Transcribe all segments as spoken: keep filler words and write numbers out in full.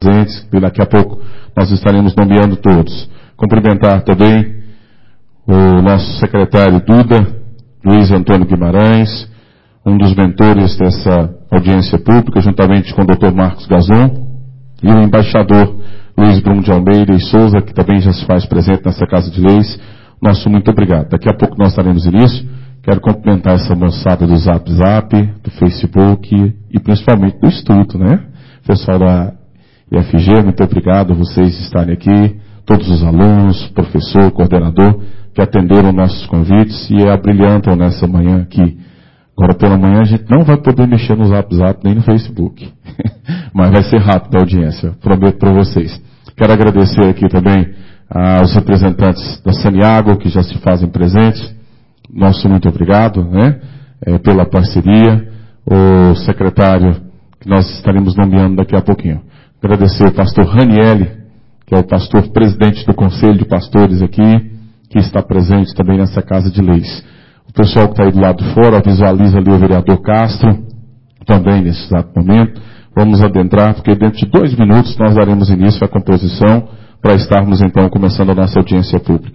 presentes, e daqui a pouco nós estaremos nomeando todos. Cumprimentar também o nosso secretário Duda, Luiz Antônio Guimarães, um dos mentores dessa audiência pública, juntamente com o doutor Marcos Gazon, e o embaixador Luiz Bruno de Almeida e Souza, que também já se faz presente nessa Casa de Leis. Nosso muito obrigado. Daqui a pouco nós daremos início. Quero cumprimentar essa moçada do Zap Zap, do Facebook e principalmente do Estudo, né? Pessoal da I F G, muito obrigado a vocês estarem aqui, todos os alunos, professor, coordenador, que atenderam nossos convites e abrilhantam nessa manhã aqui. Agora pela manhã a gente não vai poder mexer no Zap Zap nem no Facebook, mas vai ser rápido a audiência, prometo para vocês. Quero agradecer aqui também aos representantes da Saniago, que já se fazem presentes. Nosso muito obrigado, né, é, pela parceria. O secretário que nós estaremos nomeando daqui a pouquinho. Agradecer ao pastor Raniele, que é o pastor presidente do Conselho de Pastores aqui, que está presente também nessa Casa de Leis. O pessoal que está aí do lado de fora, visualiza ali o vereador Castro, também nesse exato momento. Vamos adentrar, porque dentro de dois minutos nós daremos início à composição, para estarmos então começando a nossa audiência pública.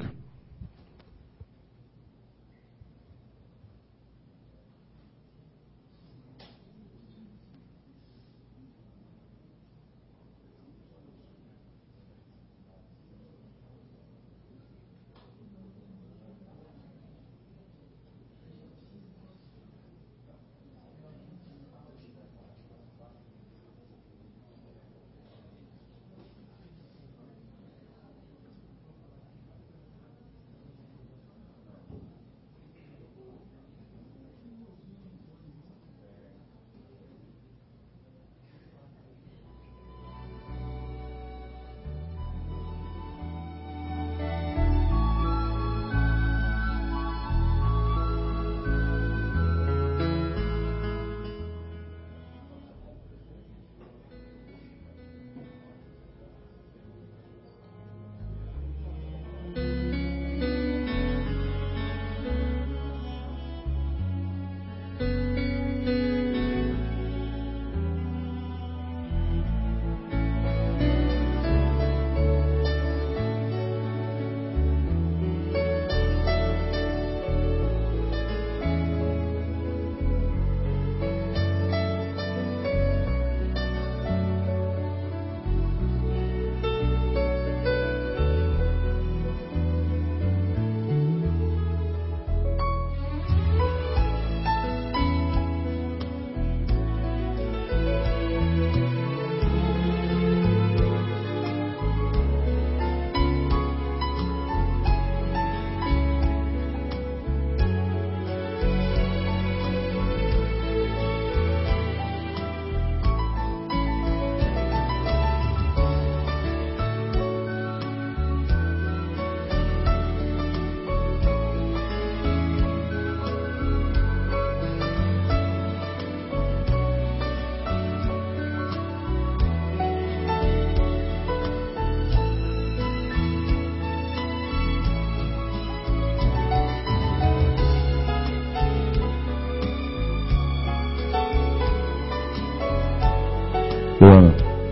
Boa.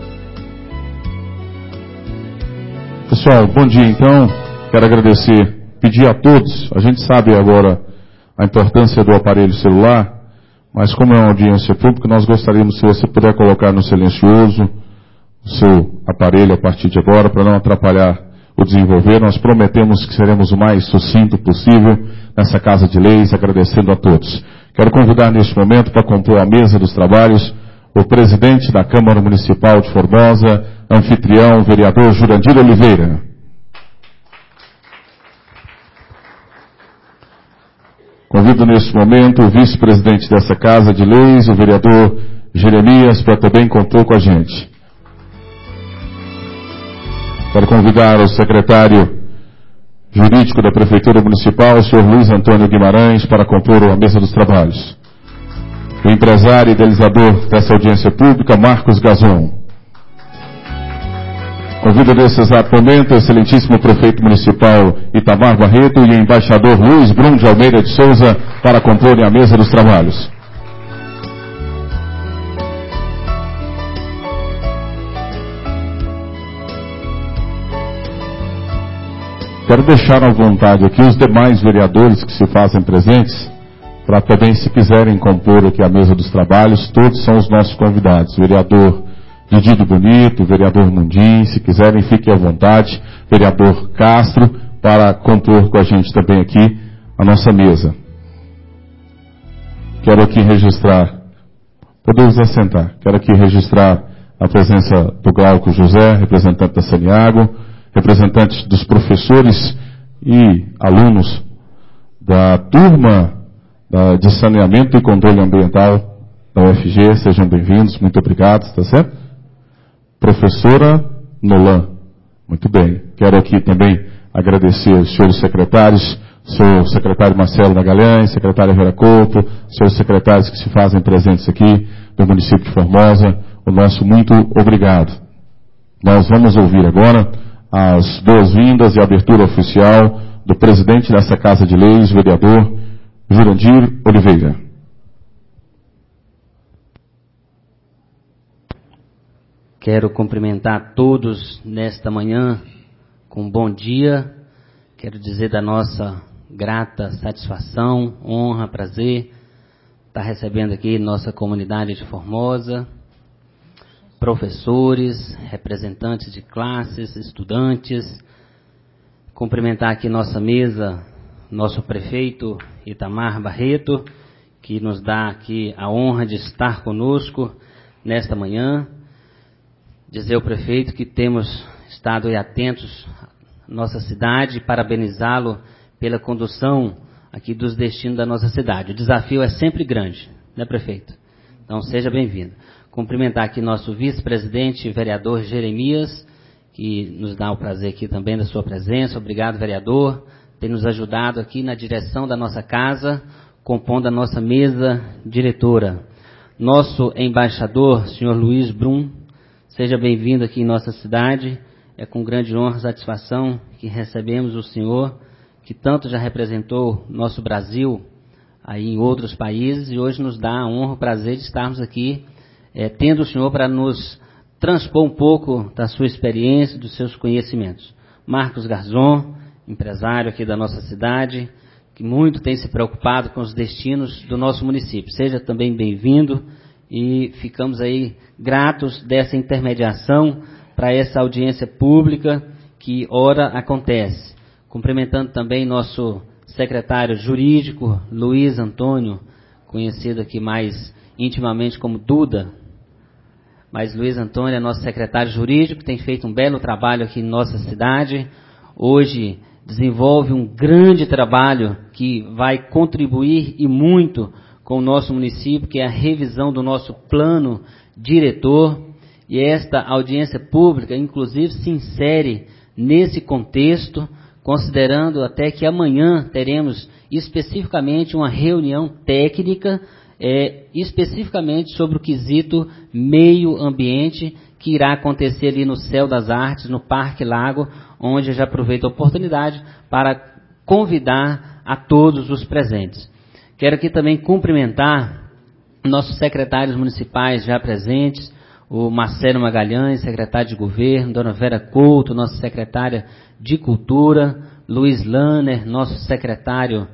Pessoal, bom dia então. Quero agradecer, pedir a todos, a gente sabe agora a importância do aparelho celular, mas como é uma audiência pública, nós gostaríamos, se você puder colocar no silencioso o seu aparelho a partir de agora, para não atrapalhar o desenvolver. Nós prometemos que seremos o mais sucinto possível nessa Casa de Leis, agradecendo a todos. Quero convidar neste momento para compor a mesa dos trabalhos o presidente da Câmara Municipal de Formosa, anfitrião, vereador Jurandir Oliveira. Convido neste momento o vice-presidente dessa Casa de Leis, o vereador Jeremias, para também compor com a gente. Quero convidar o secretário jurídico da Prefeitura Municipal, o senhor Luiz Antônio Guimarães, para compor a mesa dos trabalhos. O empresário e idealizador dessa audiência pública, Marcos Gazon. Convido nesse exato momento o excelentíssimo prefeito municipal Itamar Barreto e o embaixador Luiz Bruno de Almeida de Souza para comporem a mesa dos trabalhos. Quero deixar à vontade aqui os demais vereadores que se fazem presentes, para também, se quiserem compor aqui a mesa dos trabalhos, todos são os nossos convidados. Vereador Didi do Bonito, vereador Mundim, se quiserem, fiquem à vontade. Vereador Castro, para compor com a gente também aqui a nossa mesa. Quero aqui registrar, podemos assentar, quero aqui registrar a presença do Glauco José, representante da Saniago, representantes dos professores e alunos da turma de saneamento e controle ambiental da U F G, sejam bem-vindos, muito obrigado, tá certo? Professora Nolan, muito bem. Quero aqui também agradecer os senhores secretários, senhor secretário Marcelo Magalhães, secretária Vera Couto, senhores secretários que se fazem presentes aqui do município de Formosa, o nosso muito obrigado. Nós vamos ouvir agora as boas-vindas e a abertura oficial do presidente dessa Casa de Leis, vereador Jurandir Oliveira. Quero cumprimentar todos nesta manhã com um bom dia. Quero dizer da nossa grata satisfação, honra, prazer estar recebendo aqui nossa comunidade de Formosa, professores, representantes de classes, estudantes. Cumprimentar aqui nossa mesa, nosso prefeito Itamar Barreto, que nos dá aqui a honra de estar conosco nesta manhã. Dizer ao prefeito que temos estado aí atentos à nossa cidade, parabenizá-lo pela condução aqui dos destinos da nossa cidade. O desafio é sempre grande, né, prefeito? Então, seja bem-vindo. Cumprimentar aqui nosso vice-presidente, vereador Jeremias, que nos dá o prazer aqui também da sua presença. Obrigado, vereador, tem nos ajudado aqui na direção da nossa casa, compondo a nossa mesa diretora. Nosso embaixador, senhor Luiz Brum, seja bem-vindo aqui em nossa cidade. É com grande honra e satisfação que recebemos o senhor, que tanto já representou nosso Brasil aí em outros países, e hoje nos dá a honra e o prazer de estarmos aqui, é, tendo o senhor para nos transpor um pouco da sua experiência, dos seus conhecimentos. Marcos Garzon, empresário aqui da nossa cidade, que muito tem se preocupado com os destinos do nosso município. Seja também bem-vindo e ficamos aí gratos dessa intermediação para essa audiência pública que ora acontece. Cumprimentando também nosso secretário jurídico, Luiz Antônio, conhecido aqui mais intimamente como Duda, mas Luiz Antônio é nosso secretário jurídico, tem feito um belo trabalho aqui em nossa cidade. Hoje desenvolve um grande trabalho que vai contribuir e muito com o nosso município, que é a revisão do nosso plano diretor. E esta audiência pública, inclusive, se insere nesse contexto, considerando até que amanhã teremos especificamente uma reunião técnica, é, especificamente sobre o quesito meio ambiente, que irá acontecer ali no Céu das Artes, no Parque Lago, onde eu já aproveito a oportunidade para convidar a todos os presentes. Quero aqui também cumprimentar nossos secretários municipais já presentes, o Marcelo Magalhães, secretário de Governo, Dona Vera Couto, nossa secretária de Cultura, Luiz Lanner, nosso secretário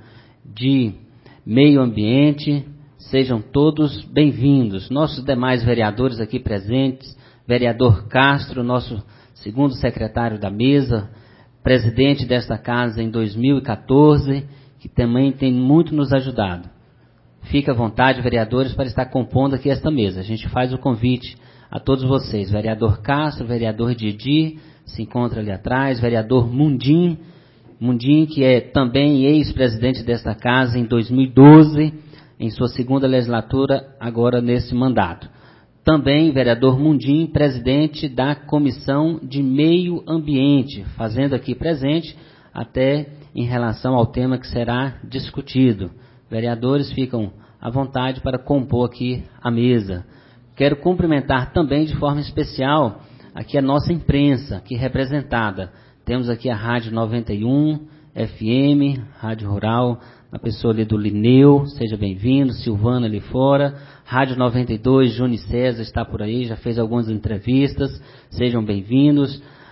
de Meio Ambiente. Sejam todos bem-vindos. Nossos demais vereadores aqui presentes, vereador Castro, nosso segundo secretário da mesa, presidente desta casa em dois mil e quatorze, que também tem muito nos ajudado. Fique à vontade, vereadores, para estar compondo aqui esta mesa. A gente faz o convite a todos vocês. Vereador Castro, vereador Didi, se encontra ali atrás, vereador Mundim, Mundim, que é também ex-presidente desta casa em dois mil e doze, em sua segunda legislatura, agora nesse mandato. Também vereador Mundim, presidente da Comissão de Meio Ambiente, fazendo aqui presente até em relação ao tema que será discutido. Vereadores ficam à vontade para compor aqui a mesa. Quero cumprimentar também de forma especial aqui a nossa imprensa, aqui representada. Temos aqui a Rádio noventa e um F M, Rádio Rural, na pessoa ali do Lineu, seja bem-vindo, Silvana ali fora. Rádio noventa e dois, Juni César está por aí, já fez algumas entrevistas, sejam bem-vindos.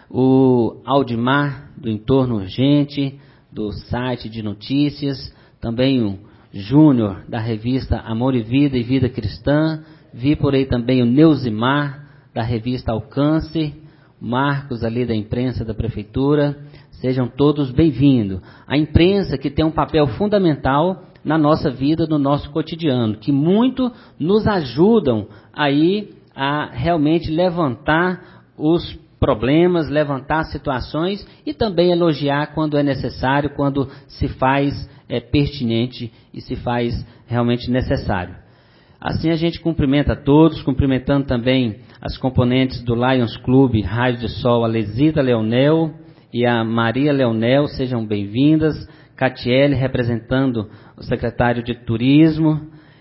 o Aldimar, do Entorno Urgente, do site de notícias, também o Júnior, da revista Amor e Vida e Vida Cristã, vi por aí também o Neusimar, da revista Alcance, Marcos ali da imprensa da Prefeitura, sejam todos bem-vindos. A imprensa que tem um papel fundamental na nossa vida, no nosso cotidiano, que muito nos ajudam aí a realmente levantar os problemas, levantar situações e também elogiar quando é necessário, quando se faz é, pertinente e se faz realmente necessário. Assim a gente cumprimenta a todos, cumprimentando também as componentes do Lions Club Rádio de Sol, a Lesita Leonel e a Maria Leonel, sejam bem-vindas. Catiele, representando o secretário de Turismo,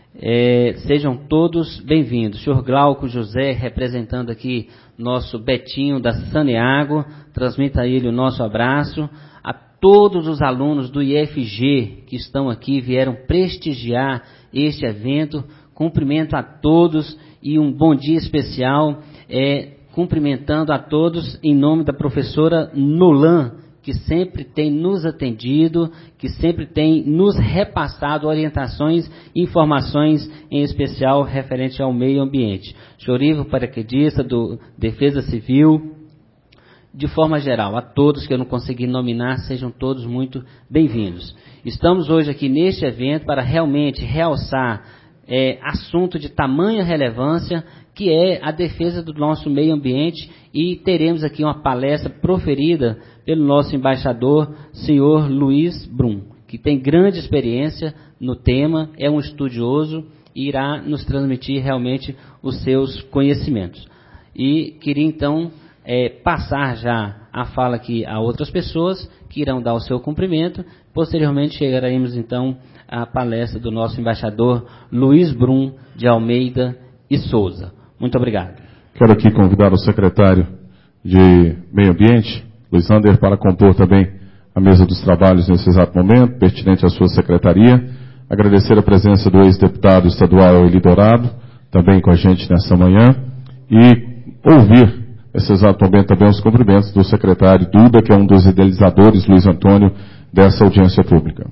é, sejam todos bem-vindos. Senhor Glauco José, representando aqui nosso Betinho da Saneago, transmita a ele o nosso abraço. A todos os alunos do I F G que estão aqui, vieram prestigiar este evento, cumprimento a todos e um bom dia especial, é, cumprimentando a todos em nome da professora Nolan, que sempre tem nos atendido, que sempre tem nos repassado orientações e informações, em especial referente ao meio ambiente. Senhor Ivo Paraquedista, do Defesa Civil, de forma geral, a todos que eu não consegui nominar, sejam todos muito bem-vindos. Estamos hoje aqui neste evento para realmente realçar é, assunto de tamanha relevância, que é a defesa do nosso meio ambiente, e teremos aqui uma palestra proferida pelo nosso embaixador, senhor Luiz Brum, que tem grande experiência no tema, é um estudioso e irá nos transmitir realmente os seus conhecimentos. E queria então é, passar já a fala aqui a outras pessoas que irão dar o seu cumprimento. Posteriormente chegaremos então à palestra do nosso embaixador Luiz Brum de Almeida e Souza. Muito obrigado. Quero aqui convidar o secretário de Meio Ambiente, Luiz Ander, para compor também a mesa dos trabalhos nesse exato momento, pertinente à sua secretaria. Agradecer a presença do ex-deputado estadual Eli Dourado, também com a gente nessa manhã, e ouvir nesse exato momento também os cumprimentos do secretário Duda, que é um dos idealizadores, Luiz Antônio, dessa audiência pública.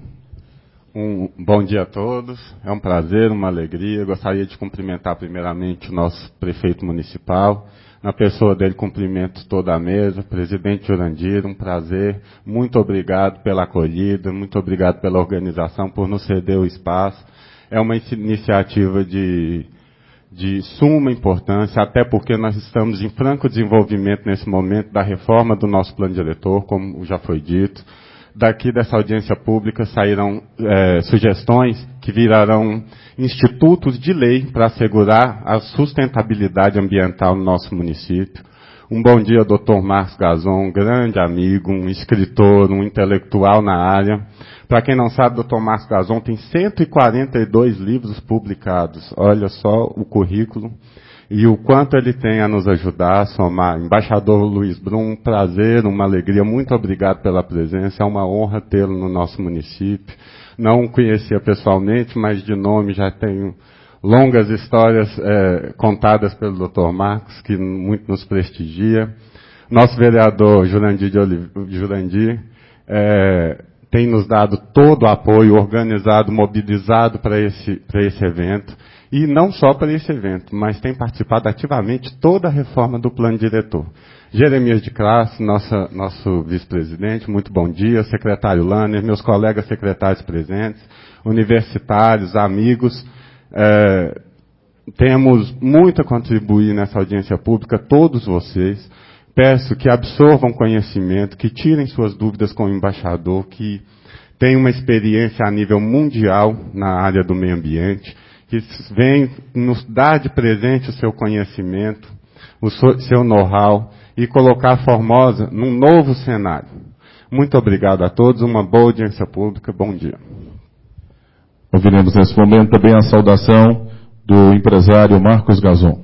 Um bom dia a todos, é um prazer, uma alegria. Eu gostaria de cumprimentar primeiramente o nosso prefeito municipal, na pessoa dele cumprimento toda a mesa, presidente Jurandir, um prazer, muito obrigado pela acolhida, muito obrigado pela organização, por nos ceder o espaço. É uma iniciativa de, de suma importância, até porque nós estamos em franco desenvolvimento nesse momento da reforma do nosso plano diretor, como já foi dito. Daqui dessa audiência pública sairão é, sugestões que virarão institutos de lei para assegurar a sustentabilidade ambiental no nosso município. Um bom dia, doutor Marcos Gazon, um grande amigo, um escritor, um intelectual na área. Para quem não sabe, doutor Marcos Gazon tem cento e quarenta e dois livros publicados. Olha só o currículo. E o quanto ele tem a nos ajudar a somar. Embaixador Luiz Brum, um prazer, uma alegria, muito obrigado pela presença, é uma honra tê-lo no nosso município. Não o conhecia pessoalmente, mas de nome já tenho longas histórias é, contadas pelo doutor Marcos, que muito nos prestigia. Nosso vereador Jurandir, de Olive... Jurandir é, tem nos dado todo o apoio, organizado, mobilizado para esse, para esse evento. E não só para esse evento, mas tem participado ativamente toda a reforma do plano diretor. Jeremias de Classe, nossa, nosso vice-presidente, muito bom dia, secretário Lanner, meus colegas secretários presentes, universitários, amigos, é, temos muito a contribuir nessa audiência pública, todos vocês. Peço que absorvam conhecimento, que tirem suas dúvidas com o embaixador, que tem uma experiência a nível mundial na área do meio ambiente, que vem nos dar de presente o seu conhecimento, o seu know-how e colocar a Formosa num novo cenário. Muito obrigado a todos, uma boa audiência pública, bom dia. Ouviremos nesse momento também a saudação do empresário Marcos Gazon.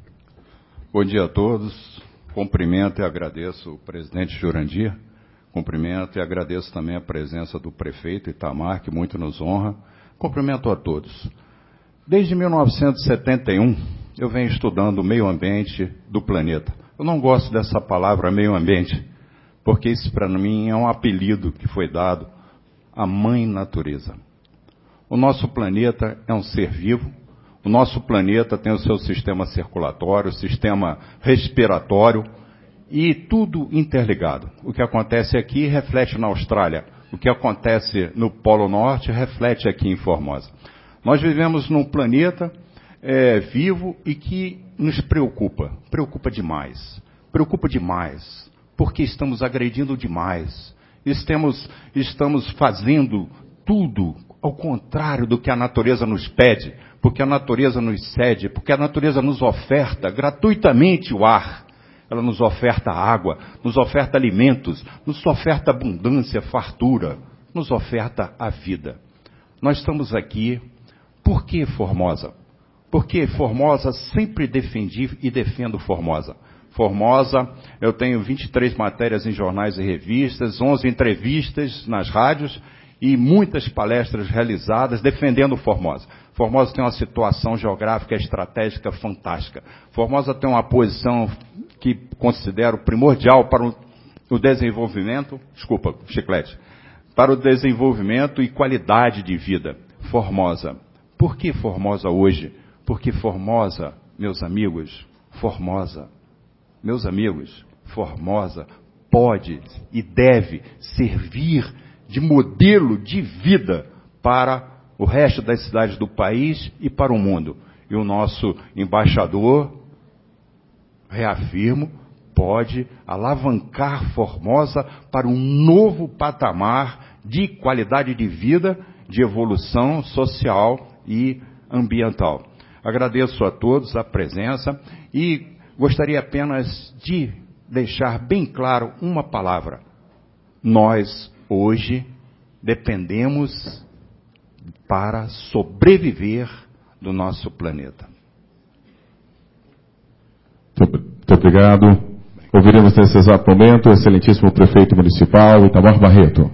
Bom dia a todos, cumprimento e agradeço o presidente Jurandir, cumprimento e agradeço também a presença do prefeito Itamar, que muito nos honra, cumprimento a todos. Desde mil novecentos e setenta e um, eu venho estudando o meio ambiente do planeta. Eu não gosto dessa palavra meio ambiente, porque isso para mim é um apelido que foi dado à mãe natureza. O nosso planeta é um ser vivo, o nosso planeta tem o seu sistema circulatório, sistema respiratório e tudo interligado. O que acontece aqui reflete na Austrália, o que acontece no Polo Norte reflete aqui em Formosa. Nós vivemos num planeta é, vivo e que nos preocupa, preocupa demais, preocupa demais, porque estamos agredindo demais, estamos, estamos fazendo tudo ao contrário do que a natureza nos pede, porque a natureza nos cede, porque a natureza nos oferta gratuitamente o ar, ela nos oferta água, nos oferta alimentos, nos oferta abundância, fartura, nos oferta a vida. Nós estamos aqui, por que Formosa? Porque Formosa sempre defendi e defendo Formosa. Formosa, eu tenho vinte e três matérias em jornais e revistas, onze entrevistas nas rádios e muitas palestras realizadas defendendo Formosa. Formosa tem uma situação geográfica estratégica fantástica. Formosa tem uma posição que considero primordial para o desenvolvimento, desculpa, chiclete, para o desenvolvimento e qualidade de vida. Formosa. Por que Formosa hoje? Porque Formosa, meus amigos, Formosa, meus amigos, Formosa pode e deve servir de modelo de vida para o resto das cidades do país e para o mundo. E o nosso embaixador, reafirmo, pode alavancar Formosa para um novo patamar de qualidade de vida, de evolução social e ambiental. Agradeço a todos a presença e gostaria apenas de deixar bem claro uma palavra. Nós, hoje, dependemos para sobreviver do nosso planeta. Muito obrigado. Ouviremos nesse exato momento o excelentíssimo prefeito municipal, Itamar Barreto.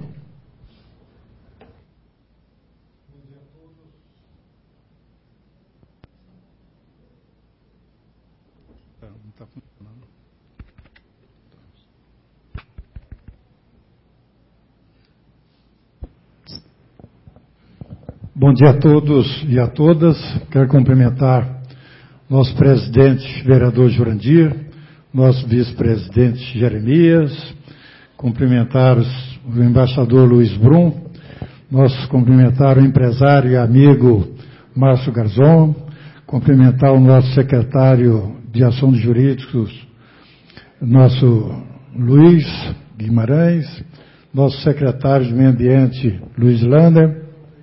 Bom dia a todos e a todas. Quero cumprimentar nosso presidente, vereador Jurandir, nosso vice-presidente Jeremias, cumprimentar os, o embaixador Luiz Brum, nosso cumprimentar o empresário e amigo Márcio Garzon, cumprimentar o nosso secretário de Assuntos Jurídicos, nosso Luiz Guimarães, nosso secretário de Meio Ambiente, Luiz Lander,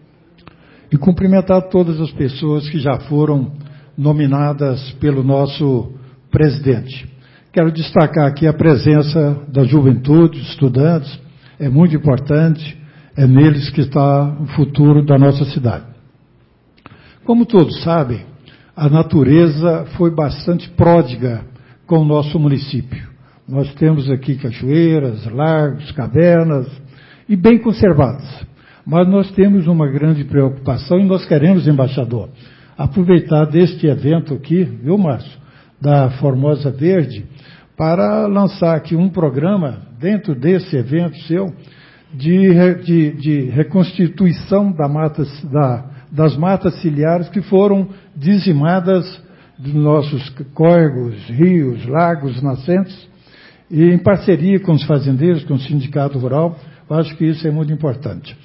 e cumprimentar todas as pessoas que já foram nominadas pelo nosso presidente. Quero destacar aqui a presença da juventude, estudantes, é muito importante, é neles que está o futuro da nossa cidade. Como todos sabem, a natureza foi bastante pródiga com o nosso município. Nós temos aqui cachoeiras, lagos, cavernas, e bem conservadas. Mas nós temos uma grande preocupação e nós queremos, embaixador, aproveitar deste evento aqui, viu, Márcio, da Formosa Verde, para lançar aqui um programa, dentro desse evento seu, de, de, de reconstituição da mata, da, das matas ciliares que foram dizimadas dos nossos córregos, rios, lagos, nascentes, e em parceria com os fazendeiros, com o Sindicato Rural, eu acho que isso é muito importante.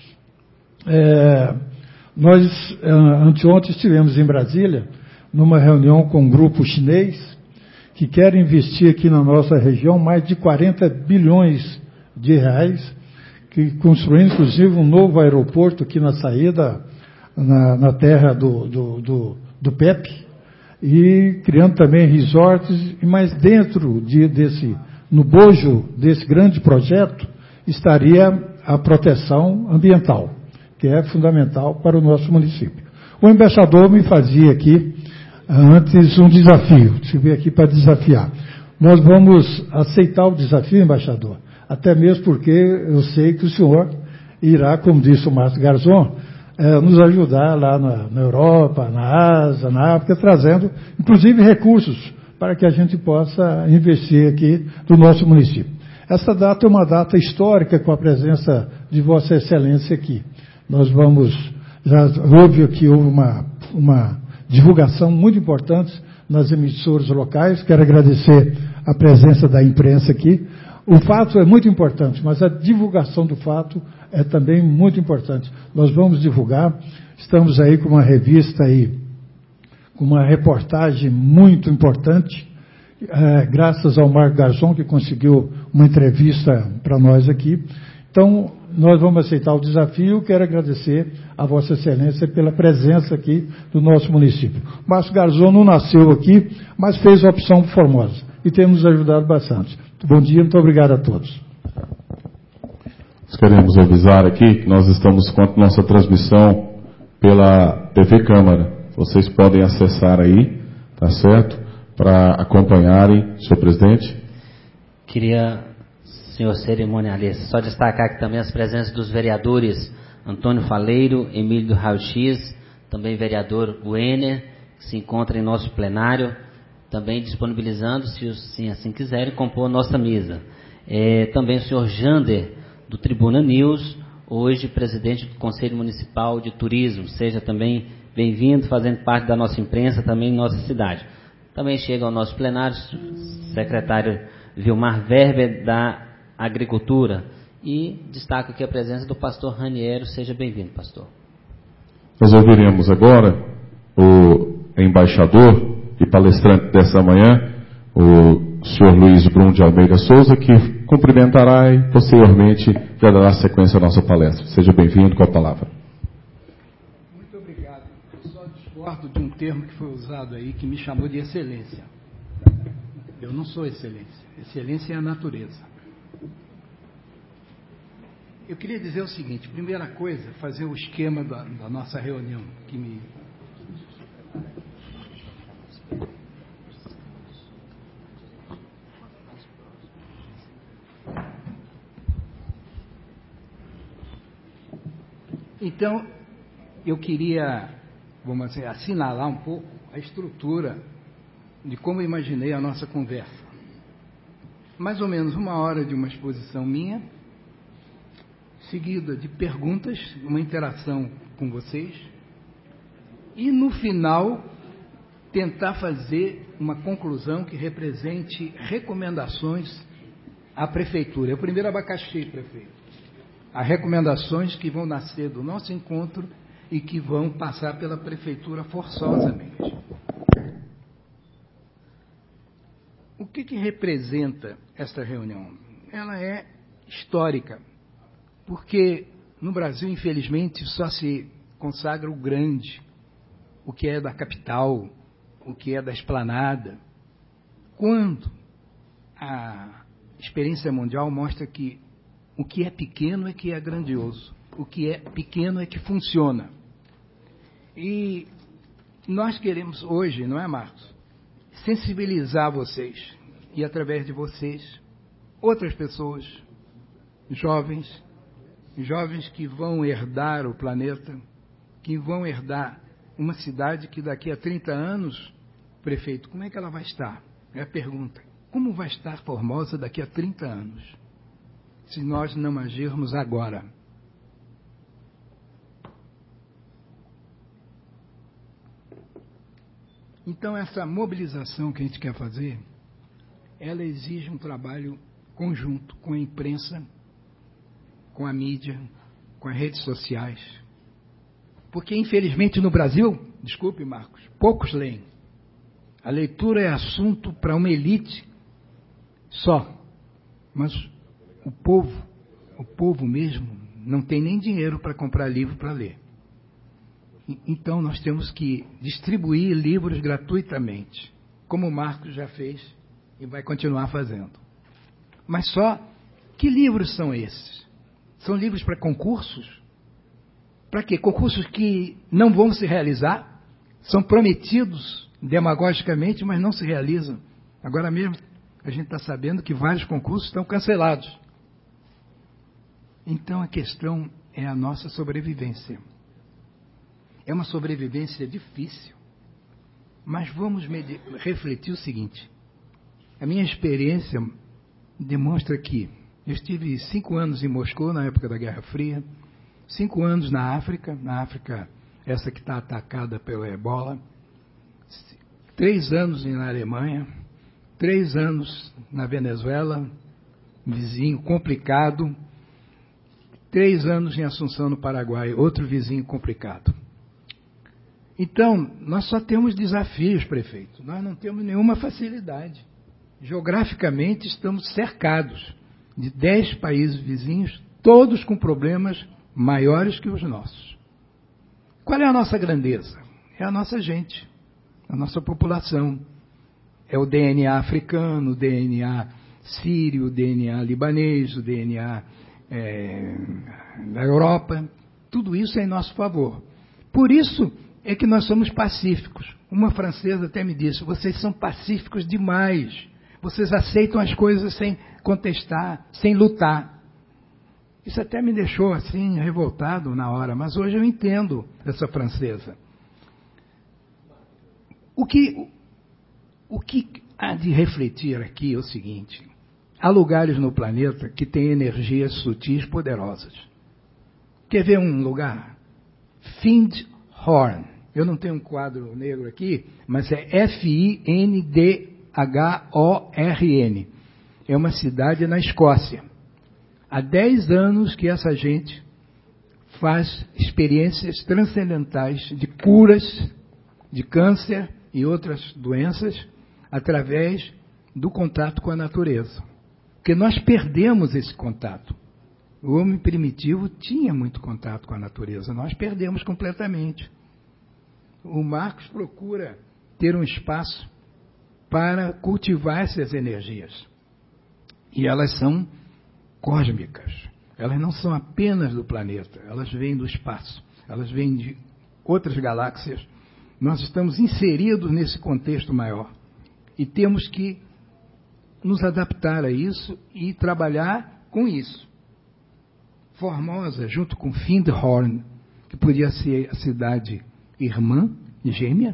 É, nós, anteontem, estivemos em Brasília, numa reunião com um grupo chinês, que quer investir aqui na nossa região mais de quarenta bilhões de reais, que construindo, inclusive, um novo aeroporto aqui na saída, na, na terra do, do, do, do P E P, e criando também resorts, mas dentro de, desse, no bojo desse grande projeto, estaria a proteção ambiental, que é fundamental para o nosso município. O embaixador me fazia aqui, antes, um desafio, estive aqui para desafiar. Nós vamos aceitar o desafio, embaixador, até mesmo porque eu sei que o senhor irá, como disse o Márcio Garzon, eh, nos ajudar lá na, na Europa, na Ásia, na África, trazendo, inclusive, recursos para que a gente possa investir aqui no nosso município. Essa data é uma data histórica com a presença de Vossa Excelência aqui. Nós vamos, já houve aqui houve uma, uma divulgação muito importante nas emissoras locais, quero agradecer a presença da imprensa aqui. O fato é muito importante, mas a divulgação do fato é também muito importante. Nós vamos divulgar, estamos aí com uma revista aí, com uma reportagem muito importante, é, graças ao Marco Garzon, que conseguiu uma entrevista para nós aqui. Então, nós vamos aceitar o desafio. Quero agradecer a Vossa Excelência pela presença aqui do nosso município. Márcio Garzon não nasceu aqui, mas fez a opção por Formosa e tem nos ajudado bastante. Bom dia, muito obrigado a todos. Nós queremos avisar aqui que nós estamos com a nossa transmissão pela T V Câmara. Vocês podem acessar aí, tá certo? Para acompanharem, senhor presidente. Queria, senhor cerimonialista, só destacar aqui também as presenças dos vereadores Antônio Faleiro, Emílio do Raio X, também vereador Guener, que se encontra em nosso plenário, também disponibilizando, se assim, assim quiserem, compor nossa mesa. É, também o senhor Jander, do Tribuna News, hoje presidente do Conselho Municipal de Turismo, seja também bem-vindo, fazendo parte da nossa imprensa também em nossa cidade. Também chega ao nosso plenário o secretário Vilmar Werber, da Agricultura, e destaco aqui a presença do pastor Raniero. Seja bem-vindo, pastor. Nós ouviremos agora o embaixador e palestrante dessa manhã, o senhor Luiz Brum de Almeida Souza, que cumprimentará e posteriormente já dará sequência à nossa palestra. Seja bem-vindo, com a palavra. Muito obrigado. Eu só discordo de um termo que foi usado aí, que me chamou de excelência. Eu não sou excelência. Excelência é a natureza. Eu queria dizer o seguinte: primeira coisa, fazer o esquema da, da nossa reunião, que me... Então, eu queria, vamos dizer, assinalar um pouco a estrutura de como eu imaginei a nossa conversa. Mais ou menos uma hora de uma exposição minha, seguida de perguntas, uma interação com vocês, e no final tentar fazer uma conclusão que represente recomendações à prefeitura. Eu primeiro abacaxi, prefeito. As recomendações que vão nascer do nosso encontro e que vão passar pela prefeitura forçosamente. O que, que representa esta reunião? Ela é histórica, porque no Brasil, infelizmente, só se consagra o grande, o que é da capital, o que é da esplanada, quando a experiência mundial mostra que o que é pequeno é que é grandioso, o que é pequeno é que funciona. E nós queremos hoje, não é, Marcos, sensibilizar vocês, e através de vocês, outras pessoas, jovens, jovens que vão herdar o planeta, que vão herdar uma cidade que daqui a trinta anos, prefeito, como é que ela vai estar? É a pergunta. Como vai estar Formosa daqui a trinta anos? Se nós não agirmos agora. Então, essa mobilização que a gente quer fazer, ela exige um trabalho conjunto com a imprensa, com a mídia, com as redes sociais. Porque, infelizmente, no Brasil, desculpe, Marcos, poucos leem. A leitura é assunto para uma elite só. Mas o povo, o povo mesmo, não tem nem dinheiro para comprar livro para ler. Então, nós temos que distribuir livros gratuitamente, como o Marcos já fez e vai continuar fazendo. Mas só, que livros são esses? São livros para concursos? Para quê? Concursos que não vão se realizar, são prometidos demagogicamente, mas não se realizam. Agora mesmo, a gente está sabendo que vários concursos estão cancelados. Então, a questão é a nossa sobrevivência. É uma sobrevivência difícil, Mas vamos refletir o seguinte. A minha experiência demonstra que eu estive cinco anos em Moscou, na época da Guerra Fria, cinco anos na África, na África essa que está atacada pela ebola, três anos na Alemanha, três anos na Venezuela, vizinho complicado, três anos em Assunção, no Paraguai, outro vizinho complicado. Então, nós só temos desafios, prefeito, nós não temos nenhuma facilidade. Geograficamente, estamos cercados de dez países vizinhos, todos com problemas maiores que os nossos. Qual é a nossa grandeza? É a nossa gente, a nossa população. É o D N A africano, o D N A sírio, o D N A libanês, o D N A é, da Europa. Tudo isso é em nosso favor. Por isso é que nós somos pacíficos. Uma francesa até me disse, vocês são pacíficos demais. Vocês aceitam as coisas sem contestar, sem lutar. Isso até me deixou assim, revoltado na hora, mas hoje eu entendo essa francesa. O que, o que há de refletir aqui é o seguinte, há lugares no planeta que têm energias sutis poderosas. Quer ver um lugar? Findhorn. Eu não tenho um quadro negro aqui, mas é F I N D H O R N. É uma cidade na Escócia. Há dez anos que essa gente faz experiências transcendentais de curas de câncer e outras doenças através do contato com a natureza. Porque nós perdemos esse contato. O homem primitivo tinha muito contato com a natureza, nós perdemos completamente. O Marcos procura ter um espaço para cultivar essas energias. E elas são cósmicas. Elas não são apenas do planeta, elas vêm do espaço, elas vêm de outras galáxias. Nós estamos inseridos nesse contexto maior e temos que nos adaptar a isso e trabalhar com isso. Formosa, junto com Findhorn, que podia ser a cidade irmã, gêmea,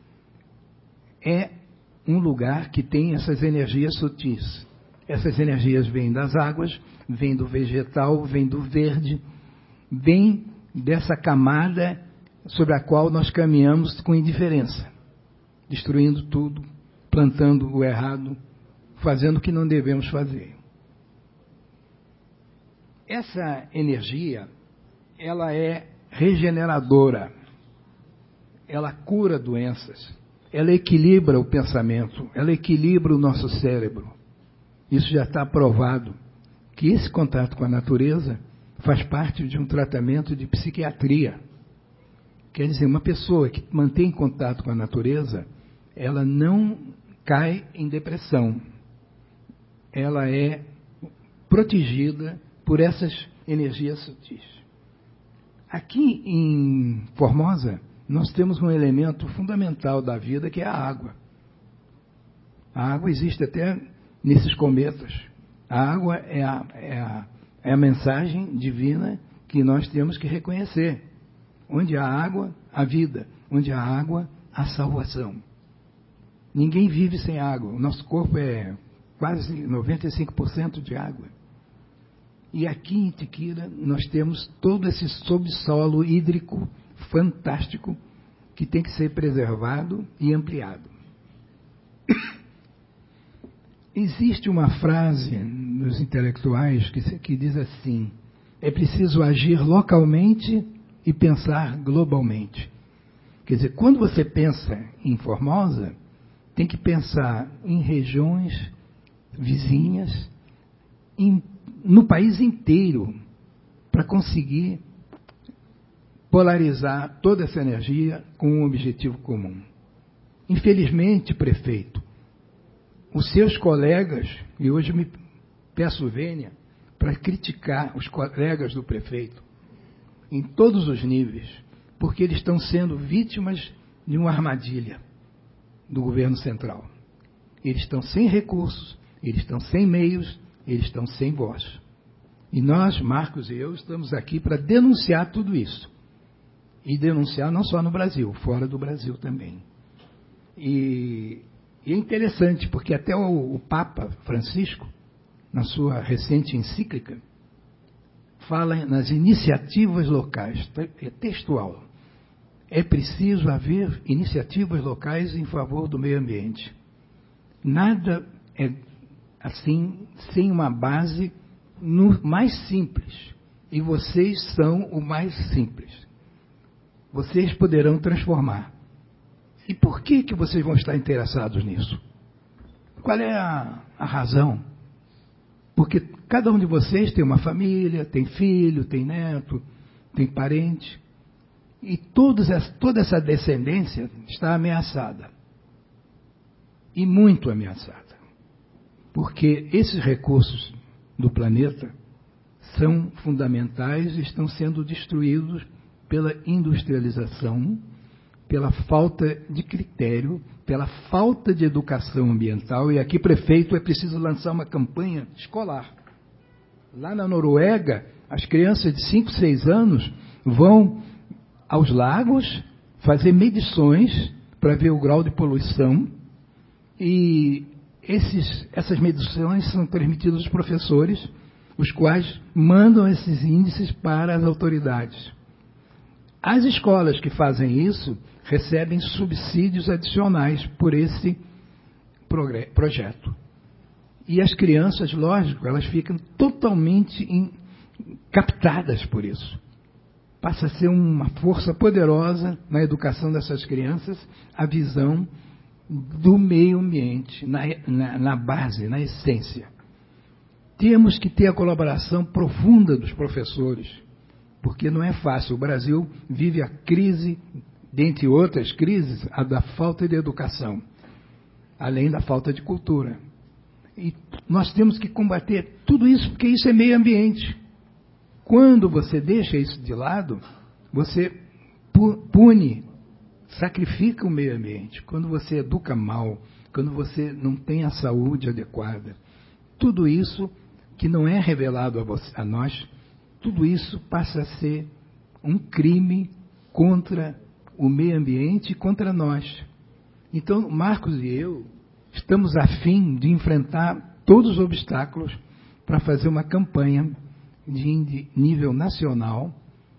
é um lugar que tem essas energias sutis. Essas energias vêm das águas, vêm do vegetal, vêm do verde, vêm dessa camada sobre a qual nós caminhamos com indiferença, destruindo tudo, plantando o errado, fazendo o que não devemos fazer. Essa energia, ela é regeneradora, ela cura doenças, ela equilibra o pensamento, ela equilibra o nosso cérebro. Isso já está provado, que esse contato com a natureza faz parte de um tratamento de psiquiatria. Quer dizer, uma pessoa que mantém contato com a natureza, ela não cai em depressão. Ela é protegida por essas energias sutis. Aqui em Formosa, nós temos um elemento fundamental da vida, que é a água. A água existe até nesses cometas. A água é a, é, a, é a mensagem divina que nós temos que reconhecer. Onde há água, há vida. Onde há água, há salvação. Ninguém vive sem água. O nosso corpo é quase noventa e cinco por cento de água. E aqui em Tiquira nós temos todo esse subsolo hídrico fantástico que tem que ser preservado e ampliado. Existe uma frase dos intelectuais que, que diz assim, é preciso agir localmente e pensar globalmente. Quer dizer, quando você pensa em Formosa, tem que pensar em regiões vizinhas, em, no país inteiro, para conseguir polarizar toda essa energia com um objetivo comum. Infelizmente, prefeito, os seus colegas, e hoje me peço vênia para criticar os colegas do prefeito, em todos os níveis, porque eles estão sendo vítimas de uma armadilha do governo central. Eles estão sem recursos, eles estão sem meios, eles estão sem voz. E nós, Marcos e eu, estamos aqui para denunciar tudo isso. E denunciar não só no Brasil, fora do Brasil também. E, e é interessante, porque até o, o Papa Francisco, na sua recente encíclica, fala nas iniciativas locais, é textual. É preciso haver iniciativas locais em favor do meio ambiente. Nada é assim, sem uma base no mais simples. E vocês são o mais simples. Vocês poderão transformar. E por que, que vocês vão estar interessados nisso? Qual é a, a razão? Porque cada um de vocês tem uma família, tem filho, tem neto, tem parente. E todos, toda essa descendência está ameaçada. E muito ameaçada. Porque esses recursos do planeta são fundamentais e estão sendo destruídos pela industrialização, pela falta de critério, pela falta de educação ambiental. E aqui, prefeito, é preciso lançar uma campanha escolar. Lá na Noruega, as crianças de cinco, seis anos vão aos lagos fazer medições para ver o grau de poluição. E esses, essas medições são transmitidas aos professores, os quais mandam esses índices para as autoridades. As escolas que fazem isso recebem subsídios adicionais por esse projeto. E as crianças, lógico, elas ficam totalmente in, captadas por isso. Passa a ser uma força poderosa na educação dessas crianças, a visão do meio ambiente, na, na, na base, na essência. Temos que ter a colaboração profunda dos professores, porque não é fácil. O Brasil vive a crise, dentre outras crises, a da falta de educação, além da falta de cultura. E nós temos que combater tudo isso, porque isso é meio ambiente. Quando você deixa isso de lado, você pune, sacrifica o meio ambiente. Quando você educa mal, quando você não tem a saúde adequada, tudo isso que não é revelado a, você, a nós, tudo isso passa a ser um crime contra o meio ambiente e contra nós. Então, Marcos e eu estamos a fim de enfrentar todos os obstáculos para fazer uma campanha de nível nacional,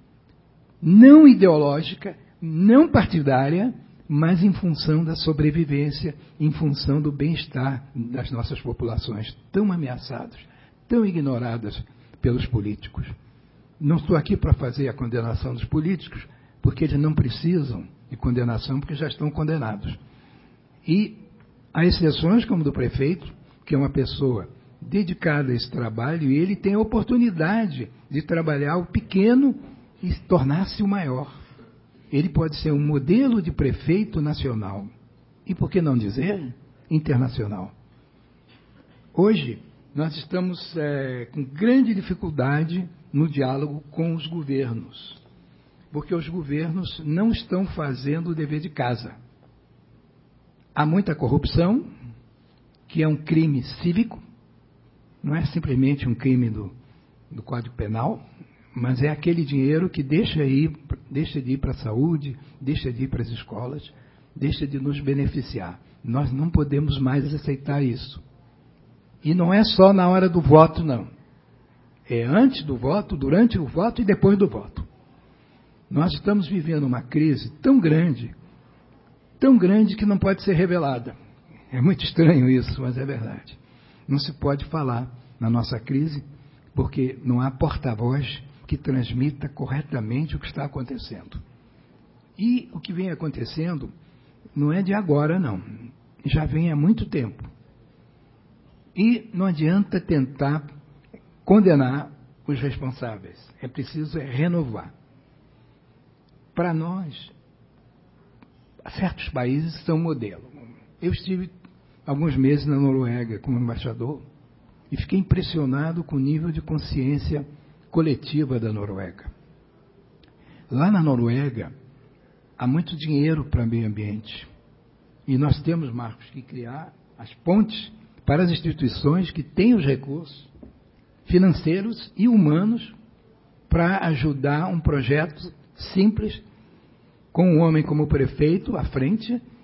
não ideológica, não partidária, mas em função da sobrevivência, em função do bem-estar das nossas populações tão ameaçadas, tão ignoradas pelos políticos. Não estou aqui para fazer a condenação dos políticos, porque eles não precisam de condenação, porque já estão condenados. E há exceções, como do prefeito, que é uma pessoa dedicada a esse trabalho, e ele tem a oportunidade de trabalhar o pequeno e tornar-se o maior. Ele pode ser um modelo de prefeito nacional, e por que não dizer internacional. Hoje, nós estamos é, com grande dificuldade no diálogo com os governos, porque os governos não estão fazendo o dever de casa. Há muita corrupção, que é um crime cívico, não é simplesmente um crime do, do Código Penal, mas é aquele dinheiro que deixa, ir, deixa de ir para a saúde, deixa de ir para as escolas, deixa de nos beneficiar. Nós não podemos mais aceitar isso. E não é só na hora do voto, não. É antes do voto, durante o voto e depois do voto. Nós estamos vivendo uma crise tão grande, tão grande que não pode ser revelada. É muito estranho isso, mas é verdade. Não se pode falar na nossa crise, porque não há porta-voz que transmita corretamente o que está acontecendo. E o que vem acontecendo não é de agora, não. Já vem há muito tempo. E não adianta tentar condenar os responsáveis. É preciso é renovar. Para nós, certos países são modelo. Eu estive alguns meses na Noruega como embaixador e fiquei impressionado com o nível de consciência coletiva da Noruega. Lá na Noruega, há muito dinheiro para o meio ambiente. E nós temos, Marcos, que criar as pontes para as instituições que têm os recursos financeiros e humanos para ajudar um projeto simples, com um homem como prefeito à frente,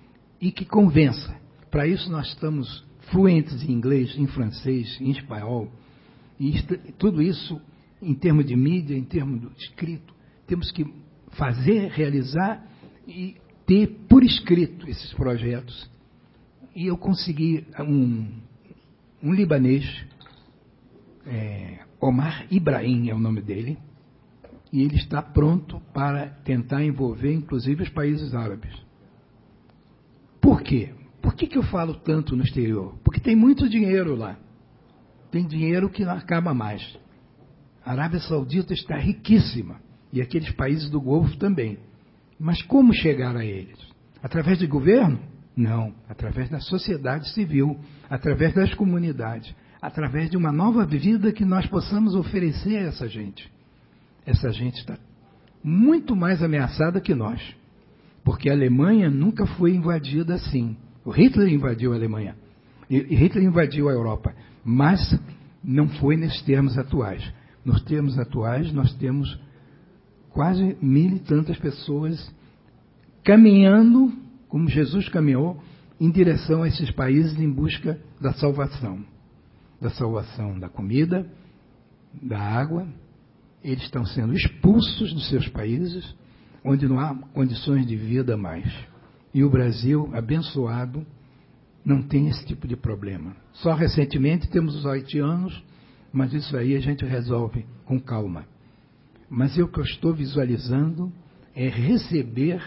e que convença. Para isso nós estamos fluentes em inglês, em francês, em espanhol, e tudo isso em termos de mídia, em termos de escrito, temos que fazer, realizar e ter por escrito esses projetos. E eu consegui um, um libanês, é, Omar Ibrahim é o nome dele, e ele está pronto para tentar envolver inclusive os países árabes. Por quê? Por que, que eu falo tanto no exterior? Porque tem muito dinheiro lá. Tem dinheiro que não acaba mais. A Arábia Saudita está riquíssima, e aqueles países do Golfo também. Mas como chegar a eles? Através de governo? Não. Através da sociedade civil, através das comunidades, através de uma nova vida que nós possamos oferecer a essa gente. Essa gente está muito mais ameaçada que nós, porque a Alemanha nunca foi invadida assim. O Hitler invadiu a Alemanha, e Hitler invadiu a Europa, mas não foi nesses termos atuais. Nos termos atuais, nós temos quase mil e tantas pessoas caminhando, como Jesus caminhou, em direção a esses países em busca da salvação. Da salvação da comida, da água. Eles estão sendo expulsos dos seus países, onde não há condições de vida mais. E o Brasil, abençoado, não tem esse tipo de problema. Só recentemente temos os haitianos, mas isso aí a gente resolve com calma. Mas o que eu estou visualizando é receber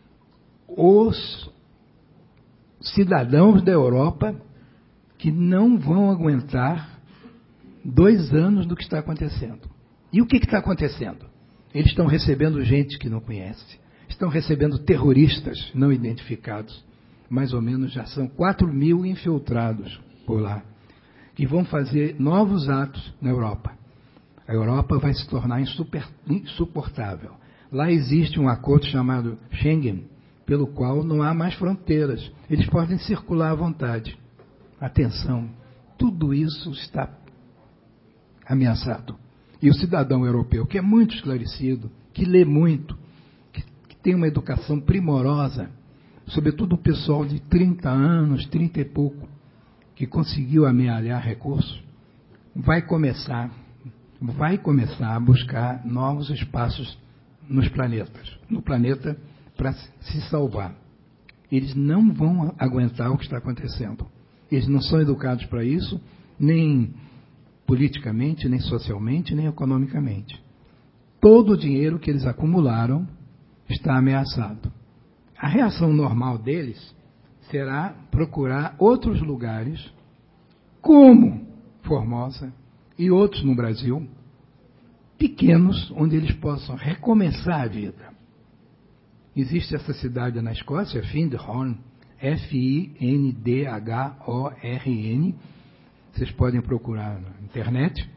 os cidadãos da Europa que não vão aguentar dois anos do que está acontecendo. E o que está acontecendo? Eles estão recebendo gente que não conhece, estão recebendo terroristas não identificados, mais ou menos já são quatro mil infiltrados por lá, que vão fazer novos atos na Europa. A Europa vai se tornar insuportável. Lá existe um acordo chamado Schengen, pelo qual não há mais fronteiras. Eles podem circular à vontade. Atenção, tudo isso está ameaçado. E o cidadão europeu, que é muito esclarecido, que lê muito, que, que tem uma educação primorosa, sobretudo o pessoal de trinta anos, trinta e pouco, que conseguiu amealhar recursos, vai começar, vai começar a buscar novos espaços nos planetas, no planeta para se salvar. Eles não vão aguentar o que está acontecendo. Eles não são educados para isso, nem politicamente, nem socialmente, nem economicamente. Todo o dinheiro que eles acumularam está ameaçado. A reação normal deles será procurar outros lugares, como Formosa e outros no Brasil, pequenos, onde eles possam recomeçar a vida. Existe essa cidade na Escócia, Findhorn, F I N D H O R N, vocês podem procurar na internet,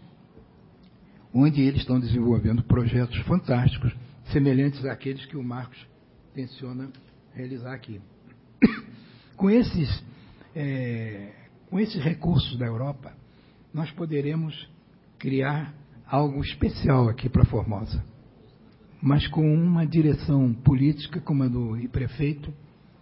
onde eles estão desenvolvendo projetos fantásticos, semelhantes àqueles que o Marcos tenciona realizar aqui. Com esses, é, com esses recursos da Europa, nós poderemos criar algo especial aqui para Formosa, mas com uma direção política, como a do prefeito,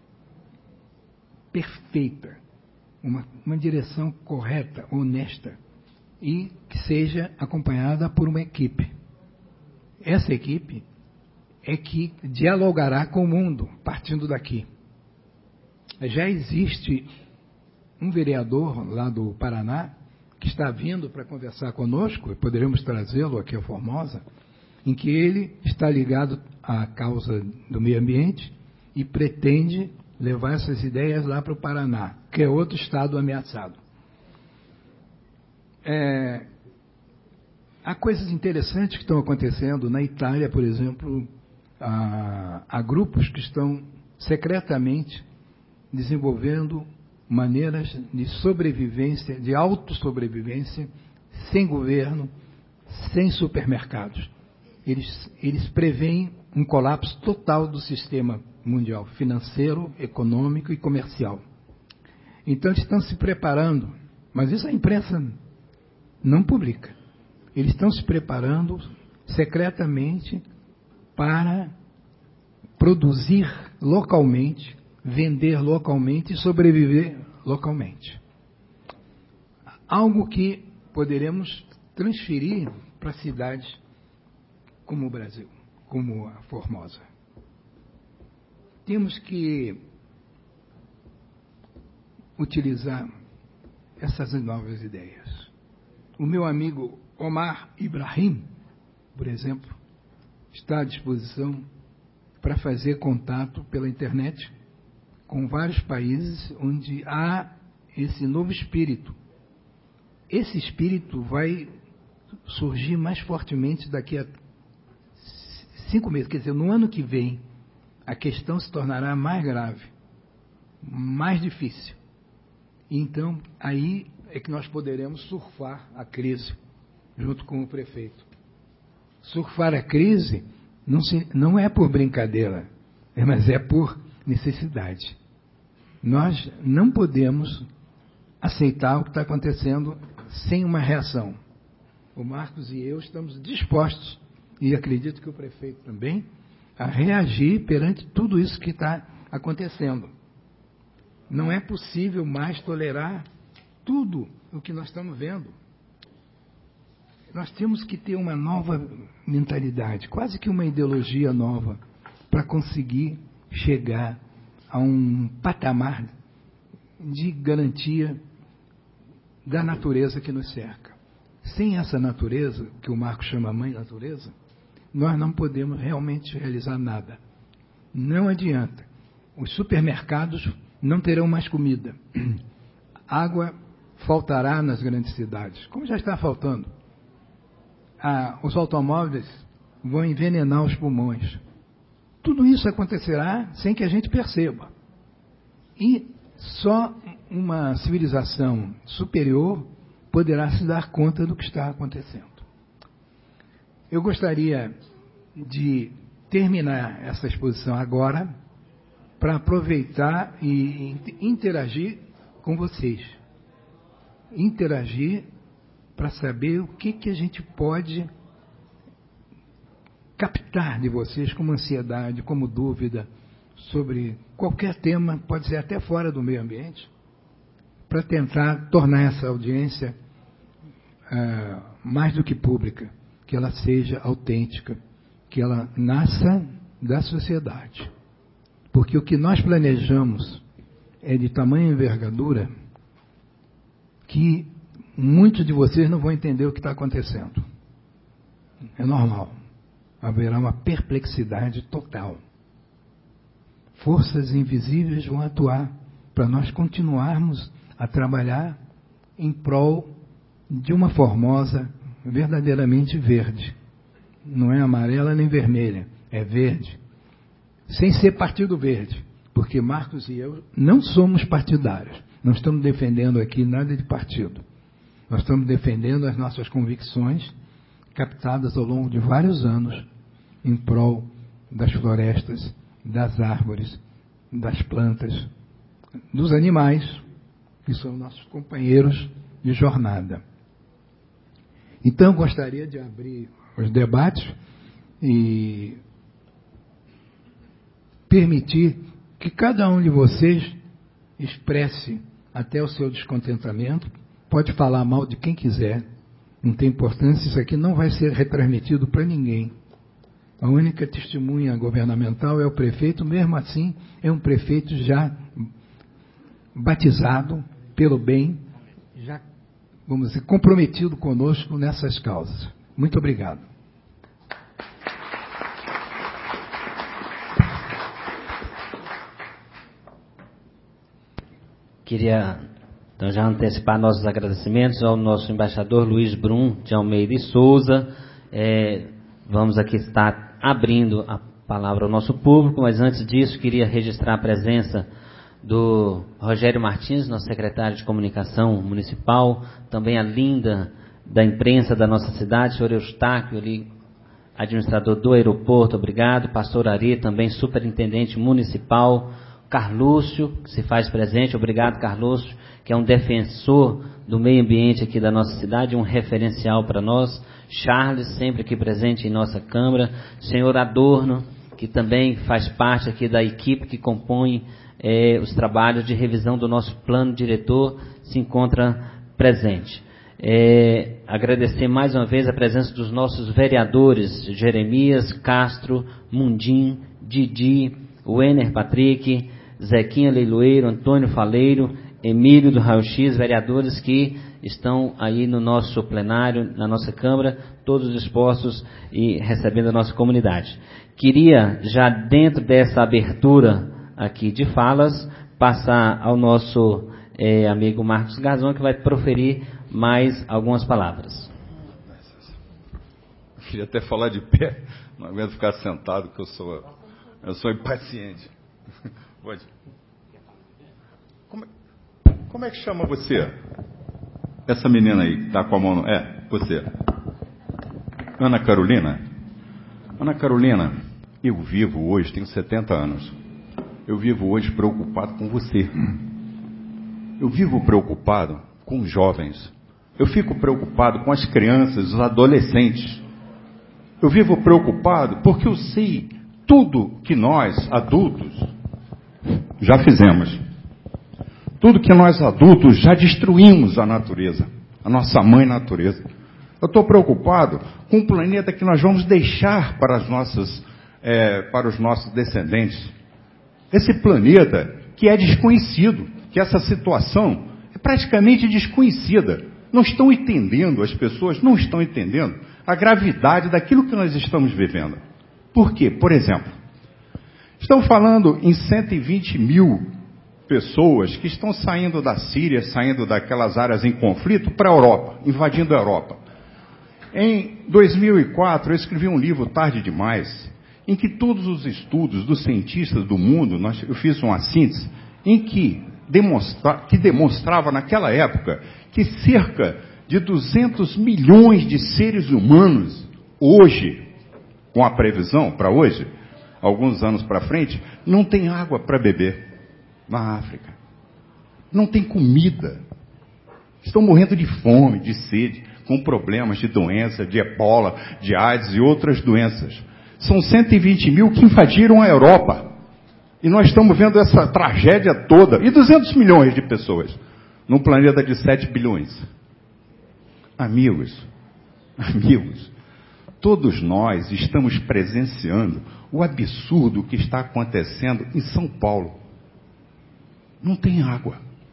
perfeita. Uma, uma direção correta, honesta, e que seja acompanhada por uma equipe. Essa equipe é que dialogará com o mundo, partindo daqui. Já existe um vereador lá do Paraná que está vindo para conversar conosco, e poderemos trazê-lo aqui a Formosa, em que ele está ligado à causa do meio ambiente e pretende levar essas ideias lá para o Paraná, que é outro estado ameaçado. É, há coisas interessantes que estão acontecendo na Itália, por exemplo, há, há grupos que estão secretamente desenvolvendo maneiras de sobrevivência, de autossobrevivência, sem governo, sem supermercados. Eles, eles preveem um colapso total do sistema mundial, financeiro, econômico e comercial. Então, eles estão se preparando, mas isso a imprensa não publica. Eles estão se preparando secretamente para produzir localmente vender localmente e sobreviver localmente. Algo que poderemos transferir para cidades como o Brasil, como a Formosa. Temos que utilizar essas novas ideias. O meu amigo Omar Ibrahim, por exemplo, está à disposição para fazer contato pela internet com vários países onde há esse novo espírito. Esse espírito vai surgir mais fortemente daqui a cinco meses, quer dizer, no ano que vem, a questão se tornará mais grave, mais difícil. Então, aí é que nós poderemos surfar a crise, junto com o prefeito. Surfar a crise não, se, não é por brincadeira, mas é por necessidade. Nós não podemos aceitar o que está acontecendo sem uma reação. O Marcos e eu estamos dispostos, e acredito que o prefeito também, a reagir perante tudo isso que está acontecendo. Não é possível mais tolerar tudo o que nós estamos vendo. Nós temos que ter uma nova mentalidade, quase que uma ideologia nova, para conseguir chegar a um patamar de garantia da natureza que nos cerca. Sem essa natureza, que o Marco chama mãe natureza, nós não podemos realmente realizar nada. Não adianta. Os supermercados não terão mais comida. Água faltará nas grandes cidades, como já está faltando. Ah, os automóveis vão envenenar os pulmões. Tudo isso acontecerá sem que a gente perceba. E só uma civilização superior poderá se dar conta do que está acontecendo. Eu gostaria de terminar essa exposição agora para aproveitar e interagir com vocês. Interagir para saber o que, que a gente pode captar de vocês como ansiedade, como dúvida sobre qualquer tema, pode ser até fora do meio ambiente, para tentar tornar essa audiência uh, mais do que pública, que ela seja autêntica, que ela nasça da sociedade. Porque o que nós planejamos é de tamanha envergadura que muitos de vocês não vão entender o que está acontecendo. É normal. Haverá uma perplexidade total. Forças invisíveis vão atuar para nós continuarmos a trabalhar em prol de uma Formosa verdadeiramente verde. Não é amarela nem vermelha, é verde. Sem ser Partido Verde, porque Marcos e eu não somos partidários. Não estamos defendendo aqui nada de partido. Nós estamos defendendo as nossas convicções, captadas ao longo de vários anos, em prol das florestas, das árvores, das plantas, dos animais, que são nossos companheiros de jornada. Então, eu gostaria de abrir os debates e permitir que cada um de vocês expresse até o seu descontentamento. Pode falar mal de quem quiser, não tem importância, isso aqui não vai ser retransmitido para ninguém. A única testemunha governamental é o prefeito, mesmo assim é um prefeito já batizado pelo bem, já, vamos dizer, comprometido conosco nessas causas. Muito obrigado. Queria então já antecipar nossos agradecimentos ao nosso embaixador Luiz Brum de Almeida e Souza. É, vamos aqui estar abrindo a palavra ao nosso público, mas antes disso queria registrar a presença do Rogério Martins, nosso secretário de Comunicação Municipal, também a Linda da imprensa da nossa cidade, senhor Eustáquio, ali, administrador do aeroporto, obrigado, pastor Ari, também superintendente municipal, Carlúcio, que se faz presente, obrigado Carlúcio, que é um defensor do meio ambiente aqui da nossa cidade, um referencial para nós, Charles, sempre aqui presente em nossa Câmara, senhor Adorno, que também faz parte aqui da equipe que compõe é, os trabalhos de revisão do nosso plano diretor se encontra presente. É, agradecer mais uma vez a presença dos nossos vereadores, Jeremias, Castro, Mundim, Didi, Wenner Patrick, Zequinha Leiloeiro, Antônio Faleiro, Emílio do Raio X, vereadores que estão aí no nosso plenário, na nossa Câmara, todos dispostos e recebendo a nossa comunidade. Queria, já dentro dessa abertura aqui de falas, passar ao nosso é, amigo Marcos Garzon, que vai proferir mais algumas palavras. Eu queria até falar de pé, não aguento ficar sentado, porque eu sou, eu sou impaciente. Pode. Como, como é que chama você? Essa menina aí, que está com a mão no... É, você. Ana Carolina? Ana Carolina, eu vivo hoje, tenho setenta anos. Eu vivo hoje preocupado com você. Eu vivo preocupado com os jovens. Eu fico preocupado com as crianças, os adolescentes. Eu vivo preocupado porque eu sei tudo que nós, adultos, já fizemos. Tudo que nós, adultos, já destruímos a natureza, a nossa mãe natureza. Eu estou preocupado com o planeta que nós vamos deixar para, as nossas, é, para os nossos descendentes. Esse planeta que é desconhecido, que essa situação é praticamente desconhecida. Não estão entendendo, as pessoas não estão entendendo a gravidade daquilo que nós estamos vivendo. Por quê? Por exemplo, estão falando em cento e vinte mil pessoas que estão saindo da Síria, saindo daquelas áreas em conflito para a Europa, invadindo a Europa. Em dois mil e quatro, eu escrevi um livro, Tarde Demais, em que todos os estudos dos cientistas do mundo, nós, eu fiz uma síntese, em que, demonstra, que demonstrava naquela época que cerca de duzentos milhões de seres humanos, hoje, com a previsão para hoje, alguns anos para frente, não tem água para beber na África. Não tem comida. Estão morrendo de fome, de sede, com problemas de doença, de ebola, de AIDS e outras doenças. São cento e vinte mil que invadiram a Europa. E nós estamos vendo essa tragédia toda. E duzentos milhões de pessoas num planeta de sete bilhões. Amigos, amigos, todos nós estamos presenciando o absurdo que está acontecendo em São Paulo. Não tem água.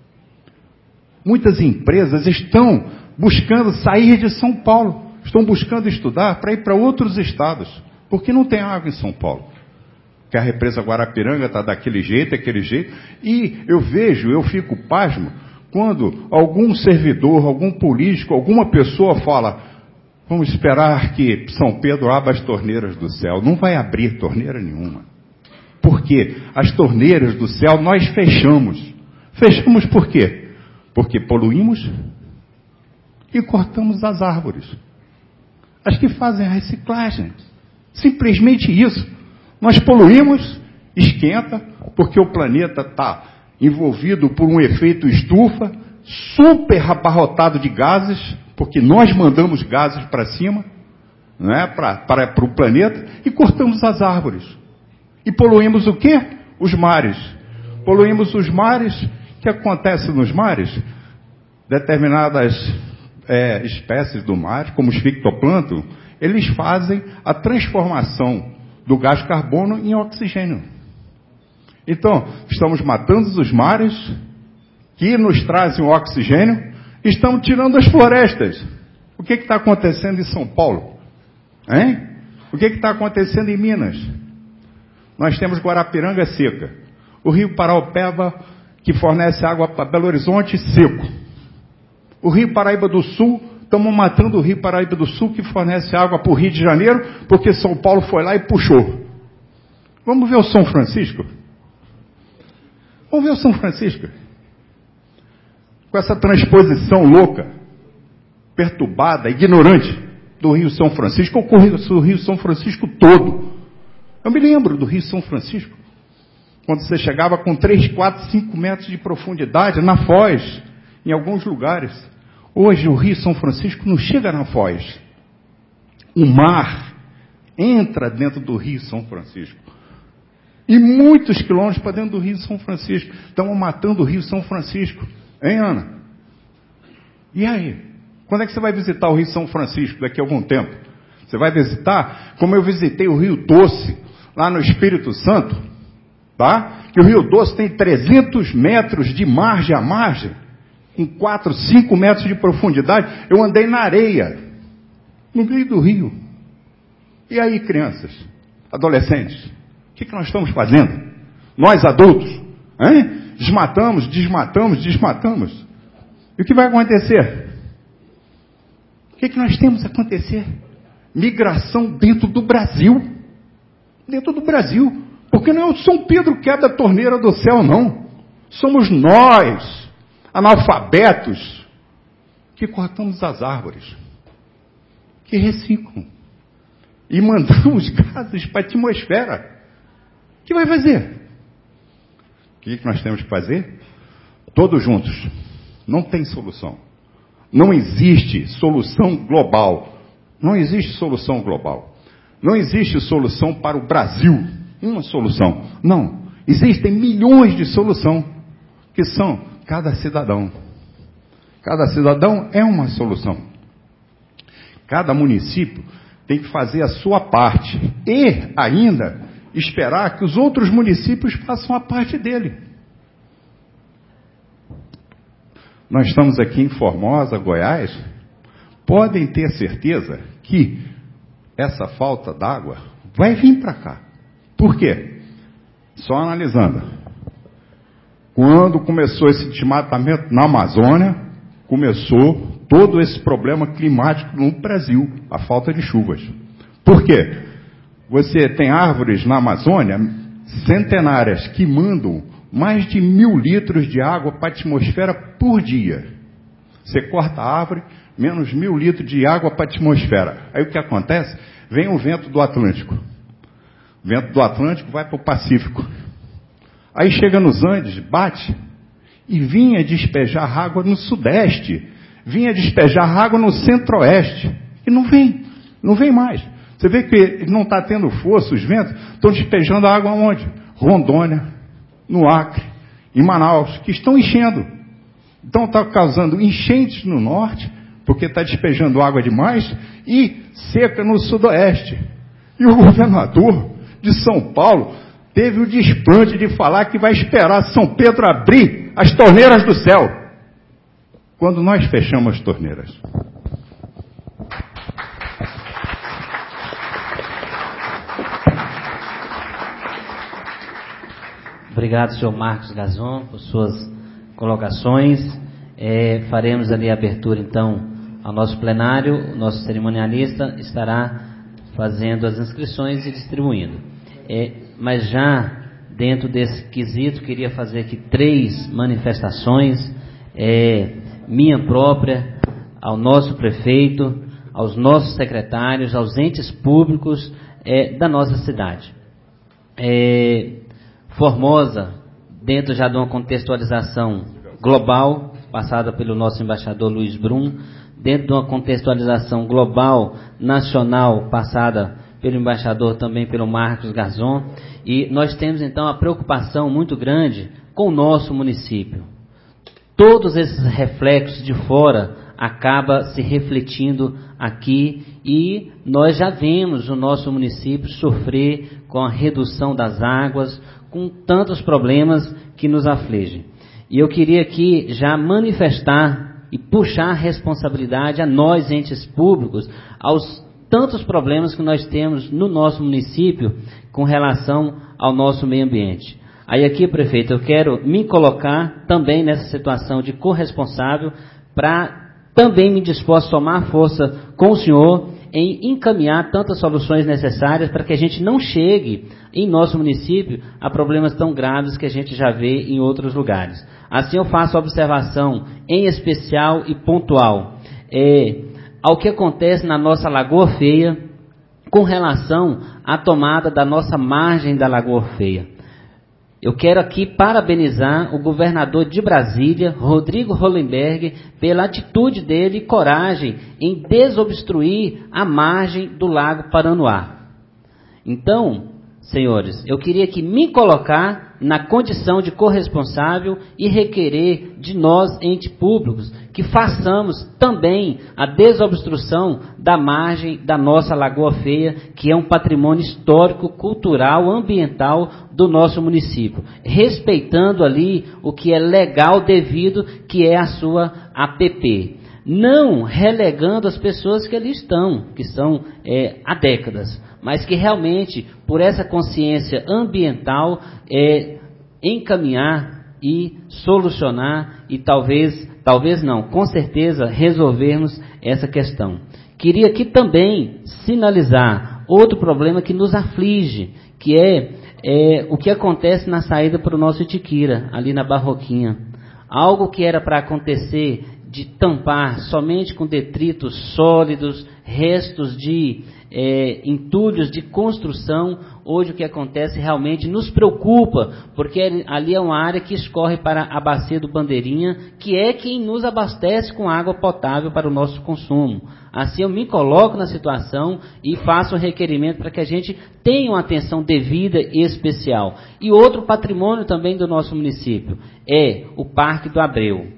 Muitas empresas estão buscando sair de São Paulo. Estão buscando estudar para ir para outros estados. Porque não tem água em São Paulo. Que a represa Guarapiranga está daquele jeito, daquele jeito. E eu vejo, eu fico pasmo, quando algum servidor, algum político, alguma pessoa fala: vamos esperar que São Pedro abra as torneiras do céu. Não vai abrir torneira nenhuma. Por quê? As torneiras do céu nós fechamos. Fechamos por quê? Porque poluímos e cortamos as árvores. As que fazem a reciclagem. Simplesmente isso. Nós poluímos, esquenta, porque o planeta está envolvido por um efeito estufa, super abarrotado de gases, porque nós mandamos gases para cima, não é? para, para, para o planeta, e cortamos as árvores. E poluímos o quê? Os mares. Poluímos os mares. O que acontece nos mares? Determinadas é, espécies do mar, como os fitoplâncton, eles fazem a transformação do gás carbono em oxigênio. Então, estamos matando os mares, que nos trazem o oxigênio, e estamos tirando as florestas. O que está acontecendo em São Paulo? Hein? O que está acontecendo em Minas? Nós temos Guarapiranga seca. O rio Paraopeba, que fornece água para Belo Horizonte, seco. O rio Paraíba do Sul, estamos matando o rio Paraíba do Sul, que fornece água para o Rio de Janeiro, porque São Paulo foi lá e puxou. Vamos ver o São Francisco? Vamos ver o São Francisco. Com essa transposição louca, perturbada, ignorante do Rio São Francisco, ocorreu o Rio São Francisco todo. Eu me lembro do Rio São Francisco, quando você chegava com três, quatro, cinco metros de profundidade na foz, em alguns lugares. Hoje o Rio São Francisco não chega na foz. O mar entra dentro do Rio São Francisco. E muitos quilômetros para dentro do Rio São Francisco. Estamos matando o Rio São Francisco. Hein, Ana? E aí? Quando é que você vai visitar o Rio São Francisco daqui a algum tempo? Você vai visitar como eu visitei o Rio Doce, lá no Espírito Santo, tá? Que o Rio Doce tem trezentos metros de margem a margem, com quatro, cinco metros de profundidade. Eu andei na areia, no meio do rio. E aí, crianças, adolescentes, o que, que nós estamos fazendo? Nós adultos, hein? Desmatamos, desmatamos, desmatamos. E o que vai acontecer? O que, que nós temos a acontecer? Migração dentro do Brasil. Dentro do Brasil. Porque não é o São Pedro que é da torneira do céu, não. Somos nós, analfabetos, que cortamos as árvores, que reciclam. E mandamos gases para a atmosfera. O que vai fazer? O que, que nós temos que fazer? Todos juntos. Não tem solução. Não existe solução global. Não existe solução global. Não existe solução para o Brasil. Uma solução. Não. Existem milhões de soluções, que são cada cidadão. Cada cidadão é uma solução. Cada município tem que fazer a sua parte. E ainda esperar que os outros municípios façam a parte dele. Nós estamos aqui em Formosa, Goiás. Podem ter certeza que essa falta d'água vai vir para cá. Por quê? Só analisando. Quando começou esse desmatamento na Amazônia, começou todo esse problema climático no Brasil, a falta de chuvas. Por quê? Você tem árvores na Amazônia centenárias que mandam mais de mil litros de água para a atmosfera por dia. Você corta a árvore, menos mil litros de água para a atmosfera. Aí o que acontece? Vem o vento do Atlântico. O vento do Atlântico vai para o Pacífico. Aí chega nos Andes, bate, e vinha despejar água no Sudeste. Vinha despejar água no Centro-Oeste. E não vem, não vem mais. Você vê que não está tendo força, os ventos estão despejando água onde? Rondônia, no Acre, em Manaus, que estão enchendo. Então está causando enchentes no norte, porque está despejando água demais, e seca no sudoeste. E o governador de São Paulo teve o desplante de falar que vai esperar São Pedro abrir as torneiras do céu, quando nós fechamos as torneiras. Obrigado, senhor Marcos Gazon, por suas colocações. É, faremos ali a abertura, então, ao nosso plenário. O nosso cerimonialista estará fazendo as inscrições e distribuindo. É, mas já dentro desse quesito, queria fazer aqui três manifestações, é, minha própria, ao nosso prefeito, aos nossos secretários, aos entes públicos é, da nossa cidade. É, Formosa, dentro já de uma contextualização global, passada pelo nosso embaixador Luiz Brum, dentro de uma contextualização global, nacional, passada pelo embaixador também pelo Marcos Gazon, e nós temos então a preocupação muito grande com o nosso município. Todos esses reflexos de fora acabam se refletindo aqui, e nós já vemos o nosso município sofrer com a redução das águas, com tantos problemas que nos afligem. E eu queria aqui já manifestar e puxar a responsabilidade a nós, entes públicos, aos tantos problemas que nós temos no nosso município com relação ao nosso meio ambiente. Aí aqui, prefeito, eu quero me colocar também nessa situação de corresponsável para também me dispor a somar força com o senhor em encaminhar tantas soluções necessárias para que a gente não chegue em nosso município a problemas tão graves que a gente já vê em outros lugares. Assim eu faço observação em especial e pontual é, ao que acontece na nossa Lagoa Feia com relação à tomada da nossa margem da Lagoa Feia. Eu quero aqui parabenizar o governador de Brasília, Rodrigo Hollenberg, pela atitude dele e coragem em desobstruir a margem do Lago Paranoá. Então, senhores, eu queria que me colocar na condição de corresponsável e requerer de nós, entes públicos, que façamos também a desobstrução da margem da nossa Lagoa Feia, que é um patrimônio histórico, cultural, ambiental do nosso município, respeitando ali o que é legal devido, que é a sua A P P. Não relegando as pessoas que ali estão, que são é, há décadas, mas que realmente, por essa consciência ambiental, é, encaminhar e solucionar e talvez, talvez não, com certeza resolvermos essa questão. Queria aqui também sinalizar outro problema que nos aflige, que é, é o que acontece na saída para o nosso Itiquira, ali na Barroquinha. Algo que era para acontecer de tampar somente com detritos sólidos, restos de é, entulhos de construção, hoje o que acontece realmente nos preocupa, porque ali é uma área que escorre para a bacia do Bandeirinha, que é quem nos abastece com água potável para o nosso consumo. Assim eu me coloco na situação e faço o requerimento para que a gente tenha uma atenção devida e especial. E outro patrimônio também do nosso município é o Parque do Abreu,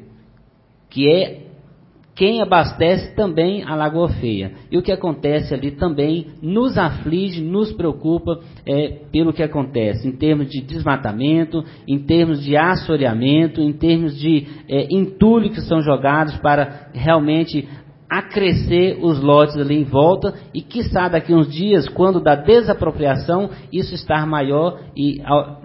que é quem abastece também a Lagoa Feia. E o que acontece ali também nos aflige, nos preocupa é, pelo que acontece, em termos de desmatamento, em termos de assoreamento, em termos de é, entulho que são jogados para realmente acrescer os lotes ali em volta e, quiçá, daqui uns dias, quando da desapropriação, isso estar maior e,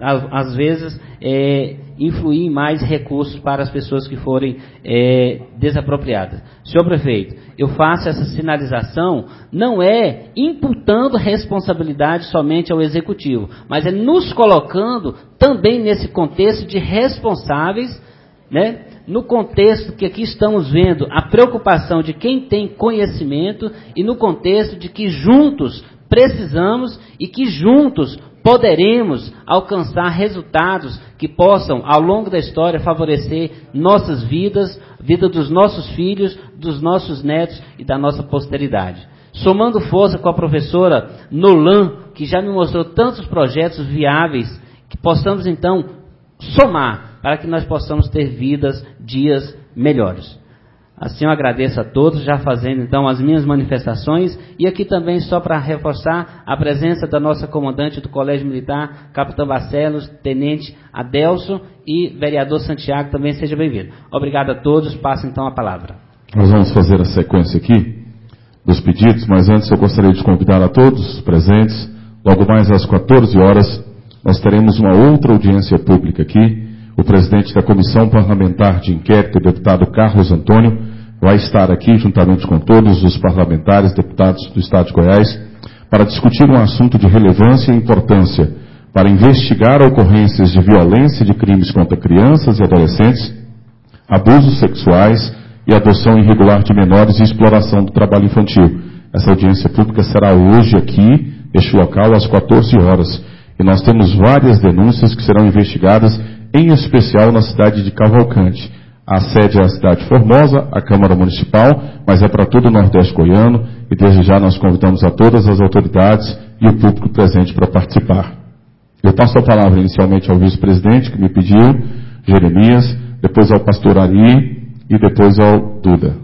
às vezes, é, influir em mais recursos para as pessoas que forem é, desapropriadas. Senhor prefeito, eu faço essa sinalização, não é imputando responsabilidade somente ao executivo, mas é nos colocando também nesse contexto de responsáveis, né? No contexto que aqui estamos vendo a preocupação de quem tem conhecimento e no contexto de que juntos precisamos e que juntos poderemos alcançar resultados que possam, ao longo da história, favorecer nossas vidas, vida dos nossos filhos, dos nossos netos e da nossa posteridade. Somando força com a professora Nolan, que já me mostrou tantos projetos viáveis, que possamos então somar para que nós possamos ter vidas, dias melhores. Assim eu agradeço a todos, já fazendo então as minhas manifestações, e aqui também só para reforçar a presença da nossa comandante do Colégio Militar, Capitão Barcelos, Tenente Adelso e Vereador Santiago, também seja bem-vindo. Obrigado a todos, passo então a palavra. Nós vamos fazer a sequência aqui dos pedidos, mas antes eu gostaria de convidar a todos presentes, logo mais às quatorze horas, nós teremos uma outra audiência pública aqui. O presidente da Comissão Parlamentar de Inquérito, o deputado Carlos Antônio, vai estar aqui juntamente com todos os parlamentares, deputados do Estado de Goiás, para discutir um assunto de relevância e importância para investigar ocorrências de violência e de crimes contra crianças e adolescentes, abusos sexuais e adoção irregular de menores e exploração do trabalho infantil. Essa audiência pública será hoje aqui, neste local, às quatorze horas. E nós temos várias denúncias que serão investigadas, em especial na cidade de Cavalcante. A sede é a cidade de Formosa, a Câmara Municipal, mas é para todo o Nordeste goiano, e desde já nós convidamos a todas as autoridades e o público presente para participar. Eu passo a palavra inicialmente ao vice-presidente, que me pediu, Jeremias, depois ao pastor Ari e depois ao Duda.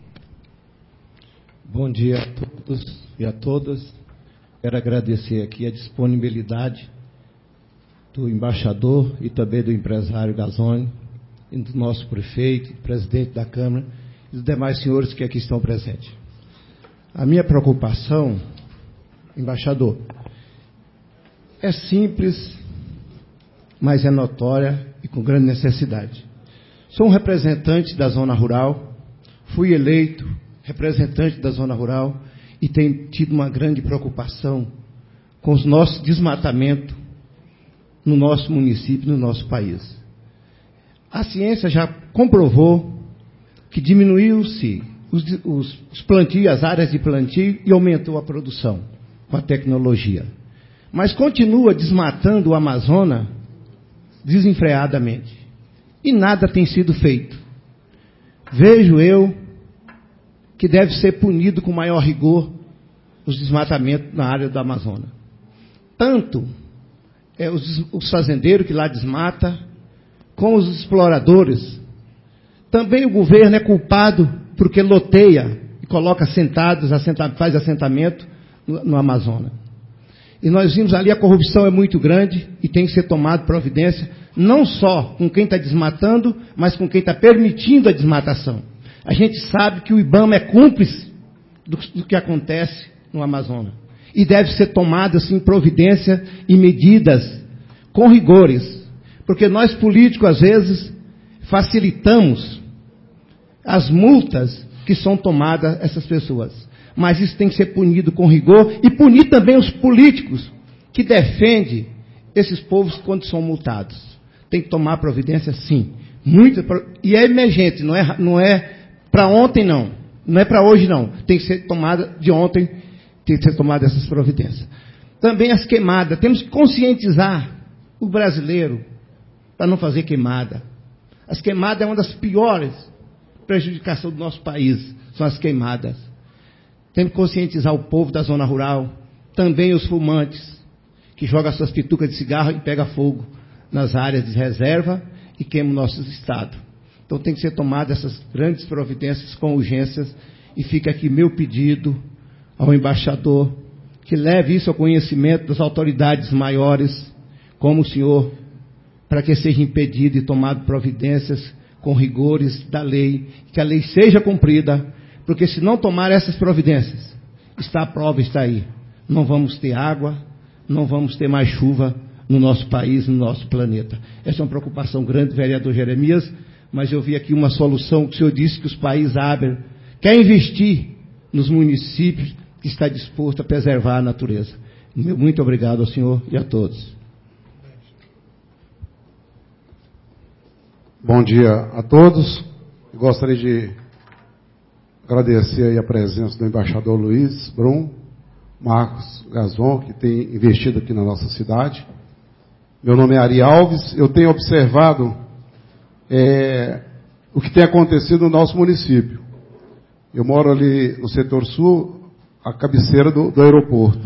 Bom dia a todos e a todas. Quero agradecer aqui a disponibilidade do embaixador e também do empresário Gazzoni, e do nosso prefeito, presidente da Câmara e dos demais senhores que aqui estão presentes. A minha preocupação, embaixador, é simples, mas é notória e com grande necessidade. Sou um representante da zona rural, fui eleito representante da zona rural e tenho tido uma grande preocupação com os nossos desmatamentos no nosso município, no nosso país. A ciência já comprovou que diminuiu-se os, os, os plantios, as áreas de plantio, e aumentou a produção com a tecnologia. Mas continua desmatando o Amazonas desenfreadamente. E nada tem sido feito. Vejo eu que deve ser punido com maior rigor os desmatamentos na área do Amazonas. Tanto é, os, os fazendeiros que lá desmata, com os exploradores. Também o governo é culpado porque loteia e coloca assentados, assenta, faz assentamento no, no Amazonas. E nós vimos ali a corrupção é muito grande e tem que ser tomada providência, não só com quem está desmatando, mas com quem está permitindo a desmatação. A gente sabe que o IBAMA é cúmplice do, do que acontece no Amazonas. E deve ser tomada, assim, providência e medidas com rigores. Porque nós políticos, às vezes, facilitamos as multas que são tomadas a essas pessoas. Mas isso tem que ser punido com rigor e punir também os políticos que defendem esses povos quando são multados. Tem que tomar providência, sim. Muito, e é emergente, não é, não é para ontem, não. Não é para hoje, não. Tem que ser tomada de ontem, tem que ser tomada essas providências. Também as queimadas. Temos que conscientizar o brasileiro para não fazer queimada. As queimadas é uma das piores prejudicações do nosso país, são as queimadas. Temos que conscientizar o povo da zona rural, também os fumantes, que jogam suas pitucas de cigarro e pegam fogo nas áreas de reserva e queimam nossos estados. Então tem que ser tomadas essas grandes providências com urgências, e fica aqui meu pedido ao embaixador que leve isso ao conhecimento das autoridades maiores, como o senhor, para que seja impedido e tomado providências com rigores da lei, que a lei seja cumprida, porque se não tomar essas providências, está a prova, está aí. Não vamos ter água, não vamos ter mais chuva no nosso país, no nosso planeta. Essa é uma preocupação grande, vereador Jeremias, mas eu vi aqui uma solução que o senhor disse que os países abrem, quer investir nos municípios que está disposto a preservar a natureza. Muito obrigado ao senhor e a todos. Bom dia a todos. Gostaria de agradecer aí a presença do embaixador Luiz Brum, Marcos Gazon, que tem investido aqui na nossa cidade. Meu nome é Ari Alves. Eu tenho observado é, o que tem acontecido no nosso município. Eu moro ali no setor sul, a cabeceira do, do aeroporto.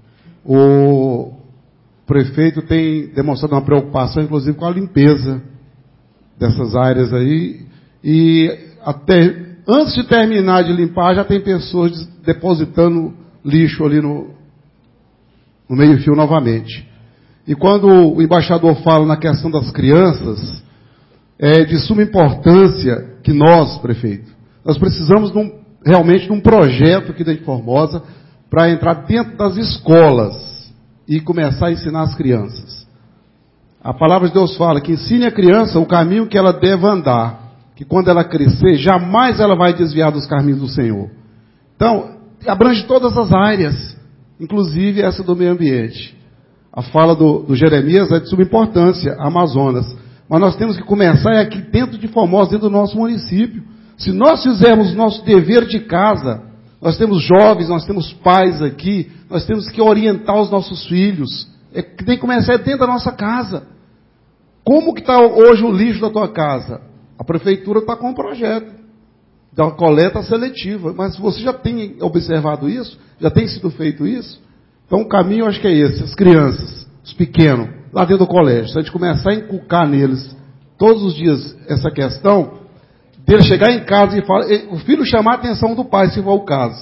O prefeito tem demonstrado uma preocupação, inclusive, com a limpeza dessas áreas aí, e até antes de terminar de limpar, já tem pessoas depositando lixo ali no, no meio-fio novamente. E quando o embaixador fala na questão das crianças, é de suma importância que nós, prefeito, nós precisamos de um, realmente de um projeto aqui dentro de Formosa para entrar dentro das escolas e começar a ensinar as crianças. A palavra de Deus fala que ensine a criança o caminho que ela deve andar, que quando ela crescer, jamais ela vai desviar dos caminhos do Senhor. Então, abrange todas as áreas, inclusive essa do meio ambiente. A fala do, do Jeremias é de suma importância, Amazonas. Mas nós temos que começar aqui dentro de Formosa, dentro do nosso município. Se nós fizermos o nosso dever de casa, nós temos jovens, nós temos pais aqui, nós temos que orientar os nossos filhos. É que tem que começar dentro da nossa casa. Como que está hoje o lixo da tua casa? A prefeitura está com um projeto da coleta seletiva, mas você já tem observado isso? Já tem sido feito isso? Então o caminho, eu acho que é esse, as crianças, os pequenos, lá dentro do colégio, se a gente começar a inculcar neles todos os dias essa questão, dele chegar em casa e falar, o filho chamar a atenção do pai, se for o caso.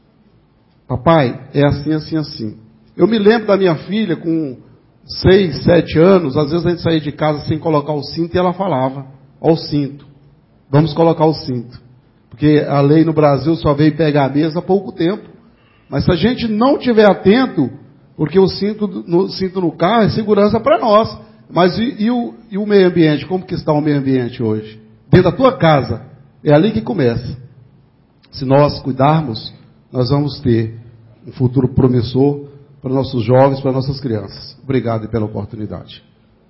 Papai, é assim, assim, assim. Eu me lembro da minha filha com seis, sete anos, às vezes a gente saía de casa sem colocar o cinto e ela falava, ó o cinto, vamos colocar o cinto. Porque a lei no Brasil só veio pegar a mesa há pouco tempo. Mas se a gente não estiver atento, porque o cinto no, cinto no carro é segurança para nós. Mas e, e, o, e o meio ambiente? Como que está o meio ambiente hoje? Dentro da tua casa, é ali que começa. Se nós cuidarmos, nós vamos ter um futuro promissor para nossos jovens, para nossas crianças. Obrigado pela oportunidade.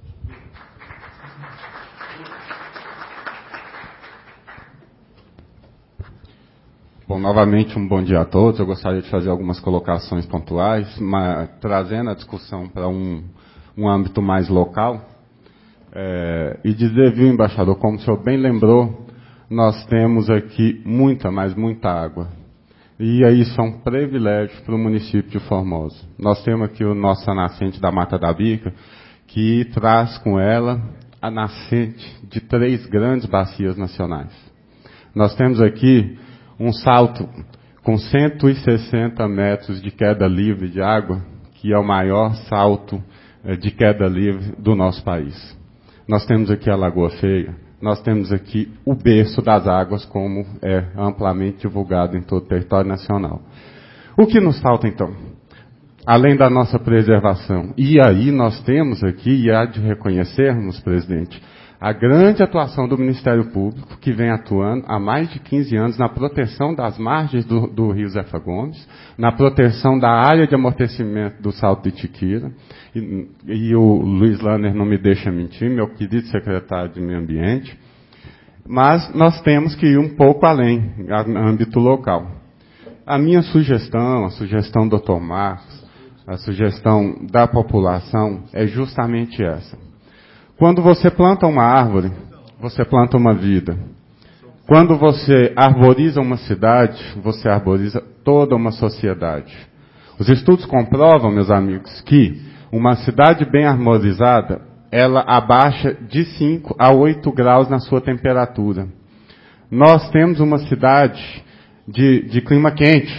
Bom, novamente um bom dia a todos. Eu gostaria de fazer algumas colocações pontuais, mas, trazendo a discussão para um, um âmbito mais local. É, e dizer, viu, embaixador, como o senhor bem lembrou, nós temos aqui muita, mas muita água. E isso é um privilégio para o município de Formosa. Nós temos aqui o nossa nascente da Mata da Bica, que traz com ela a nascente de três grandes bacias nacionais. Nós temos aqui um salto com cento e sessenta metros de queda livre de água, que é o maior salto de queda livre do nosso país. Nós temos aqui a Lagoa Feia, nós temos aqui o berço das águas, como é amplamente divulgado em todo o território nacional. O que nos falta, então? Além da nossa preservação. E aí nós temos aqui, e há de reconhecermos, presidente, a grande atuação do Ministério Público, que vem atuando há mais de quinze anos na proteção das margens do, do Rio Zefa Gomes, na proteção da área de amortecimento do Salto de Itiquira, e, e o Luiz Lanner não me deixa mentir, meu querido secretário de Meio Ambiente, mas nós temos que ir um pouco além, no âmbito local. A minha sugestão, a sugestão do doutor Marcos, a sugestão da população é justamente essa. Quando você planta uma árvore, você planta uma vida. Quando você arboriza uma cidade, você arboriza toda uma sociedade. Os estudos comprovam, meus amigos, que uma cidade bem arborizada, ela abaixa de cinco a oito graus na sua temperatura. Nós temos uma cidade de, de clima quente,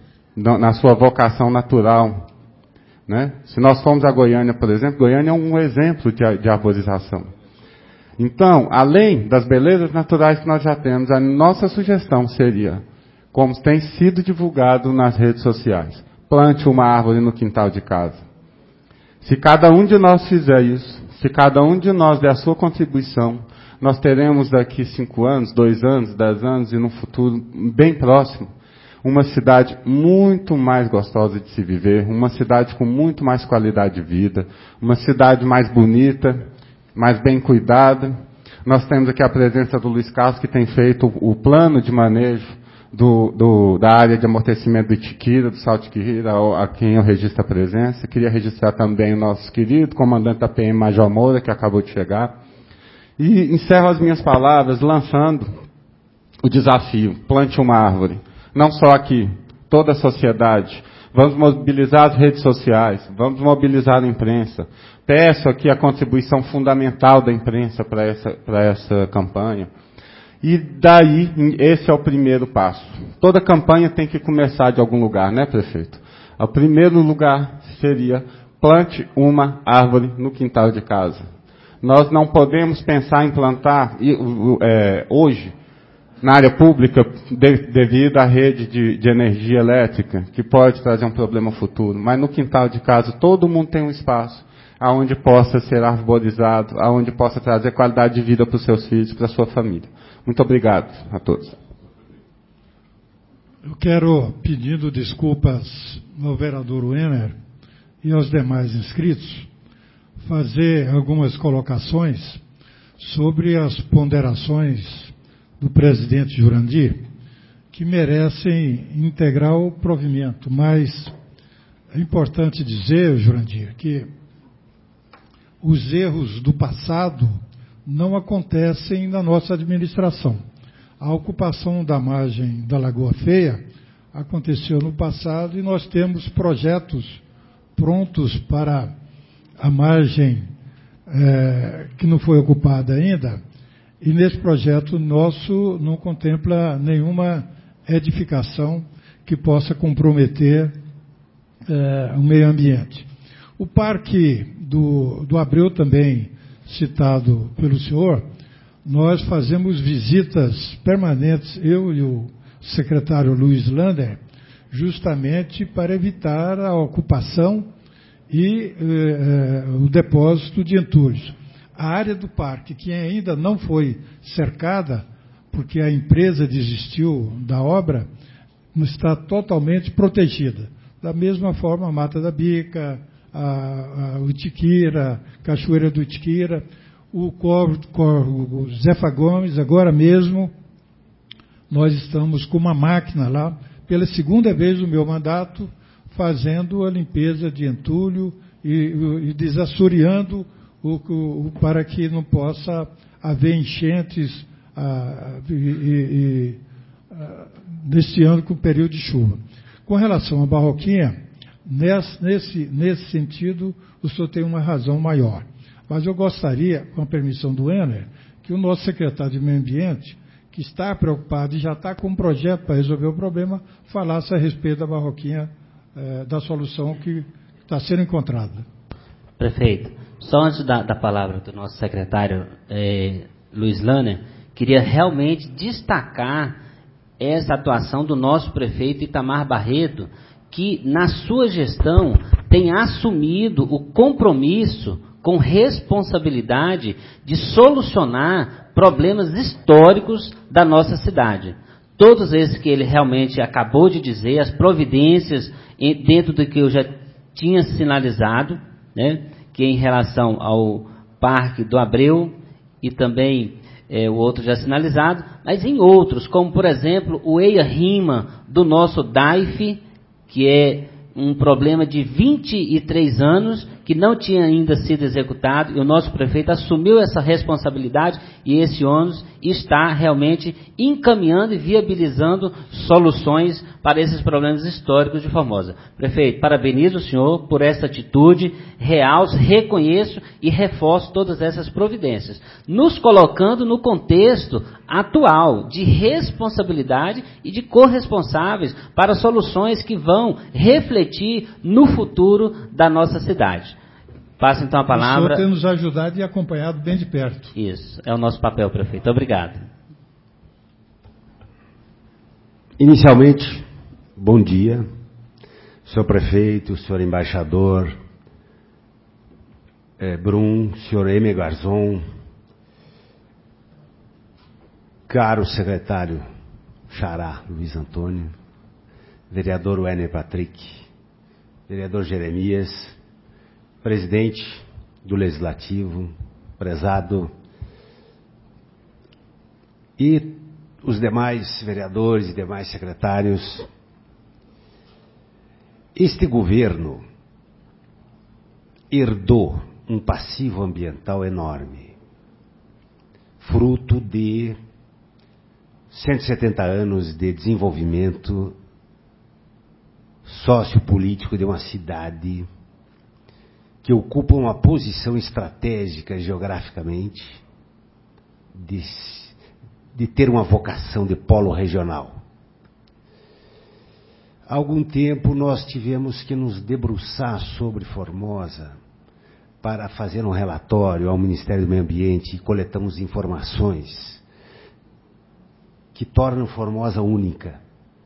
na sua vocação natural. Né? Se nós formos a Goiânia, por exemplo, Goiânia é um exemplo de, de arborização. Então, além das belezas naturais que nós já temos, a nossa sugestão seria, como tem sido divulgado nas redes sociais, plante uma árvore no quintal de casa. Se cada um de nós fizer isso, se cada um de nós der a sua contribuição, nós teremos daqui cinco anos, dois anos, dez anos e no futuro bem próximo, uma cidade muito mais gostosa de se viver, uma cidade com muito mais qualidade de vida, uma cidade mais bonita, mais bem cuidada. Nós temos aqui a presença do Luiz Carlos, que tem feito o plano de manejo do, do, da área de amortecimento do Itiquira, do Salto de Itiquira, a quem eu registro a presença. Queria registrar também o nosso querido comandante da P M Major Moura, que acabou de chegar. E encerro as minhas palavras lançando o desafio: plante uma árvore. Não só aqui, toda a sociedade. Vamos mobilizar as redes sociais, vamos mobilizar a imprensa. Peço aqui a contribuição fundamental da imprensa para essa, para essa campanha. E daí, esse é o primeiro passo. Toda campanha tem que começar de algum lugar, né, prefeito? O primeiro lugar seria: plante uma árvore no quintal de casa. Nós não podemos pensar em plantar é, hoje, na área pública, de, devido à rede de, de energia elétrica, que pode trazer um problema futuro. Mas no quintal de casa, todo mundo tem um espaço aonde possa ser arborizado, aonde possa trazer qualidade de vida para os seus filhos, para a sua família. Muito obrigado a todos. Eu quero, pedindo desculpas ao vereador Wenner e aos demais inscritos, fazer algumas colocações sobre as ponderações do presidente Jurandir, que merecem integral provimento. Mas é importante dizer, Jurandir, que os erros do passado não acontecem na nossa administração. A ocupação da margem da Lagoa Feia aconteceu no passado e nós temos projetos prontos para a margem é, que não foi ocupada ainda. E nesse projeto nosso não contempla nenhuma edificação que possa comprometer é, o meio ambiente. O Parque do, do Abreu, também citado pelo senhor, nós fazemos visitas permanentes, eu e o secretário Luiz Lander, justamente para evitar a ocupação e eh, o depósito de entulhos. A área do parque, que ainda não foi cercada, porque a empresa desistiu da obra, está totalmente protegida. Da mesma forma, a Mata da Bica, a, a, o Itiquira, Cachoeira do Itiquira, o Córrego Zefa Gomes, agora mesmo, nós estamos com uma máquina lá, pela segunda vez no meu mandato, fazendo a limpeza de entulho e, e desassoreando o, o, para que não possa haver enchentes ah, e, e, ah, neste ano com o período de chuva. Com relação à Barroquinha, nesse, nesse, nesse sentido, o senhor tem uma razão maior. Mas eu gostaria, com a permissão do Enner, que o nosso secretário de Meio Ambiente, que está preocupado e já está com um projeto para resolver o problema, falasse a respeito da Barroquinha, eh, da solução que está sendo encontrada. Prefeito, só antes da, da palavra do nosso secretário eh, Luiz Lanner, queria realmente destacar essa atuação do nosso prefeito Itamar Barreto, que na sua gestão tem assumido o compromisso com responsabilidade de solucionar problemas históricos da nossa cidade. Todos esses que ele realmente acabou de dizer, as providências dentro do que eu já tinha sinalizado, né, que é em relação ao Parque do Abreu e também é, o outro já sinalizado, mas em outros, como por exemplo o EIA-RIMA do nosso D A I F, que é um problema de vinte e três anos, que não tinha ainda sido executado, e o nosso prefeito assumiu essa responsabilidade e esse ônus está realmente encaminhando e viabilizando soluções para esses problemas históricos de Formosa. Prefeito, parabenizo o senhor por essa atitude, realço, reconheço e reforço todas essas providências, nos colocando no contexto atual de responsabilidade e de corresponsáveis para soluções que vão refletir no futuro da nossa cidade. Passo então a palavra. O senhor tem nos ajudado e acompanhado bem de perto. Isso, é o nosso papel, prefeito. Obrigado. Inicialmente, bom dia, senhor prefeito, senhor embaixador, é, Brum, senhor Eme Garzon, caro secretário Xará Luiz Antônio, vereador Werner Patrick, vereador Jeremias, presidente do Legislativo, prezado, e os demais vereadores e demais secretários. Este governo herdou um passivo ambiental enorme, fruto de cento e setenta anos de desenvolvimento sociopolítico de uma cidade que ocupa uma posição estratégica geograficamente de, de ter uma vocação de polo regional. Há algum tempo nós tivemos que nos debruçar sobre Formosa para fazer um relatório ao Ministério do Meio Ambiente e coletamos informações que tornam Formosa única.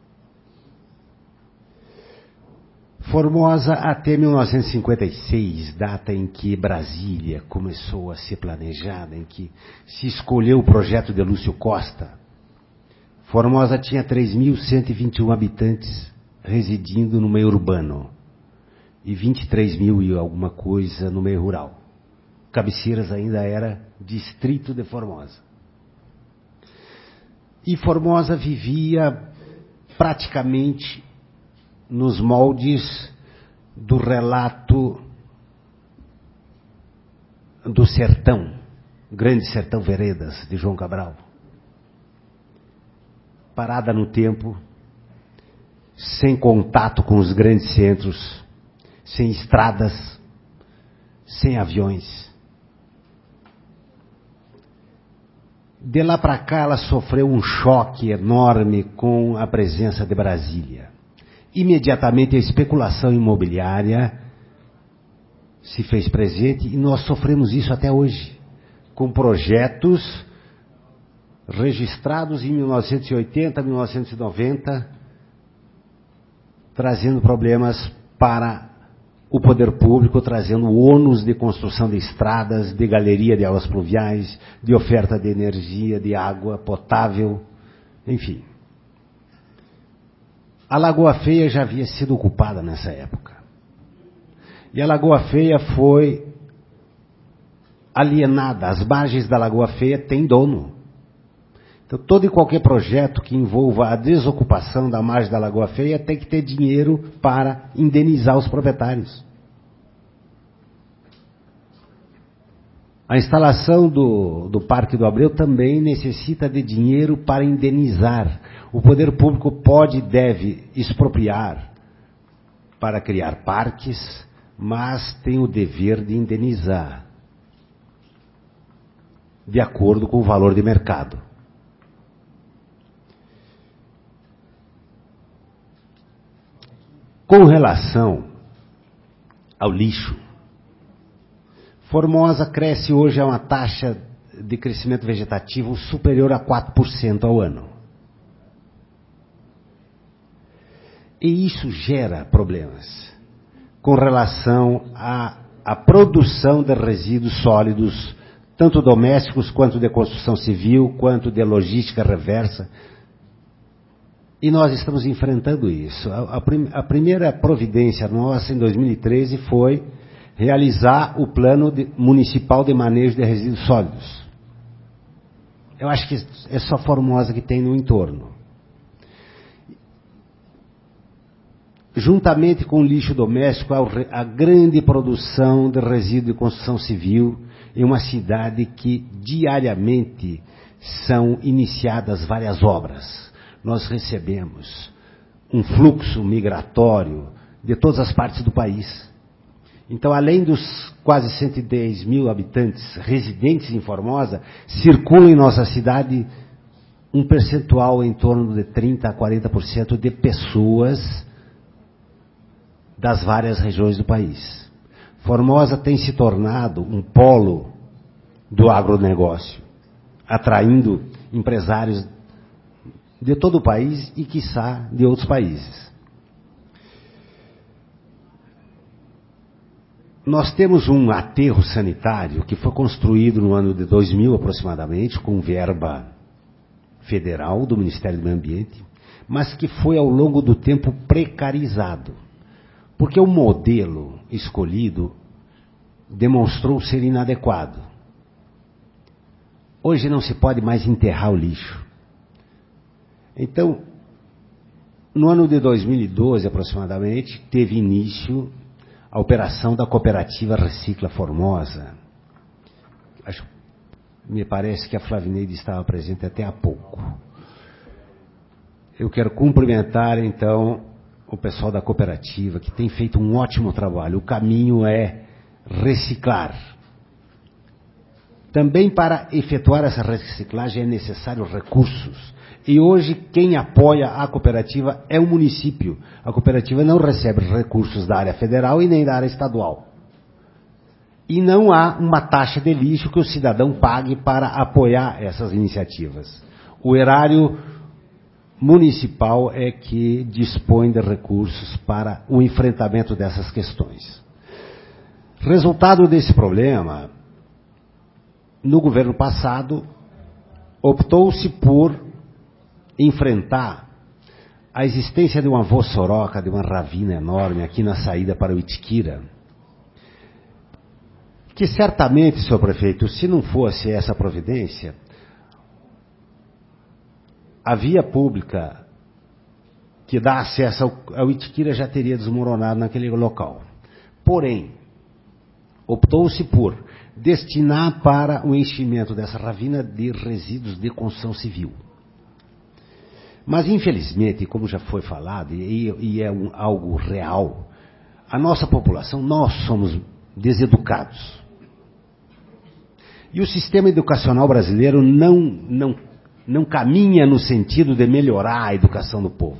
Formosa até mil novecentos e cinquenta e seis, data em que Brasília começou a ser planejada, em que se escolheu o projeto de Lúcio Costa, Formosa tinha três mil cento e vinte e um habitantes residindo no meio urbano e vinte e três mil e alguma coisa no meio rural. Cabeceiras ainda era distrito de Formosa. E Formosa vivia praticamente nos moldes do relato do sertão, Grande Sertão Veredas, de João Cabral. Parada no tempo, sem contato com os grandes centros, sem estradas, sem aviões. De lá para cá ela sofreu um choque enorme com a presença de Brasília. Imediatamente a especulação imobiliária se fez presente e nós sofremos isso até hoje, com projetos registrados em mil novecentos e oitenta, mil novecentos e noventa, trazendo problemas para o poder público, trazendo ônus de construção de estradas, de galeria de águas pluviais, de oferta de energia, de água potável, enfim. A Lagoa Feia já havia sido ocupada nessa época. E a Lagoa Feia foi alienada. As margens da Lagoa Feia têm dono. Então, todo e qualquer projeto que envolva a desocupação da margem da Lagoa Feia tem que ter dinheiro para indenizar os proprietários. A instalação do, do Parque do Abreu também necessita de dinheiro para indenizar. O poder público pode e deve expropriar para criar parques, mas tem o dever de indenizar, de acordo com o valor de mercado. Com relação ao lixo, Formosa cresce hoje a uma taxa de crescimento vegetativo superior a quatro por cento ao ano. E isso gera problemas com relação à, à produção de resíduos sólidos, tanto domésticos quanto de construção civil, quanto de logística reversa. E nós estamos enfrentando isso. A, a, prim, a primeira providência nossa em dois mil e treze foi realizar o plano de, municipal de manejo de resíduos sólidos. Eu acho que é só Formosa que tem no entorno. Juntamente com o lixo doméstico, a, a grande produção de resíduo de construção civil em uma cidade que diariamente são iniciadas várias obras. Nós recebemos um fluxo migratório de todas as partes do país. Então, além dos quase cento e dez mil habitantes residentes em Formosa, circula em nossa cidade um percentual em torno de trinta a quarenta por cento de pessoas das várias regiões do país. Formosa tem se tornado um polo do agronegócio, atraindo empresários de todo o país e, quiçá, de outros países. Nós temos um aterro sanitário que foi construído no ano de dois mil aproximadamente, com verba federal do Ministério do Meio Ambiente, mas que foi ao longo do tempo precarizado, porque o modelo escolhido demonstrou ser inadequado. Hoje não se pode mais enterrar o lixo. Então, no ano de dois mil e doze aproximadamente, teve início a operação da cooperativa Recicla Formosa. Acho, me parece que a Flavineide estava presente até há pouco. Eu quero cumprimentar, então, o pessoal da cooperativa, que tem feito um ótimo trabalho. O caminho é reciclar. Também para efetuar essa reciclagem é necessário recursos. E hoje quem apoia a cooperativa é o município. A cooperativa não recebe recursos da área federal e nem da área estadual. E não há uma taxa de lixo que o cidadão pague para apoiar essas iniciativas. O erário municipal é que dispõe de recursos para o enfrentamento dessas questões. Resultado desse problema, no governo passado, optou-se por enfrentar a existência de uma vossoroca, de uma ravina enorme aqui na saída para o Itiquira, que certamente, senhor prefeito, se não fosse essa providência, a via pública que dá acesso ao, ao Itiquira já teria desmoronado naquele local. Porém, optou-se por destinar para o enchimento dessa ravina de resíduos de construção civil. Mas, infelizmente, como já foi falado, e, e é um, algo real, a nossa população, nós somos deseducados. E o sistema educacional brasileiro não, não, não caminha no sentido de melhorar a educação do povo.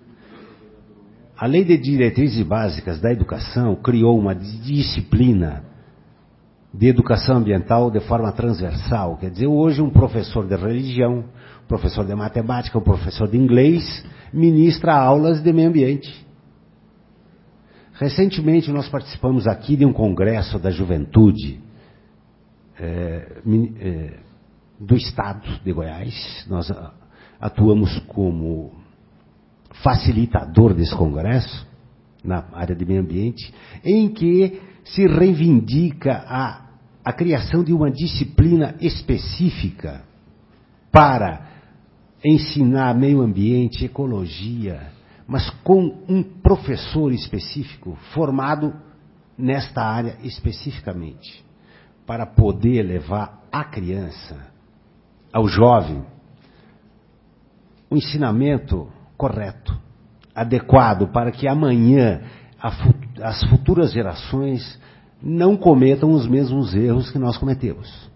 A Lei de Diretrizes Básicas da Educação criou uma disciplina de educação ambiental de forma transversal. Quer dizer, hoje um professor de religião, professor de matemática, um professor de inglês, ministra aulas de meio ambiente. Recentemente nós participamos aqui de um congresso da juventude é, é, do estado de Goiás. Nós atuamos como facilitador desse congresso, na área de meio ambiente, em que se reivindica a, a criação de uma disciplina específica para ensinar meio ambiente, ecologia, mas com um professor específico formado nesta área especificamente. para poder levar à criança, ao jovem, um ensinamento correto, adequado, para que amanhã a, as futuras gerações não cometam os mesmos erros que nós cometemos.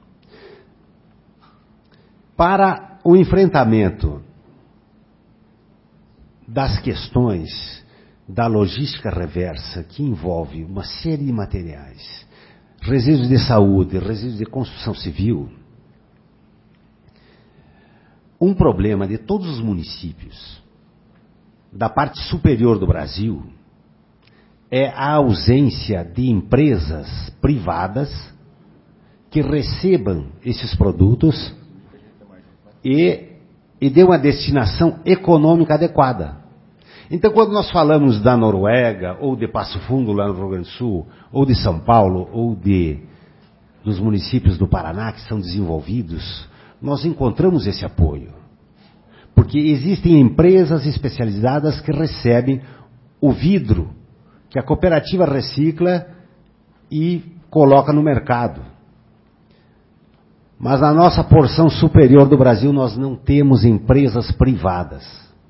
Para o enfrentamento das questões da logística reversa, que envolve uma série de materiais, resíduos de saúde, resíduos de construção civil, um problema de todos os municípios da parte superior do Brasil é a ausência de empresas privadas que recebam esses produtos e, e dê uma destinação econômica adequada. Então, quando nós falamos da Noruega, ou de Passo Fundo, lá no Rio Grande do Sul, ou de São Paulo, ou de, dos municípios do Paraná que são desenvolvidos, nós encontramos esse apoio. Porque existem empresas especializadas que recebem o vidro que a cooperativa recicla e coloca no mercado. Mas na nossa porção superior do Brasil nós não temos empresas privadas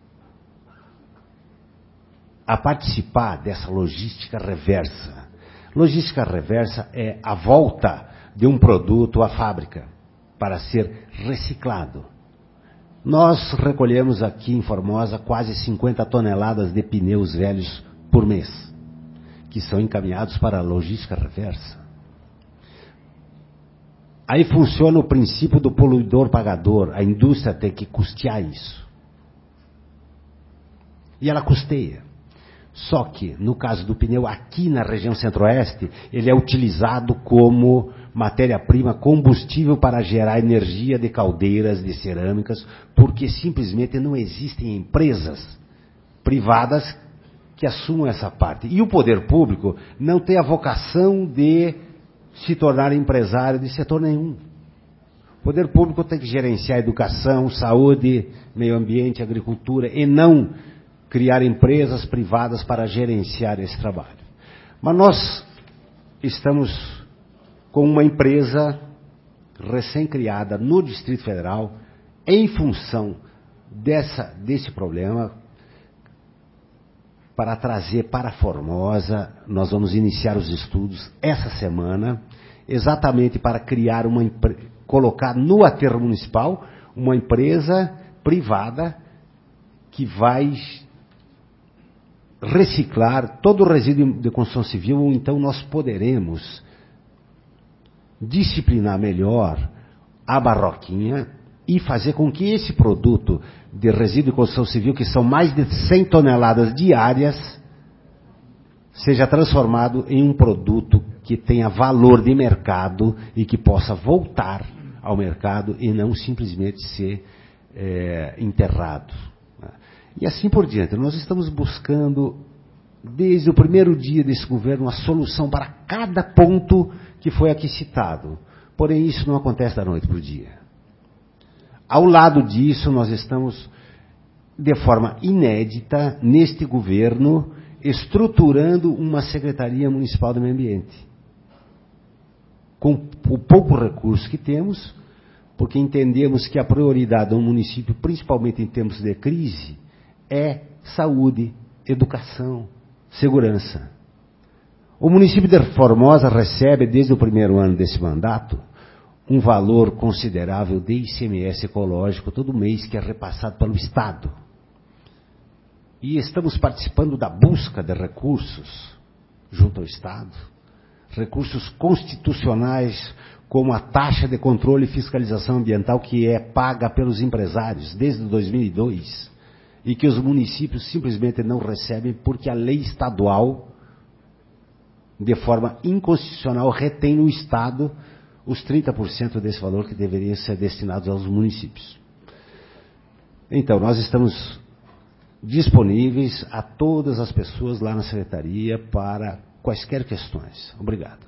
a participar dessa logística reversa. Logística reversa é a volta de um produto à fábrica para ser reciclado. Nós recolhemos aqui em Formosa quase cinquenta toneladas de pneus velhos por mês, que são encaminhados para a logística reversa. Aí funciona o princípio do poluidor-pagador. A indústria tem que custear isso. E ela custeia. Só que, no caso do pneu, aqui na região centro-oeste, ele é utilizado como matéria-prima, combustível para gerar energia de caldeiras, de cerâmicas, porque simplesmente não existem empresas privadas que assumam essa parte. E o poder público não tem a vocação de se tornar empresário de setor nenhum. O poder público tem que gerenciar educação, saúde, meio ambiente, agricultura, e não criar empresas privadas para gerenciar esse trabalho. Mas nós estamos com uma empresa recém-criada no Distrito Federal, em função dessa, desse problema, para trazer para Formosa. Nós vamos iniciar os estudos essa semana, exatamente para criar uma colocar no aterro municipal uma empresa privada que vai reciclar todo o resíduo de construção civil, ou então nós poderemos disciplinar melhor a barroquinha e fazer com que esse produto de resíduo de construção civil, que são mais de cem toneladas diárias, seja transformado em um produto que tenha valor de mercado e que possa voltar ao mercado e não simplesmente ser é, enterrado. E assim por diante. Nós estamos buscando, desde o primeiro dia desse governo, uma solução para cada ponto que foi aqui citado. Porém, isso não acontece da noite para o dia. Ao lado disso, nós estamos, de forma inédita, neste governo, estruturando uma Secretaria Municipal do Meio Ambiente. Com o pouco recurso que temos, porque entendemos que a prioridade do município, principalmente em tempos de crise, é saúde, educação, segurança. O município de Formosa recebe, desde o primeiro ano desse mandato, um valor considerável de I C M S ecológico todo mês, que é repassado pelo Estado. E estamos participando da busca de recursos junto ao Estado, recursos constitucionais, como a taxa de controle e fiscalização ambiental, que é paga pelos empresários desde dois mil e dois, e que os municípios simplesmente não recebem porque a lei estadual, de forma inconstitucional, retém no Estado os trinta por cento desse valor que deveriam ser destinados aos municípios. Então, nós estamos disponíveis a todas as pessoas lá na Secretaria para quaisquer questões. Obrigado.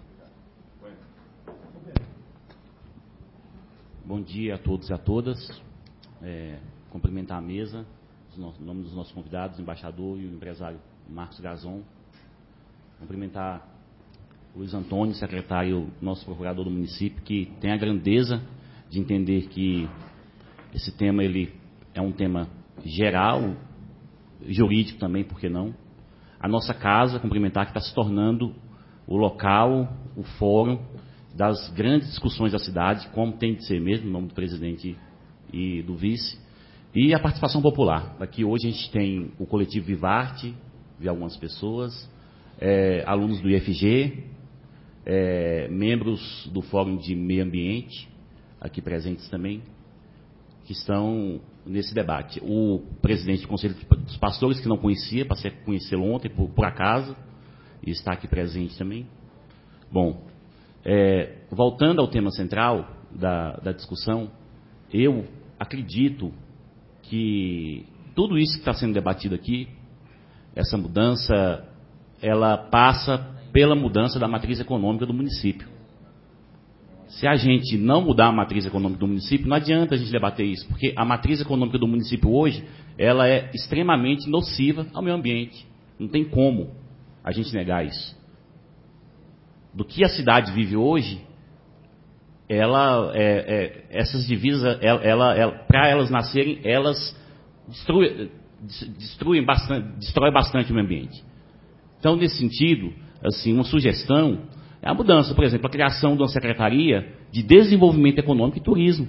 Bom dia a todos e a todas. É, cumprimentar a mesa, em nome dos nossos convidados, o embaixador e o empresário Marcos Gazon. Cumprimentar Luiz Antônio, secretário, nosso procurador do município, que tem a grandeza de entender que esse tema ele é um tema geral, jurídico também, por que não? A nossa casa, cumprimentar, que está se tornando o local, o fórum das grandes discussões da cidade, como tem de ser mesmo, em nome do presidente e do vice, e a participação popular. Aqui hoje a gente tem o coletivo Vivarte, vi algumas pessoas, é, alunos do I F G, é, membros do Fórum de Meio Ambiente, aqui presentes também, que estão nesse debate. O presidente do Conselho dos Pastores, que não conhecia, passei a conhecê-lo ontem, por, por acaso, e está aqui presente também. Bom, é, voltando ao tema central da, da discussão, eu acredito que tudo isso que está sendo debatido aqui, essa mudança, ela passa pela mudança da matriz econômica do município. Se a gente não mudar a matriz econômica do município, não adianta a gente debater isso, porque a matriz econômica do município hoje, ela é extremamente nociva ao meio ambiente. Não tem como a gente negar isso. Do que a cidade vive hoje, ela, é, é, essas divisas, ela, ela, ela, para elas nascerem, elas destruem, destruem bastante, destrói bastante o meio ambiente. Então, nesse sentido, assim, uma sugestão é a mudança, por exemplo, a criação de uma secretaria de desenvolvimento econômico e turismo.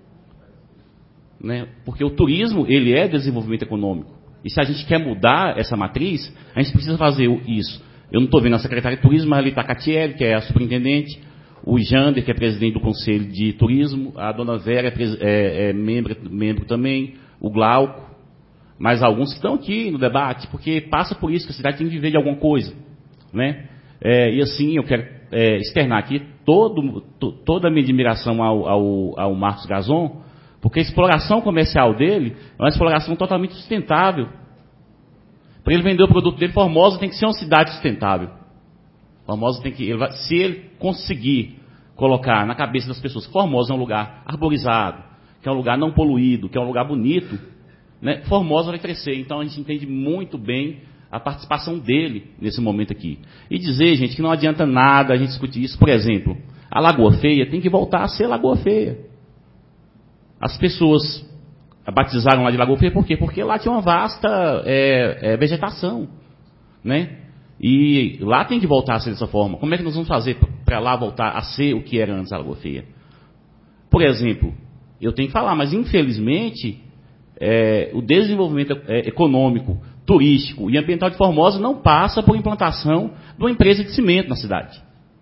Né? Porque o turismo, ele é desenvolvimento econômico. E se a gente quer mudar essa matriz, a gente precisa fazer isso. Eu não estou vendo a secretária de turismo, mas ali está a Catiele, que é a superintendente, o Jander, que é presidente do Conselho de Turismo, a dona Vera é, é, é membro, membro também, o Glauco, mas alguns que estão aqui no debate, porque passa por isso que a cidade tem que viver de alguma coisa. Né? É, e assim, eu quero é, externar aqui todo, to, toda a minha admiração ao, ao, ao Marcos Gazon, porque a exploração comercial dele é uma exploração totalmente sustentável. Para ele vender o produto dele, Formosa tem que ser uma cidade sustentável. Formosa tem que, ele vai, se ele conseguir colocar na cabeça das pessoas que Formosa é um lugar arborizado, que é um lugar não poluído, que é um lugar bonito, né, Formosa vai crescer. Então a gente entende muito bem a participação dele nesse momento aqui. E dizer, gente, que não adianta nada a gente discutir isso. Por exemplo, a Lagoa Feia tem que voltar a ser Lagoa Feia. As pessoas batizaram lá de Lagoa Feia por quê? Porque lá tinha uma vasta é, é, vegetação, né? E lá tem que voltar a ser dessa forma. Como é que nós vamos fazer para lá voltar a ser o que era antes a Lagoa Feia? Por exemplo, eu tenho que falar, mas infelizmente é, o desenvolvimento é, econômico, turístico e ambiental de Formosa não passa por implantação de uma empresa de cimento na cidade.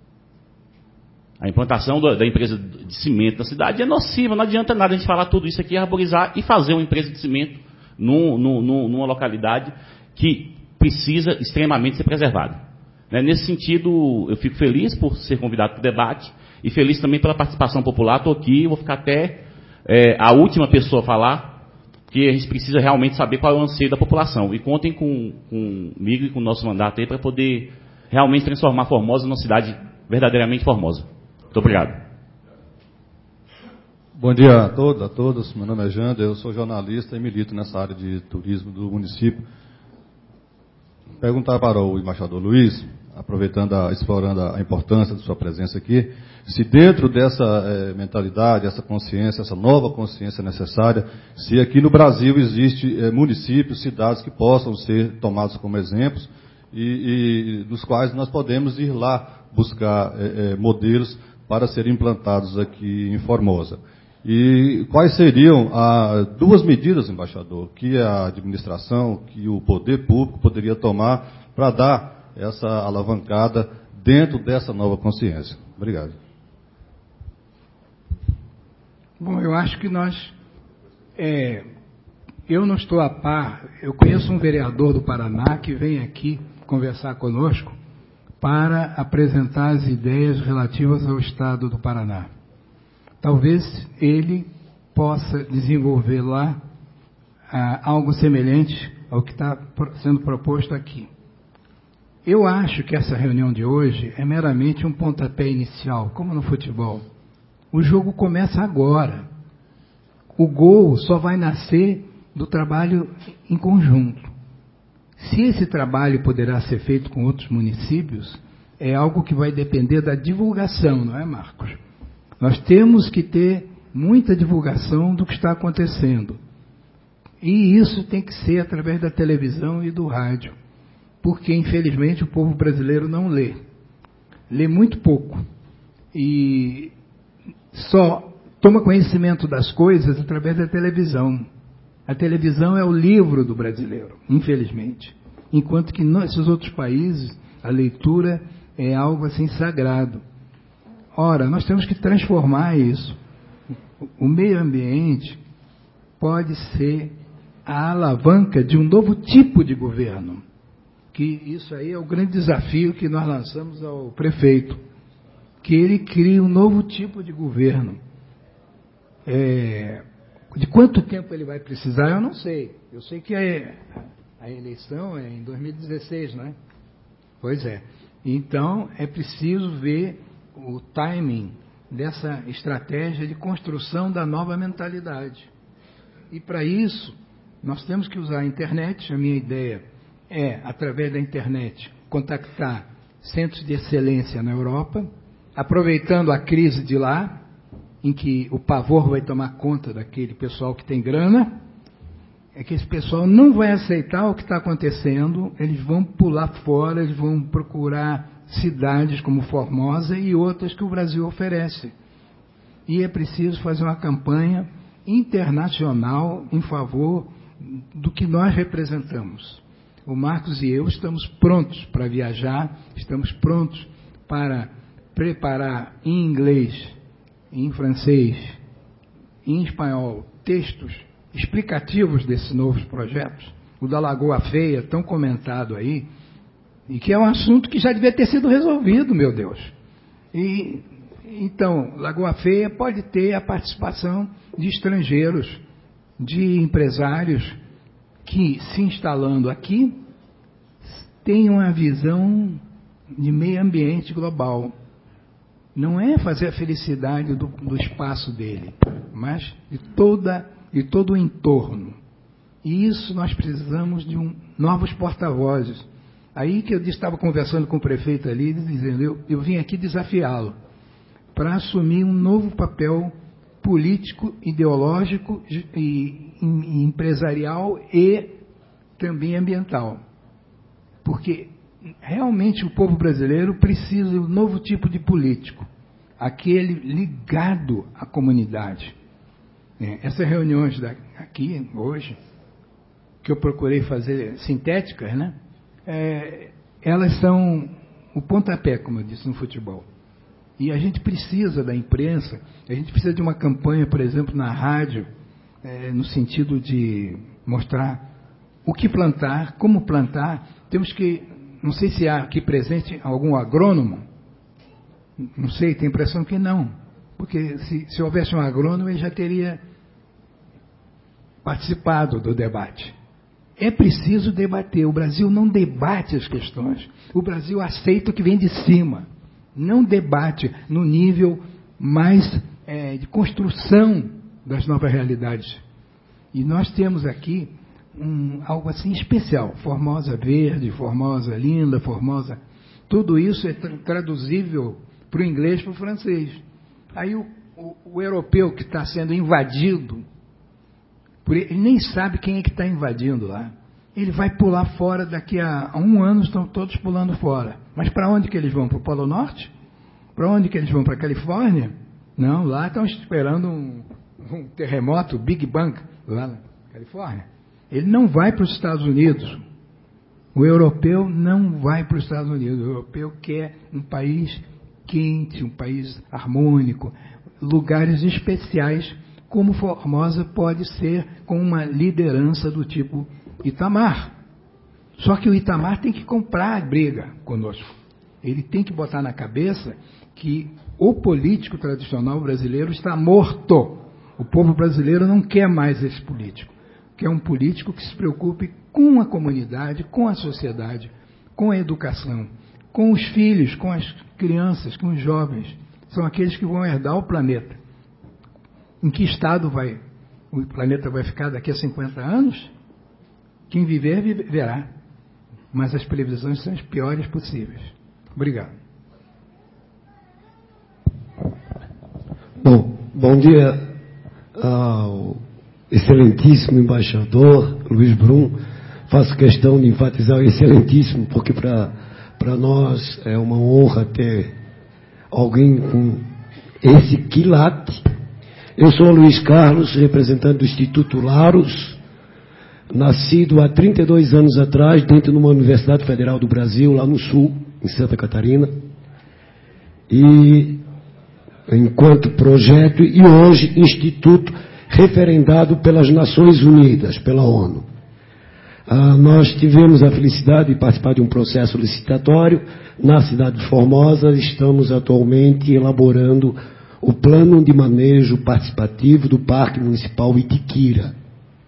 A implantação do, da empresa de cimento na cidade é nociva, não adianta nada a gente falar tudo isso aqui, arborizar e fazer uma empresa de cimento num, num, numa localidade que precisa extremamente ser preservada. Né? Nesse sentido, eu fico feliz por ser convidado para o debate e feliz também pela participação popular. Estou aqui, vou ficar até é, a última pessoa a falar, porque a gente precisa realmente saber qual é o anseio da população. E contem com, comigo e com o nosso mandato aí para poder realmente transformar Formosa numa cidade verdadeiramente formosa. Muito obrigado. Bom dia a todos, a todas. Meu nome é Jander, eu sou jornalista e milito nessa área de turismo do município. Perguntar para o embaixador Luiz, aproveitando, a, explorando a importância de sua presença aqui, se dentro dessa é, mentalidade, essa consciência, essa nova consciência necessária, se aqui no Brasil existe é, municípios, cidades que possam ser tomados como exemplos e, e dos quais nós podemos ir lá buscar é, é, modelos para serem implantados aqui em Formosa. E quais seriam as duas medidas, embaixador, que a administração, que o poder público poderia tomar para dar essa alavancada dentro dessa nova consciência? Obrigado. Bom, eu acho que nós... É, eu não estou a par, eu conheço um vereador do Paraná que vem aqui conversar conosco para apresentar as ideias relativas ao Estado do Paraná. Talvez ele possa desenvolver lá ah, algo semelhante ao que está sendo proposto aqui. Eu acho que essa reunião de hoje é meramente um pontapé inicial, como no futebol. O jogo começa agora. O gol só vai nascer do trabalho em conjunto. Se esse trabalho poderá ser feito com outros municípios, é algo que vai depender da divulgação, não é, Marcos? Nós temos que ter muita divulgação do que está acontecendo. E isso tem que ser através da televisão e do rádio, porque, infelizmente, o povo brasileiro não lê. Lê muito pouco. E só toma conhecimento das coisas através da televisão. A televisão é o livro do brasileiro, infelizmente. Enquanto que nesses outros países, a leitura é algo assim sagrado. Ora, nós temos que transformar isso. O meio ambiente pode ser a alavanca de um novo tipo de governo. Que isso aí é o grande desafio que nós lançamos ao prefeito. Que ele crie um novo tipo de governo. É, de quanto tempo ele vai precisar, eu não sei. Eu sei que a, a eleição é em dois mil e dezesseis, não é? Pois é. Então, é preciso ver o timing dessa estratégia de construção da nova mentalidade. E para isso, nós temos que usar a internet. A minha ideia é, através da internet, contactar centros de excelência na Europa, aproveitando a crise de lá, em que o pavor vai tomar conta daquele pessoal que tem grana, é que esse pessoal não vai aceitar o que está acontecendo, eles vão pular fora, eles vão procurar cidades como Formosa e outras que o Brasil oferece. E é preciso fazer uma campanha internacional em favor do que nós representamos. O Marcos e eu estamos prontos para viajar, estamos prontos para preparar em inglês, em francês, em espanhol, textos explicativos desses novos projetos. O da Lagoa Feia, tão comentado aí, e que é um assunto que já devia ter sido resolvido, meu Deus. E, então, Lagoa Feia pode ter a participação de estrangeiros, de empresários que, se instalando aqui, tenham a visão de meio ambiente global. Não é fazer a felicidade do, do espaço dele, mas de, toda, de todo o entorno. E isso nós precisamos de um, novos porta-vozes. Aí que eu estava conversando com o prefeito ali, dizendo, eu, eu vim aqui desafiá-lo para assumir um novo papel político, ideológico e, e empresarial e também ambiental. Porque realmente o povo brasileiro precisa de um novo tipo de político, aquele ligado à comunidade. Essas reuniões aqui, hoje, que eu procurei fazer sintéticas, né? É, elas são o pontapé, como eu disse, no futebol. E a gente precisa da imprensa, a gente precisa de uma campanha, por exemplo, na rádio, é, no sentido de mostrar o que plantar, como plantar. Temos que, não sei se há aqui presente algum agrônomo, não sei, tem a impressão que não, porque se, se houvesse um agrônomo, ele já teria participado do debate. É preciso debater. O Brasil não debate as questões. O Brasil aceita o que vem de cima. Não debate no nível mais é, de construção das novas realidades. E nós temos aqui um, algo assim especial. Formosa verde, Formosa linda, Formosa... Tudo isso é tra- traduzível para o inglês e para o francês. Aí o, o, o europeu que está sendo invadido, por ele nem sabe quem é que está invadindo lá. Ele vai pular fora, daqui a, a um ano estão todos pulando fora. Mas para onde que eles vão? Para o Polo Norte? Para onde que eles vão? Para a Califórnia? Não, lá estão esperando um, um terremoto, Big Bang, lá na Califórnia. Ele não vai para os Estados Unidos. O europeu não vai para os Estados Unidos. O europeu quer um país quente, um país harmônico, lugares especiais, como Formosa pode ser com uma liderança do tipo Itamar. Só que o Itamar tem que comprar a briga conosco. Ele tem que botar na cabeça que o político tradicional brasileiro está morto. O povo brasileiro não quer mais esse político. Quer um político que se preocupe com a comunidade, com a sociedade, com a educação, com os filhos, com as crianças, com os jovens. São aqueles que vão herdar o planeta. Em que estado vai, o planeta vai ficar daqui a cinquenta anos? Quem viver, viverá. Mas as previsões são as piores possíveis. Obrigado. Bom, bom dia ao excelentíssimo embaixador Luiz Brum. Faço questão de enfatizar o excelentíssimo, porque para nós é uma honra ter alguém com esse quilate. Eu sou Luiz Carlos, representante do Instituto Laros, nascido há trinta e dois anos atrás, dentro de uma Universidade Federal do Brasil, lá no Sul, em Santa Catarina. E enquanto projeto, e hoje instituto referendado pelas Nações Unidas, pela ONU. Ah, nós tivemos a felicidade de participar de um processo licitatório na cidade de Formosa. Estamos atualmente elaborando o plano de manejo participativo do Parque Municipal Itiquira.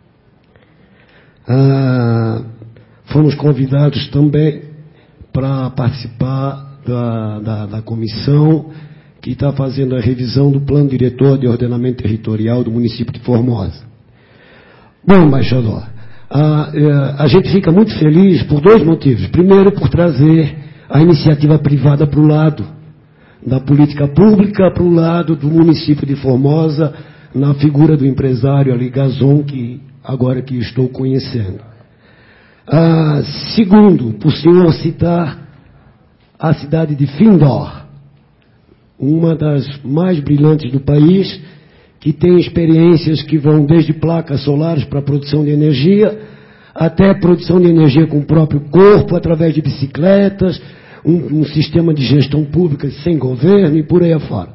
Ah, fomos convidados também para participar da, da, da comissão que está fazendo a revisão do plano diretor de ordenamento territorial do município de Formosa. Bom, embaixador, a, a gente fica muito feliz por dois motivos. Primeiro, por trazer a iniciativa privada para o lado da política pública, para o lado do município de Formosa, na figura do empresário Ali Gazon, que agora que estou conhecendo. Ah, segundo, por senhor citar a cidade de Findor, uma das mais brilhantes do país, que tem experiências que vão desde placas solares para produção de energia, até produção de energia com o próprio corpo, através de bicicletas, um, um sistema de gestão pública sem governo e por aí afora.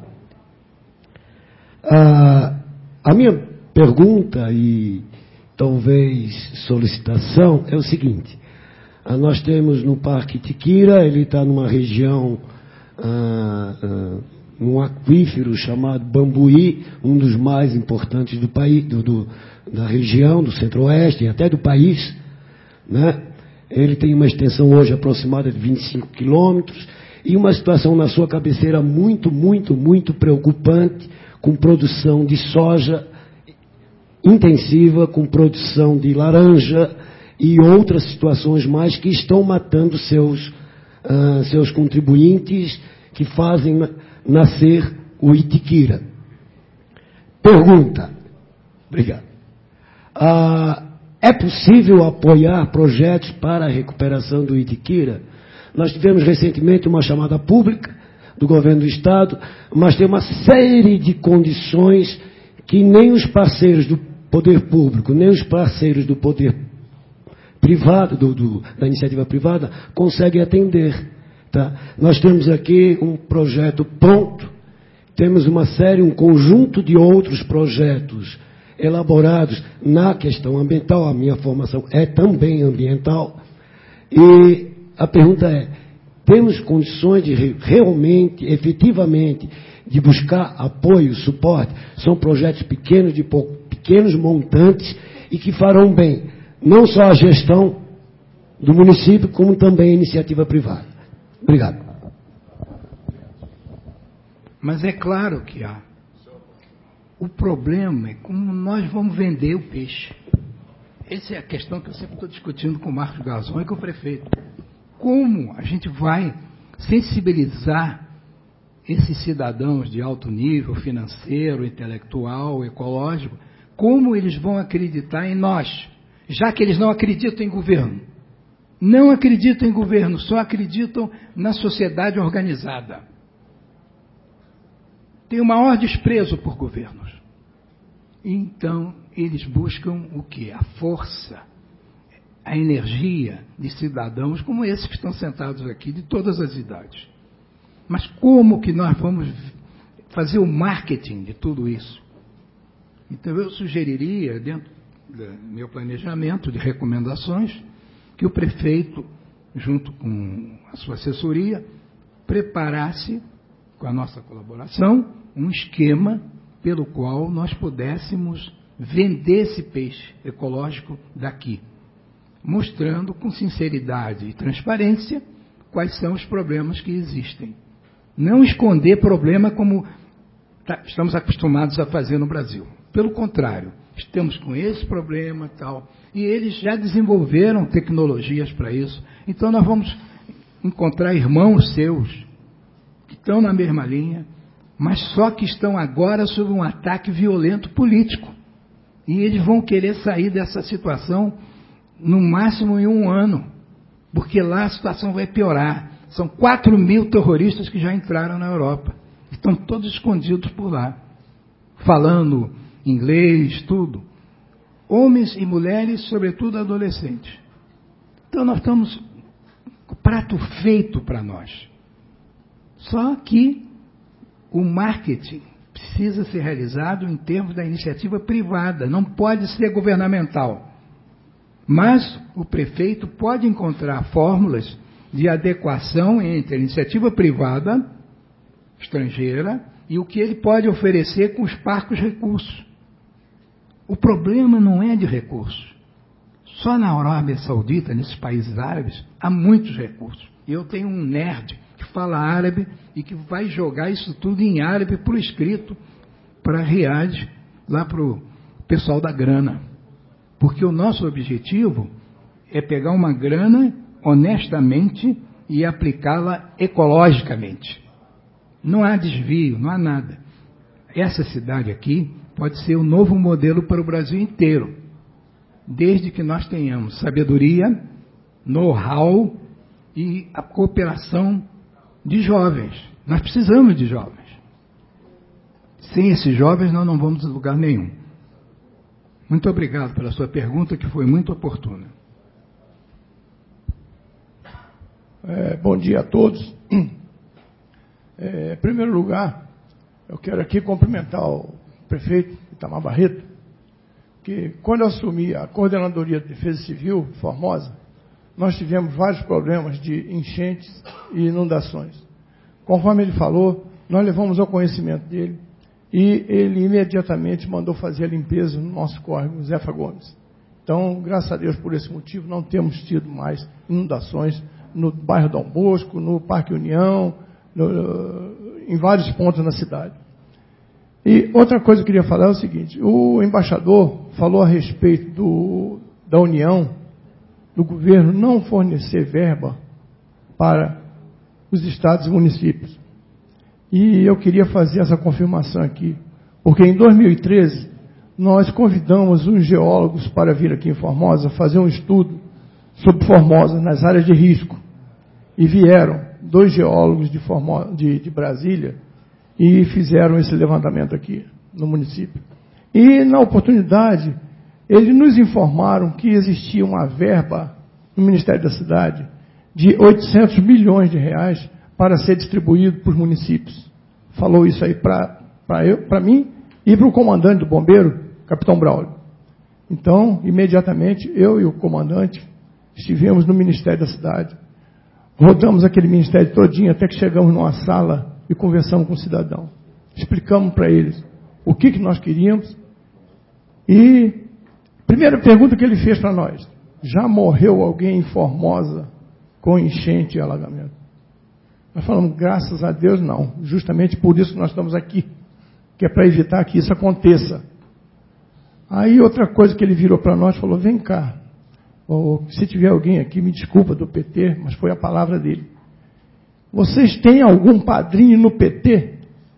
Ah, a minha pergunta e talvez solicitação é o seguinte: ah, nós temos no Parque Itiquira, ele está numa região, ah, ah, num aquífero chamado Bambuí, um dos mais importantes do país, do, do, da região, do centro-oeste e até do país, né? Ele tem uma extensão hoje aproximada de vinte e cinco quilômetros e uma situação na sua cabeceira muito, muito, muito preocupante, com produção de soja intensiva, com produção de laranja e outras situações mais que estão matando seus, uh, seus contribuintes, que fazem nascer o Itiquira. Pergunta. Obrigado. Ah, é possível apoiar projetos para a recuperação do Itiquira? Nós tivemos recentemente uma chamada pública do governo do Estado, mas tem uma série de condições que nem os parceiros do poder público, nem os parceiros do poder privado, do, do, da iniciativa privada, conseguem atender. Tá? Nós temos aqui um projeto pronto, temos uma série, um conjunto de outros projetos elaborados na questão ambiental. A minha formação é também ambiental. E a pergunta é, temos condições de realmente, efetivamente, de buscar apoio, suporte? São projetos pequenos, de pequenos montantes e que farão bem, não só a gestão do município, como também a iniciativa privada. Obrigado. Mas é claro que há. O problema é como nós vamos vender o peixe. Essa é a questão que eu sempre estou discutindo com o Marcos Gazon e com o prefeito. Como a gente vai sensibilizar esses cidadãos de alto nível financeiro, intelectual, ecológico, como eles vão acreditar em nós, já que eles não acreditam em governo? Não acreditam em governo, só acreditam na sociedade organizada. Tem o maior desprezo por governos. Então, eles buscam o quê? A força, a energia de cidadãos como esses que estão sentados aqui, de todas as idades. Mas como que nós vamos fazer o marketing de tudo isso? Então, eu sugeriria, dentro do meu planejamento de recomendações, que o prefeito, junto com a sua assessoria, preparasse, com a nossa colaboração, um esquema pelo qual nós pudéssemos vender esse peixe ecológico daqui, mostrando com sinceridade e transparência quais são os problemas que existem. Não esconder problema como estamos acostumados a fazer no Brasil. Pelo contrário, estamos com esse problema e tal, e eles já desenvolveram tecnologias para isso. Então nós vamos encontrar irmãos seus que estão na mesma linha, mas só que estão agora sob um ataque violento político. E eles vão querer sair dessa situação no máximo em um ano, porque lá a situação vai piorar. São quatro mil terroristas que já entraram na Europa. Estão todos escondidos por lá, falando inglês, tudo. Homens e mulheres, sobretudo adolescentes. Então nós estamos com o prato feito para nós. Só que o marketing precisa ser realizado em termos da iniciativa privada, não pode ser governamental. Mas o prefeito pode encontrar fórmulas de adequação entre a iniciativa privada, estrangeira, e o que ele pode oferecer com os parcos recursos. O problema não é de recursos. Só na Arábia Saudita, nesses países árabes, há muitos recursos. Eu tenho um nerd que fala árabe e que vai jogar isso tudo em árabe por escrito para Riad, lá para o pessoal da grana. Porque o nosso objetivo é pegar uma grana honestamente e aplicá-la ecologicamente. Não há desvio, não há nada. Essa cidade aqui pode ser o novo modelo para o Brasil inteiro, desde que nós tenhamos sabedoria, know-how e a cooperação de jovens. Nós precisamos de jovens. Sem esses jovens nós não vamos a lugar nenhum. Muito obrigado pela sua pergunta, que foi muito oportuna. É, bom dia a todos. É, em primeiro lugar, eu quero aqui cumprimentar o prefeito Itamar Barreto, que quando eu assumi a Coordenadoria de Defesa Civil, Formosa, nós tivemos vários problemas de enchentes e inundações. Conforme ele falou, nós levamos ao conhecimento dele e ele imediatamente mandou fazer a limpeza no nosso córrego, Zefa Gomes. Então, graças a Deus, por esse motivo, não temos tido mais inundações no bairro Dom Bosco, no Parque União, no, em vários pontos na cidade. E outra coisa que eu queria falar é o seguinte: o embaixador falou a respeito do, da União, do governo não fornecer verba para os estados e municípios. E eu queria fazer essa confirmação aqui, porque em dois mil e treze nós convidamos uns geólogos para vir aqui em Formosa fazer um estudo sobre Formosa nas áreas de risco. E vieram dois geólogos de, Formosa, de, de Brasília e fizeram esse levantamento aqui no município. E na oportunidade, eles nos informaram que existia uma verba no Ministério da Cidade de oitocentos milhões de reais para ser distribuído para os municípios. Falou isso aí para mim e para o comandante do bombeiro, Capitão Braulio. Então, imediatamente, eu e o comandante estivemos no Ministério da Cidade. Rodamos aquele ministério todinho até que chegamos numa sala e conversamos com o cidadão. Explicamos para eles o que, que nós queríamos. E primeira pergunta que ele fez para nós: já morreu alguém em Formosa com enchente e alagamento? Nós falamos, graças a Deus, não. Justamente por isso que nós estamos aqui, que é para evitar que isso aconteça. Aí outra coisa que ele virou para nós, falou, vem cá, ou, se tiver alguém aqui, me desculpa do P T, mas foi a palavra dele. Vocês têm algum padrinho no P T?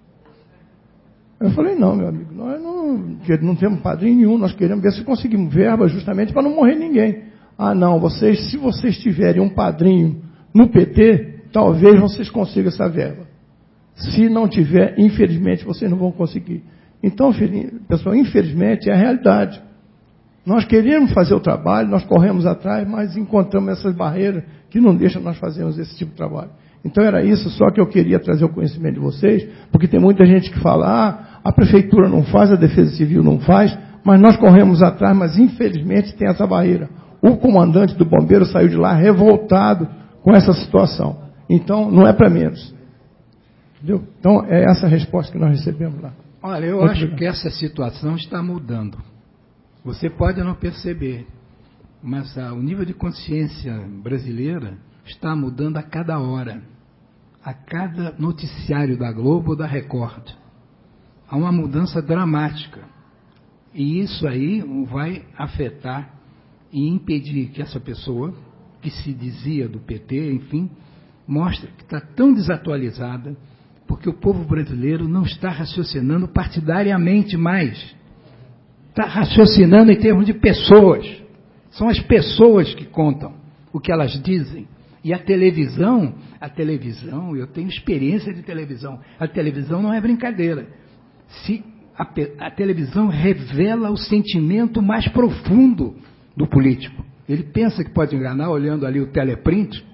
Eu falei, não, meu amigo, nós não, não temos padrinho nenhum, nós queremos ver se conseguimos verba justamente para não morrer ninguém. Ah, não, vocês, se vocês tiverem um padrinho no P T, talvez vocês consigam essa verba. Se não tiver, infelizmente, vocês não vão conseguir. Então, pessoal, infelizmente, é a realidade. Nós queríamos fazer o trabalho, nós corremos atrás, mas encontramos essas barreiras que não deixam nós fazermos esse tipo de trabalho. Então, era isso só que eu queria trazer o conhecimento de vocês, porque tem muita gente que fala, ah, a prefeitura não faz, a defesa civil não faz, mas nós corremos atrás, mas infelizmente tem essa barreira. O comandante do bombeiro saiu de lá revoltado com essa situação. Então, não é para menos. Entendeu? Então, é essa a resposta que nós recebemos lá. Olha, eu Muito acho obrigado. que essa situação está mudando. Você pode não perceber, mas ah, o nível de consciência brasileira está mudando a cada hora, a cada noticiário da Globo ou da Record. Há uma mudança dramática. E isso aí vai afetar e impedir que essa pessoa, que se dizia do P T, enfim, mostre que está tão desatualizada, porque porque o povo brasileiro não está raciocinando partidariamente mais. Está raciocinando em termos de pessoas. São as pessoas que contam o que elas dizem. E a televisão, a televisão, eu tenho experiência de televisão. A televisão não é brincadeira. Se a, a televisão revela o sentimento mais profundo do político. Ele pensa que pode enganar olhando ali o teleprint.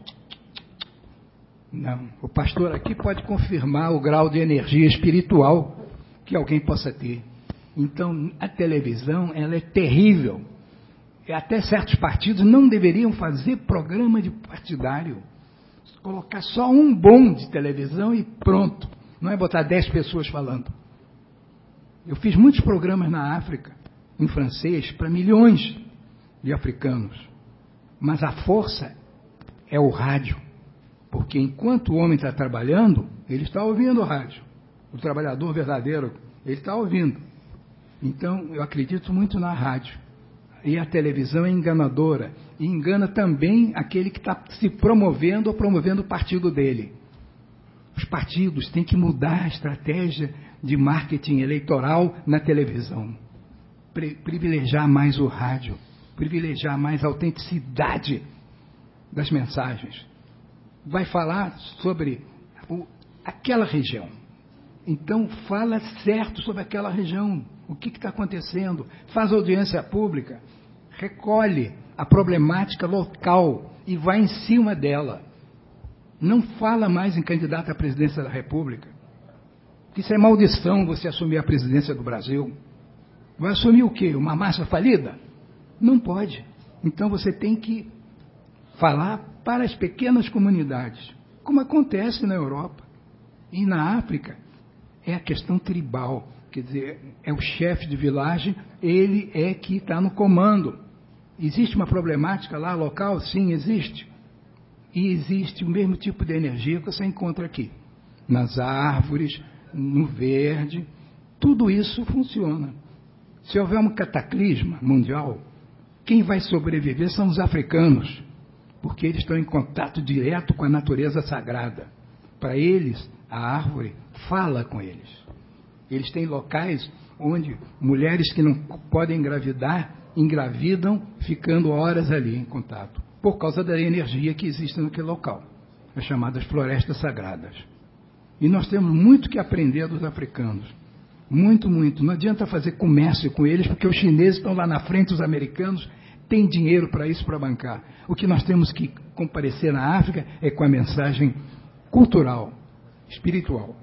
Não. O pastor aqui pode confirmar o grau de energia espiritual que alguém possa ter. Então, a televisão, ela é terrível. Até certos partidos não deveriam fazer programa de partidário. Colocar só um bom de televisão e pronto. Não é botar dez pessoas falando. Eu fiz muitos programas na África, em francês, para milhões de africanos. Mas a força é o rádio. Porque enquanto o homem está trabalhando, ele está ouvindo o rádio. O trabalhador verdadeiro, ele está ouvindo. Então, eu acredito muito na rádio. E a televisão é enganadora. E engana também aquele que está se promovendo ou promovendo o partido dele. Os partidos têm que mudar a estratégia de marketing eleitoral na televisão. Pri- privilegiar mais o rádio. Privilegiar mais a autenticidade das mensagens. Vai falar sobre o, aquela região. Então, fala certo sobre aquela região. O que está acontecendo? Faz audiência pública. Recolhe a problemática local e vai em cima dela. Não fala mais em candidato à presidência da República. Isso é maldição, você assumir a presidência do Brasil. Vai assumir o quê? Uma massa falida? Não pode. Então, você tem que falar para as pequenas comunidades, como acontece na Europa. E na África, é a questão tribal. Quer dizer, é o chefe de vilagem, ele é que está no comando. Existe uma problemática lá local? Sim, existe. E existe o mesmo tipo de energia que você encontra aqui. Nas árvores, no verde, tudo isso funciona. Se houver um cataclisma mundial, quem vai sobreviver são os africanos, porque eles estão em contato direto com a natureza sagrada. Para eles, a árvore fala com eles. Eles têm locais onde mulheres que não podem engravidar, engravidam ficando horas ali em contato, por causa da energia que existe naquele local, as chamadas florestas sagradas. E nós temos muito que aprender dos africanos. Muito, muito. Não adianta fazer comércio com eles, porque os chineses estão lá na frente, os americanos têm dinheiro para isso, para bancar. O que nós temos que comparecer na África é com a mensagem cultural, espiritual.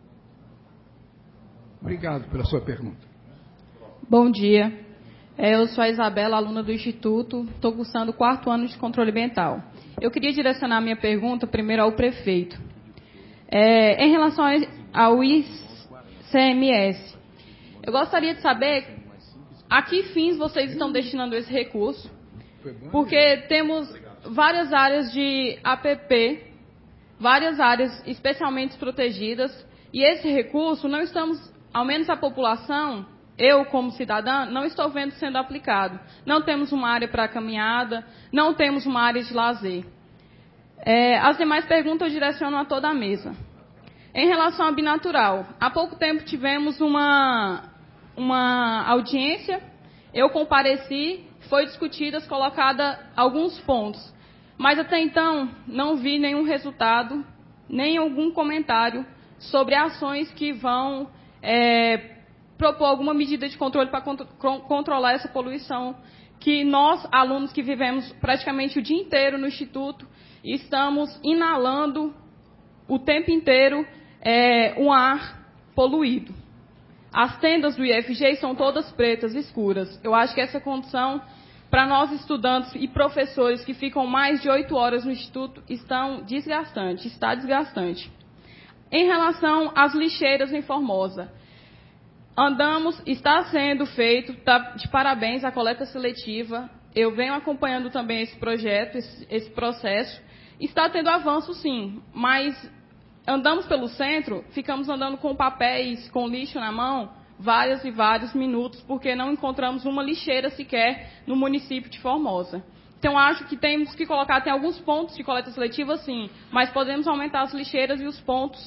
Obrigado pela sua pergunta. Bom dia. Eu sou a Isabela, aluna do Instituto. Estou cursando o quarto ano de controle ambiental. Eu queria direcionar a minha pergunta primeiro ao prefeito. É, em relação ao I C M S, eu gostaria de saber a que fins vocês estão destinando esse recurso, porque temos várias áreas de A P P, várias áreas especialmente protegidas, e esse recurso não estamos, ao menos a população, eu como cidadã, não estou vendo sendo aplicado. Não temos uma área para caminhada, não temos uma área de lazer. É, as demais perguntas eu direciono a toda a mesa. Em relação ao binatural, há pouco tempo tivemos uma, uma audiência, eu compareci, foi discutida, colocada alguns pontos, mas até então não vi nenhum resultado, nem algum comentário sobre ações que vão é, propor alguma medida de controle para contro controlar essa poluição, que nós, alunos que vivemos praticamente o dia inteiro no Instituto, estamos inalando o tempo inteiro é, um ar poluído. As tendas do I F G são todas pretas, escuras. Eu acho que essa condição, para nós estudantes e professores que ficam mais de oito horas no Instituto, estão desgastante, está desgastante. Em relação às lixeiras em Formosa, andamos, está sendo feito, tá, de parabéns à coleta seletiva. Eu venho acompanhando também esse projeto, esse, esse processo. Está tendo avanço, sim, mas andamos pelo centro, ficamos andando com papéis, com lixo na mão, vários e vários minutos, porque não encontramos uma lixeira sequer no município de Formosa. Então, acho que temos que colocar, tem alguns pontos de coleta seletiva, sim, mas podemos aumentar as lixeiras e os pontos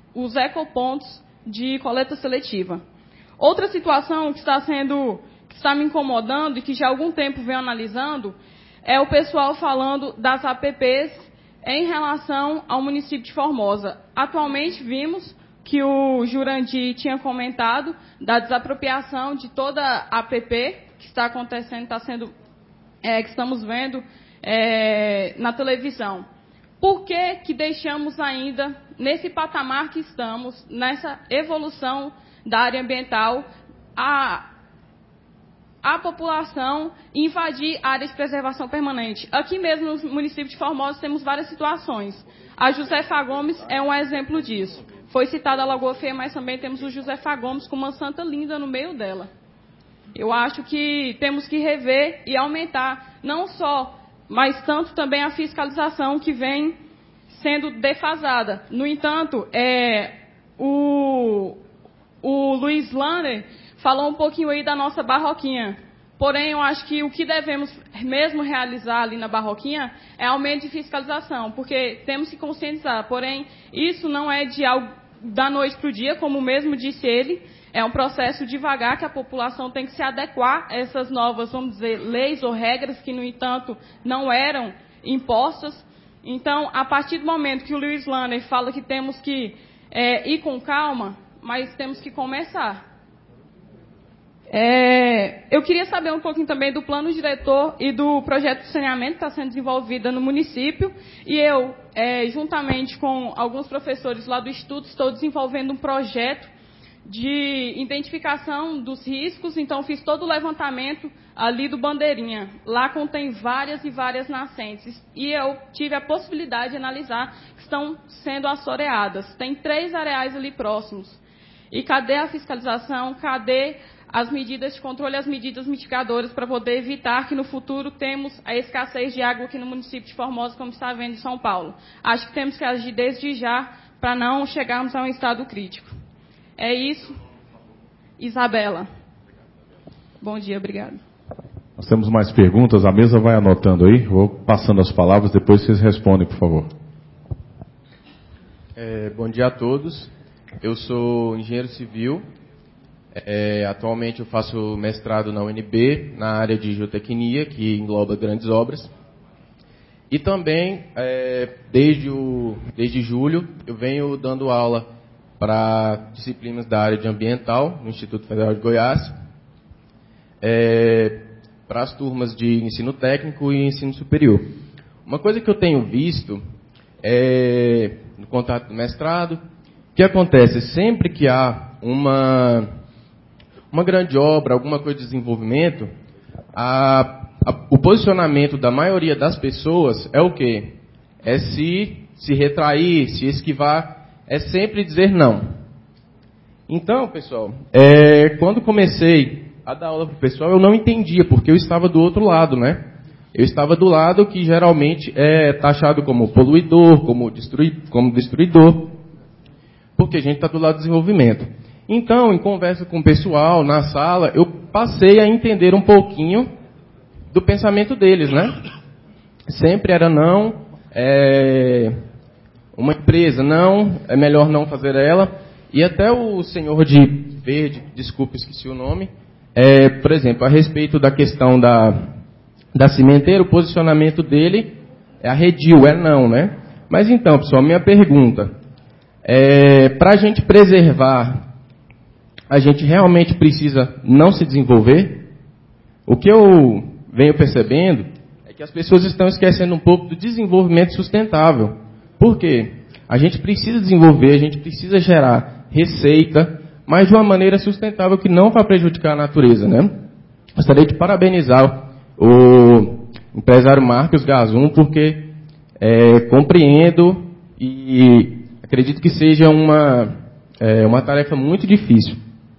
os ecopontos de coleta seletiva. Outra situação que está sendo, que está me incomodando e que já há algum tempo venho analisando é o pessoal falando das A P Ps em relação ao município de Formosa. Atualmente vimos que o Jurandir tinha comentado da desapropriação de toda a A P P que está acontecendo, está sendo, é, que estamos vendo é, na televisão. Por que que deixamos ainda, nesse patamar que estamos, nessa evolução da área ambiental, a, a população invadir áreas de preservação permanente? Aqui mesmo no município de Formosa temos várias situações. A Josefa Gomes é um exemplo disso. Foi citada a Lagoa Feia, mas também temos o Josefa Gomes com uma santa linda no meio dela. Eu acho que temos que rever e aumentar, não só, mas tanto também a fiscalização que vem sendo defasada. No entanto, é, o, o Luiz Lanner falou um pouquinho aí da nossa Barroquinha. Porém, eu acho que o que devemos mesmo realizar ali na Barroquinha é aumento de fiscalização, porque temos que conscientizar. Porém, isso não é de algo da noite para o dia, como mesmo disse ele, é um processo devagar que a população tem que se adequar a essas novas, vamos dizer, leis ou regras que, no entanto, não eram impostas. Então, a partir do momento que o Luiz Lanner fala que temos que é, ir com calma, mas temos que começar. É, eu queria saber um pouquinho também do plano diretor e do projeto de saneamento que está sendo desenvolvido no município. E eu, é, juntamente com alguns professores lá do Instituto, estou desenvolvendo um projeto de identificação dos riscos. Então, fiz todo o levantamento ali do Bandeirinha. Lá contém várias e várias nascentes. E eu tive a possibilidade de analisar que estão sendo assoreadas. Tem três areais ali próximos. E cadê a fiscalização? Cadê as medidas de controle, as medidas mitigadoras para poder evitar que no futuro temos a escassez de água aqui no município de Formosa, como está vendo em São Paulo? Acho que temos que agir desde já para não chegarmos a um estado crítico. É isso. Isabela. Bom dia, obrigado. Nós temos mais perguntas, a mesa vai anotando aí, vou passando as palavras, depois vocês respondem, por favor. É, bom dia a todos. Eu sou engenheiro civil. É, atualmente eu faço mestrado na U N B, na área de geotecnia, que engloba grandes obras. E também, é, desde, o, desde julho, eu venho dando aula para disciplinas da área de ambiental, no Instituto Federal de Goiás, é, para as turmas de ensino técnico e ensino superior. Uma coisa que eu tenho visto, é, no contato do mestrado, o que acontece sempre que há uma... uma grande obra, alguma coisa de desenvolvimento, a, a, o posicionamento da maioria das pessoas é o quê? É se, se retrair, se esquivar, é sempre dizer não. Então, pessoal, é, quando comecei a dar aula para o pessoal, eu não entendia, porque eu estava do outro lado, né? Eu estava do lado que geralmente é taxado como poluidor, como, destrui, como destruidor, porque a gente está do lado do desenvolvimento. Então, em conversa com o pessoal, na sala, eu passei a entender um pouquinho do pensamento deles, né? Sempre era não, é, uma empresa não, é melhor não fazer ela. E até o senhor de verde, desculpe, esqueci o nome, é, por exemplo, a respeito da questão da, da cimenteira, o posicionamento dele é arredio, é não, né? Mas então, pessoal, minha pergunta, é, para a gente preservar, a gente realmente precisa não se desenvolver? O que eu venho percebendo é que as pessoas estão esquecendo um pouco do desenvolvimento sustentável. Por quê? A gente precisa desenvolver, a gente precisa gerar receita, mas de uma maneira sustentável que não vai prejudicar a natureza, né? Gostaria de parabenizar o empresário Marcos Gazum, porque é, compreendo e acredito que seja uma, é, uma tarefa muito difícil.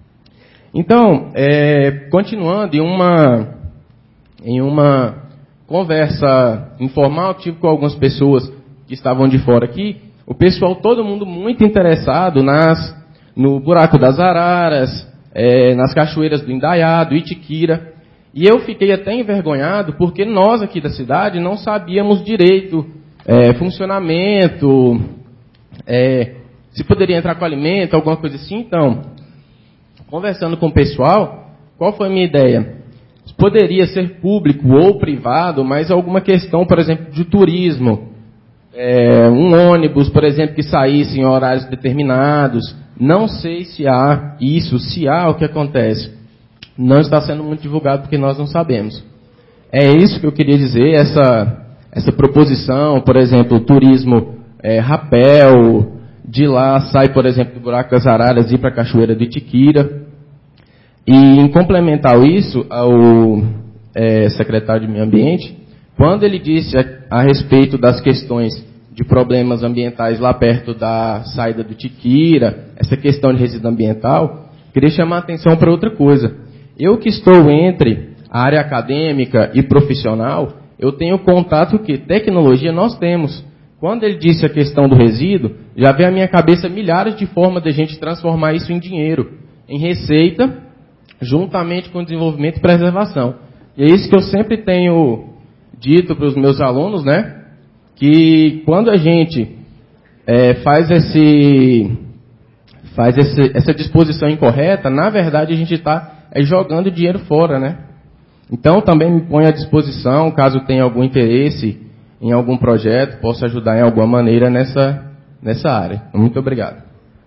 Então, é, continuando em uma, em uma conversa informal que tive com algumas pessoas que estavam de fora aqui, o pessoal, todo mundo muito interessado nas, no buraco das araras, é, nas cachoeiras do Indaiá, do Itiquira, e eu fiquei até envergonhado porque nós aqui da cidade não sabíamos direito é, funcionamento, é, se poderia entrar com alimento, alguma coisa assim. Então, conversando com o pessoal, qual foi a minha ideia? Poderia ser público ou privado, mas alguma questão, por exemplo, de turismo. É, um ônibus, por exemplo, que saísse em horários determinados. Não sei se há isso, se há, o que acontece? Não está sendo muito divulgado porque nós não sabemos. É isso que eu queria dizer, essa, essa proposição, por exemplo, turismo é, rapel, de lá sai, por exemplo, do Buraco das Araras e ir para a Cachoeira do Itiquira. E em complementar isso, ao é, secretário de Meio Ambiente, quando ele disse a, a respeito das questões de problemas ambientais lá perto da saída do Itiquira, essa questão de resíduo ambiental, queria chamar a atenção para outra coisa. Eu que estou entre a área acadêmica e profissional, eu tenho contato que tecnologia nós temos. Quando ele disse a questão do resíduo, já veio à minha cabeça milhares de formas de a gente transformar isso em dinheiro, em receita, juntamente com o desenvolvimento e preservação. E é isso que eu sempre tenho dito para os meus alunos, né? Que quando a gente é, faz, esse, faz esse, essa disposição incorreta, na verdade a gente está é, jogando dinheiro fora, né? Então também me ponho à disposição, caso tenha algum interesse em algum projeto, posso ajudar em alguma maneira nessa, nessa área. Muito obrigado.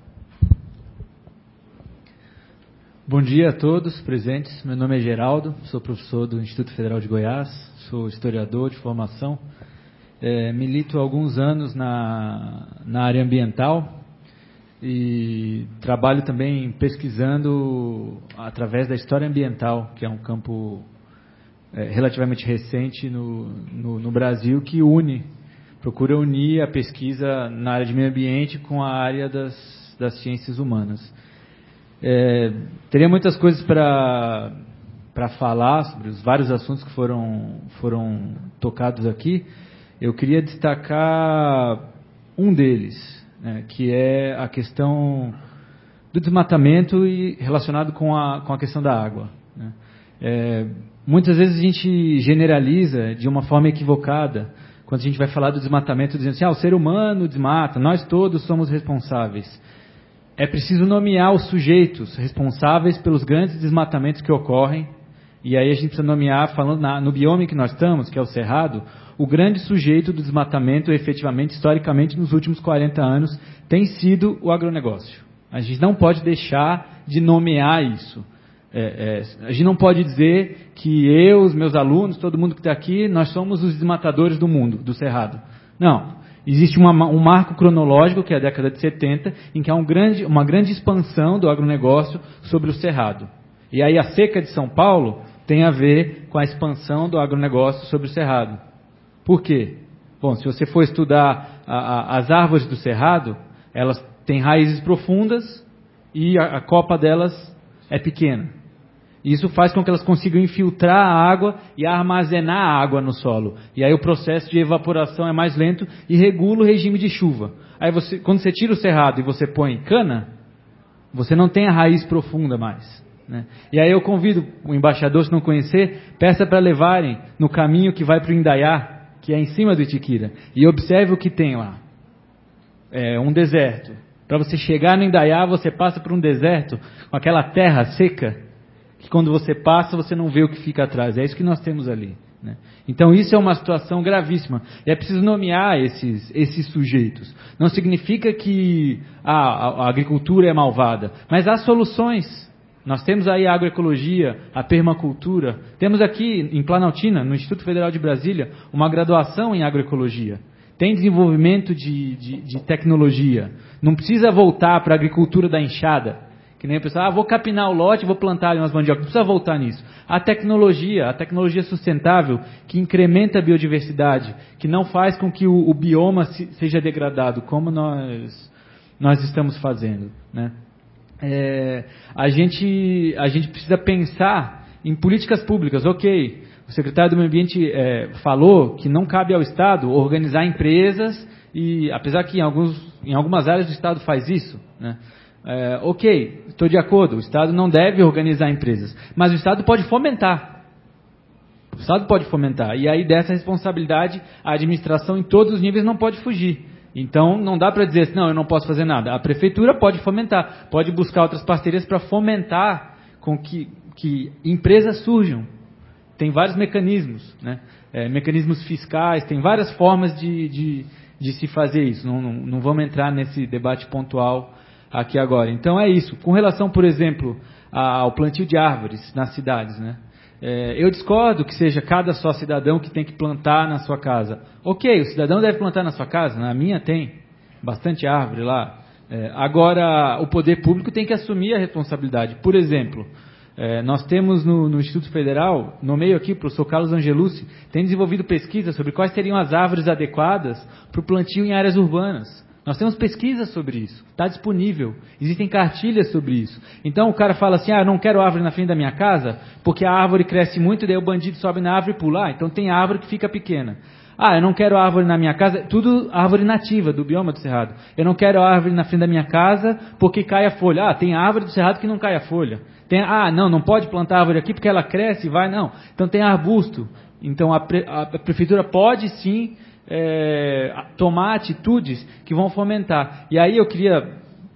Bom dia a todos presentes. Meu nome é Geraldo, sou professor do Instituto Federal de Goiás, sou historiador de formação. É, milito há alguns anos na, na área ambiental e trabalho também pesquisando através da história ambiental, que é um campo é, relativamente recente no, no, no Brasil, que une, procura unir a pesquisa na área de meio ambiente com a área das, das ciências humanas. É, teria muitas coisas para para falar sobre os vários assuntos que foram, foram tocados aqui. Eu queria destacar um deles, né, que é a questão do desmatamento e relacionado com a, com a questão da água. Né. É, muitas vezes a gente generaliza de uma forma equivocada quando a gente vai falar do desmatamento, dizendo assim, ah, o ser humano desmata, nós todos somos responsáveis. É preciso nomear os sujeitos responsáveis pelos grandes desmatamentos que ocorrem, e aí a gente precisa nomear, falando na, no bioma que nós estamos, que é o Cerrado, o grande sujeito do desmatamento, efetivamente, historicamente, nos últimos quarenta anos, tem sido o agronegócio. A gente não pode deixar de nomear isso. É, é, a gente não pode dizer que eu, os meus alunos, todo mundo que está aqui, nós somos os desmatadores do mundo, do Cerrado. Não. Existe uma, um marco cronológico, que é a década de setenta, em que há um grande, uma grande expansão do agronegócio sobre o Cerrado. E aí a seca de São Paulo tem a ver com a expansão do agronegócio sobre o Cerrado. Por quê? Bom, se você for estudar a, a, as árvores do Cerrado, elas têm raízes profundas e a, a copa delas é pequena. Isso faz com que elas consigam infiltrar a água e armazenar a água no solo. E aí o processo de evaporação é mais lento e regula o regime de chuva. Aí você, quando você tira o cerrado e você põe cana, você não tem a raiz profunda mais. Né? E aí eu convido o embaixador, se não conhecer, peça para levarem no caminho que vai para o Indaiá, que é em cima do Itiquira, e observe o que tem lá. É um deserto. Para você chegar no Indaiá, você passa por um deserto com aquela terra seca, que quando você passa, você não vê o que fica atrás. É isso que nós temos ali. Né? Então isso é uma situação gravíssima. E é preciso nomear esses, esses sujeitos. Não significa que a, a, a agricultura é malvada, mas há soluções. Nós temos aí a agroecologia, a permacultura. Temos aqui em Planaltina, no Instituto Federal de Brasília, uma graduação em agroecologia. Tem desenvolvimento de, de, de tecnologia. Não precisa voltar para a agricultura da enxada. Que nem a pessoa, ah, vou capinar o lote, vou plantar ali umas mandiocas. Não precisa voltar nisso. A tecnologia, a tecnologia sustentável, que incrementa a biodiversidade, que não faz com que o, o bioma se, seja degradado, como nós, nós estamos fazendo. Né? É, a, gente, a gente precisa pensar em políticas públicas. Ok, o secretário do Meio Ambiente é, falou que não cabe ao Estado organizar empresas, e apesar que em, alguns, em algumas áreas do Estado faz isso, né? É, ok, estou de acordo, o Estado não deve organizar empresas, mas o Estado pode fomentar. O Estado pode fomentar, e aí dessa responsabilidade a administração em todos os níveis não pode fugir. Então, não dá para dizer assim, não, eu não posso fazer nada. A prefeitura pode fomentar, pode buscar outras parcerias para fomentar com que, que empresas surjam. Tem vários mecanismos, né? É, mecanismos fiscais, tem várias formas de, de, de se fazer isso. Não, não, não vamos entrar nesse debate pontual aqui agora. Então, é isso. Com relação, por exemplo, ao plantio de árvores nas cidades, né? É, eu discordo que seja cada só cidadão que tem que plantar na sua casa. Ok, o cidadão deve plantar na sua casa, na minha tem bastante árvore lá. É, agora, o poder público tem que assumir a responsabilidade. Por exemplo, é, nós temos no, no Instituto Federal, nomeio aqui, o professor Carlos Angelucci, tem desenvolvido pesquisas sobre quais seriam as árvores adequadas para o plantio em áreas urbanas. Nós temos pesquisas sobre isso, está disponível, existem cartilhas sobre isso. Então o cara fala assim, ah, eu não quero árvore na frente da minha casa, porque a árvore cresce muito, daí o bandido sobe na árvore e pula. Então tem árvore que fica pequena. Ah, eu não quero árvore na minha casa, tudo árvore nativa do bioma do Cerrado. Eu não quero árvore na frente da minha casa porque cai a folha. Ah, tem árvore do Cerrado que não cai a folha. Tem, ah, não, não pode plantar árvore aqui porque ela cresce e vai, não. Então tem arbusto. Então a, pre, a prefeitura pode sim é, tomar atitudes que vão fomentar. E aí eu queria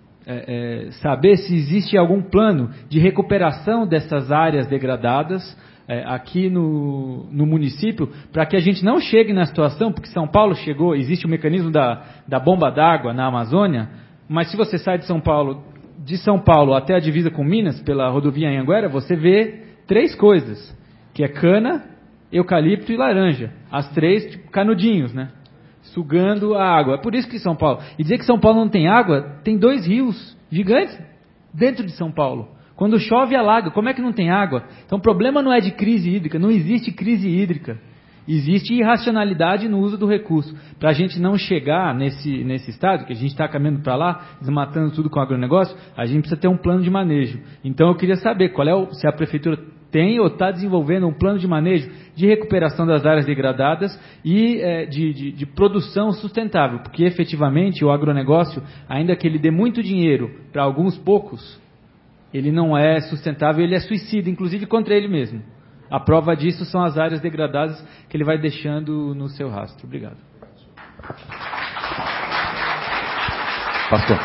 é, é, saber se existe algum plano de recuperação dessas áreas degradadas É, aqui no, no município, para que a gente não chegue na situação, porque São Paulo chegou, existe o mecanismo da, da bomba d'água na Amazônia, mas se você sai de São Paulo, de São Paulo até a divisa com Minas, pela rodovia Anhanguera, você vê três coisas, que é cana, eucalipto e laranja, as três tipo, canudinhos, né? Sugando a água. É por isso que São Paulo, e dizer que São Paulo não tem água, tem dois rios gigantes dentro de São Paulo. Quando chove, alaga. Como é que não tem água? Então o problema não é de crise hídrica, não existe crise hídrica. Existe irracionalidade no uso do recurso. Para a gente não chegar nesse, nesse estado, que a gente está caminhando para lá, desmatando tudo com agronegócio, a gente precisa ter um plano de manejo. Então eu queria saber qual é o, se a prefeitura tem ou está desenvolvendo um plano de manejo de recuperação das áreas degradadas e é, de, de, de produção sustentável. Porque efetivamente o agronegócio, ainda que ele dê muito dinheiro para alguns poucos, ele não é sustentável, ele é suicida, inclusive contra ele mesmo. A prova disso são as áreas degradadas que ele vai deixando no seu rastro. Obrigado. Pastor.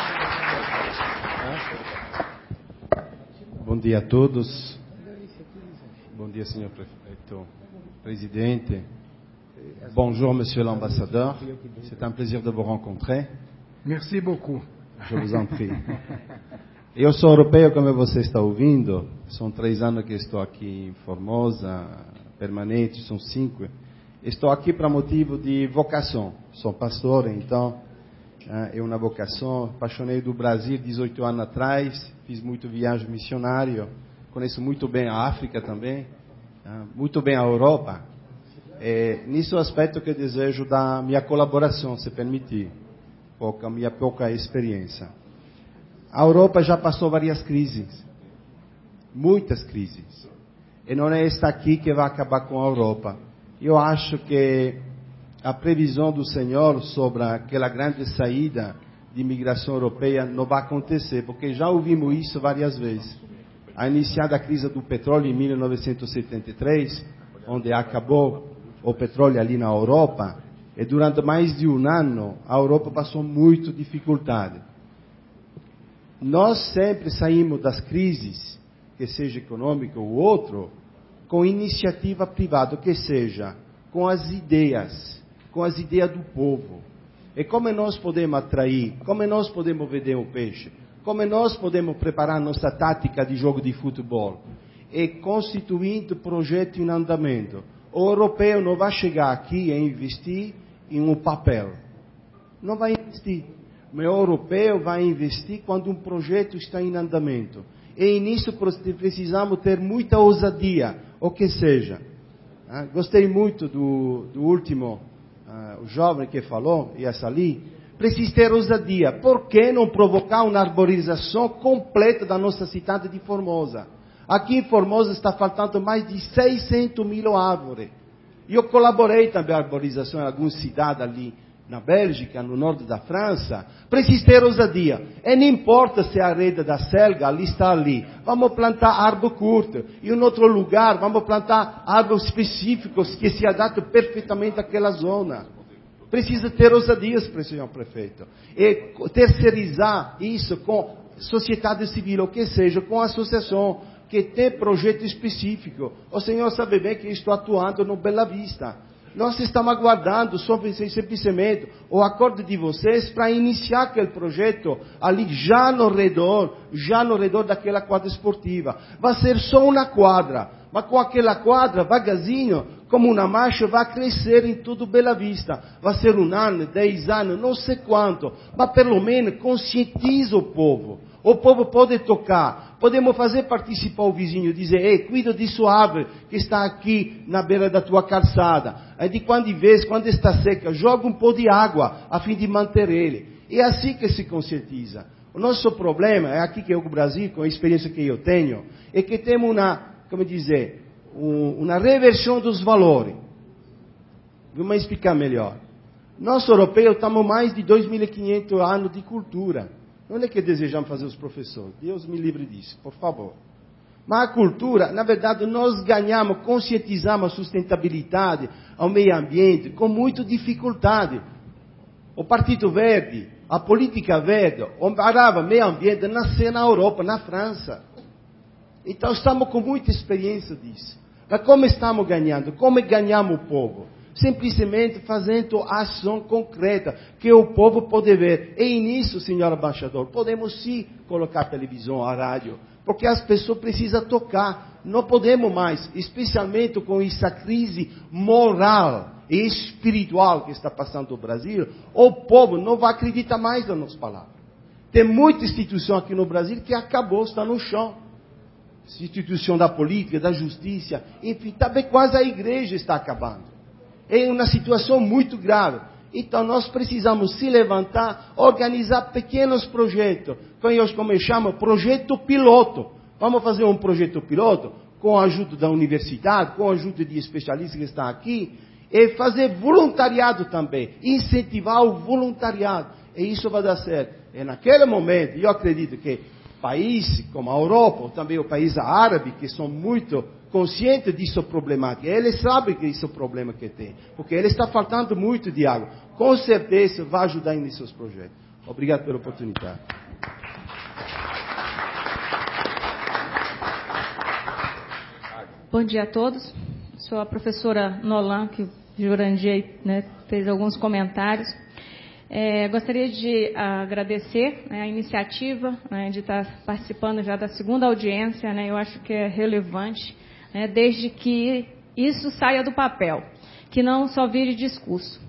Bom dia a todos. Bom dia, senhor prefeito, presidente. Bonjour, monsieur l'ambassadeur. C'est un plaisir de vous rencontrer. Merci beaucoup. Je vous en prie. Eu sou europeu, como você está ouvindo. São três anos que estou aqui em Formosa, permanente, são cinco. Estou aqui para motivo de vocação. Sou pastor, então é uma vocação. Apaixonei do Brasil dezoito anos atrás, fiz muito viagem missionária, conheço muito bem a África também, muito bem a Europa. É, nisso aspecto que desejo dar minha colaboração, se permitir, pouca, minha pouca experiência. A Europa já passou várias crises, muitas crises, e não é esta aqui que vai acabar com a Europa. Eu acho que a previsão do Senhor sobre aquela grande saída de imigração europeia não vai acontecer, porque já ouvimos isso várias vezes. A iniciada a crise do petróleo em mil novecentos e setenta e três, onde acabou o petróleo ali na Europa, e durante mais de um ano a Europa passou muita dificuldade. Nós sempre saímos das crises, que seja econômica ou outro, com iniciativa privada, que seja com as ideias, com as ideias do povo. E como nós podemos atrair, como nós podemos vender um peixe, como nós podemos preparar nossa tática de jogo de futebol, e constituindo projeto em andamento. O europeu não vai chegar aqui e investir em um papel. Não vai investir. Mas o europeu vai investir quando um projeto está em andamento. E nisso precisamos ter muita ousadia, ou que seja. Ah, gostei muito do, do último, ah, o jovem que falou, e essa ali. Precisa ter ousadia. Por que não provocar uma arborização completa da nossa cidade de Formosa? Aqui em Formosa está faltando mais de seiscentas mil árvores. Eu colaborei também na arborização em algumas cidades ali na Bélgica, no norte da França. Precisa ter ousadia. E não importa se a rede da selga ali está ali. Vamos plantar árvore curta. E em outro lugar, vamos plantar árvores específicos que se adaptam perfeitamente àquela zona. precisa ter ousadias, senhor prefeito. E terceirizar isso com sociedade civil, ou que seja, com associação que tem projeto específico. O senhor sabe bem que eu estou atuando no Bela Vista. Nós estamos aguardando simplesmente o acordo de vocês para iniciar aquele projeto ali já no redor, já no redor daquela quadra esportiva. Vai ser só uma quadra, mas com aquela quadra, vagarzinho, como uma marcha, vai crescer em tudo Bela Vista. Vai ser um ano, dez anos, não sei quanto, mas pelo menos conscientiza o povo. O povo pode tocar, podemos fazer participar o vizinho, dizer, ei, cuida de sua árvore que está aqui na beira da tua calçada. Aí de quando em vez, quando está seca, joga um pó de água a fim de manter ele. É assim que se conscientiza. O nosso problema, é aqui que é o Brasil, com a experiência que eu tenho, é que temos uma, como dizer, um, uma reversão dos valores. Vamos explicar melhor. Nós, europeus, estamos mais de dois mil e quinhentos anos de cultura. Não é que desejamos fazer os professores. Deus me livre disso, por favor. Mas a cultura, na verdade, nós ganhamos, conscientizamos a sustentabilidade, ao meio ambiente, com muita dificuldade. O Partido Verde, a política verde, parava meio ambiente, nasceu na Europa, na França. Então, estamos com muita experiência disso. Mas como estamos ganhando? Como ganhamos o povo? Simplesmente fazendo ação concreta, que o povo pode ver. E nisso, senhor embaixador, podemos sim colocar televisão, a rádio, porque as pessoas precisam tocar. Não podemos mais, especialmente com essa crise moral e espiritual que está passando no Brasil, o povo não vai acreditar mais nas nossas palavras. Tem muita instituição aqui no Brasil que acabou, está no chão. Instituição da política, da justiça, enfim, também quase a igreja está acabando. É uma situação muito grave. Então, nós precisamos se levantar, organizar pequenos projetos, como eu chamo, projeto piloto. Vamos fazer um projeto piloto com a ajuda da universidade, com a ajuda de especialistas que estão aqui, e fazer voluntariado também, incentivar o voluntariado. E isso vai dar certo. E naquele momento, eu acredito que países como a Europa, ou também o país árabe, que são muito conscientes disso problemática, eles sabem que isso é o problema que tem, porque ele está faltando muito de água. Com certeza vai ajudar nesses projetos. Obrigado pela oportunidade. Bom dia a todos. Sou a professora Nolan, que Jurandir, né, fez alguns comentários. É, gostaria de agradecer, né, a iniciativa, né, de estar participando já da segunda audiência, né, eu acho que é relevante, né, desde que isso saia do papel, que não só vire discurso.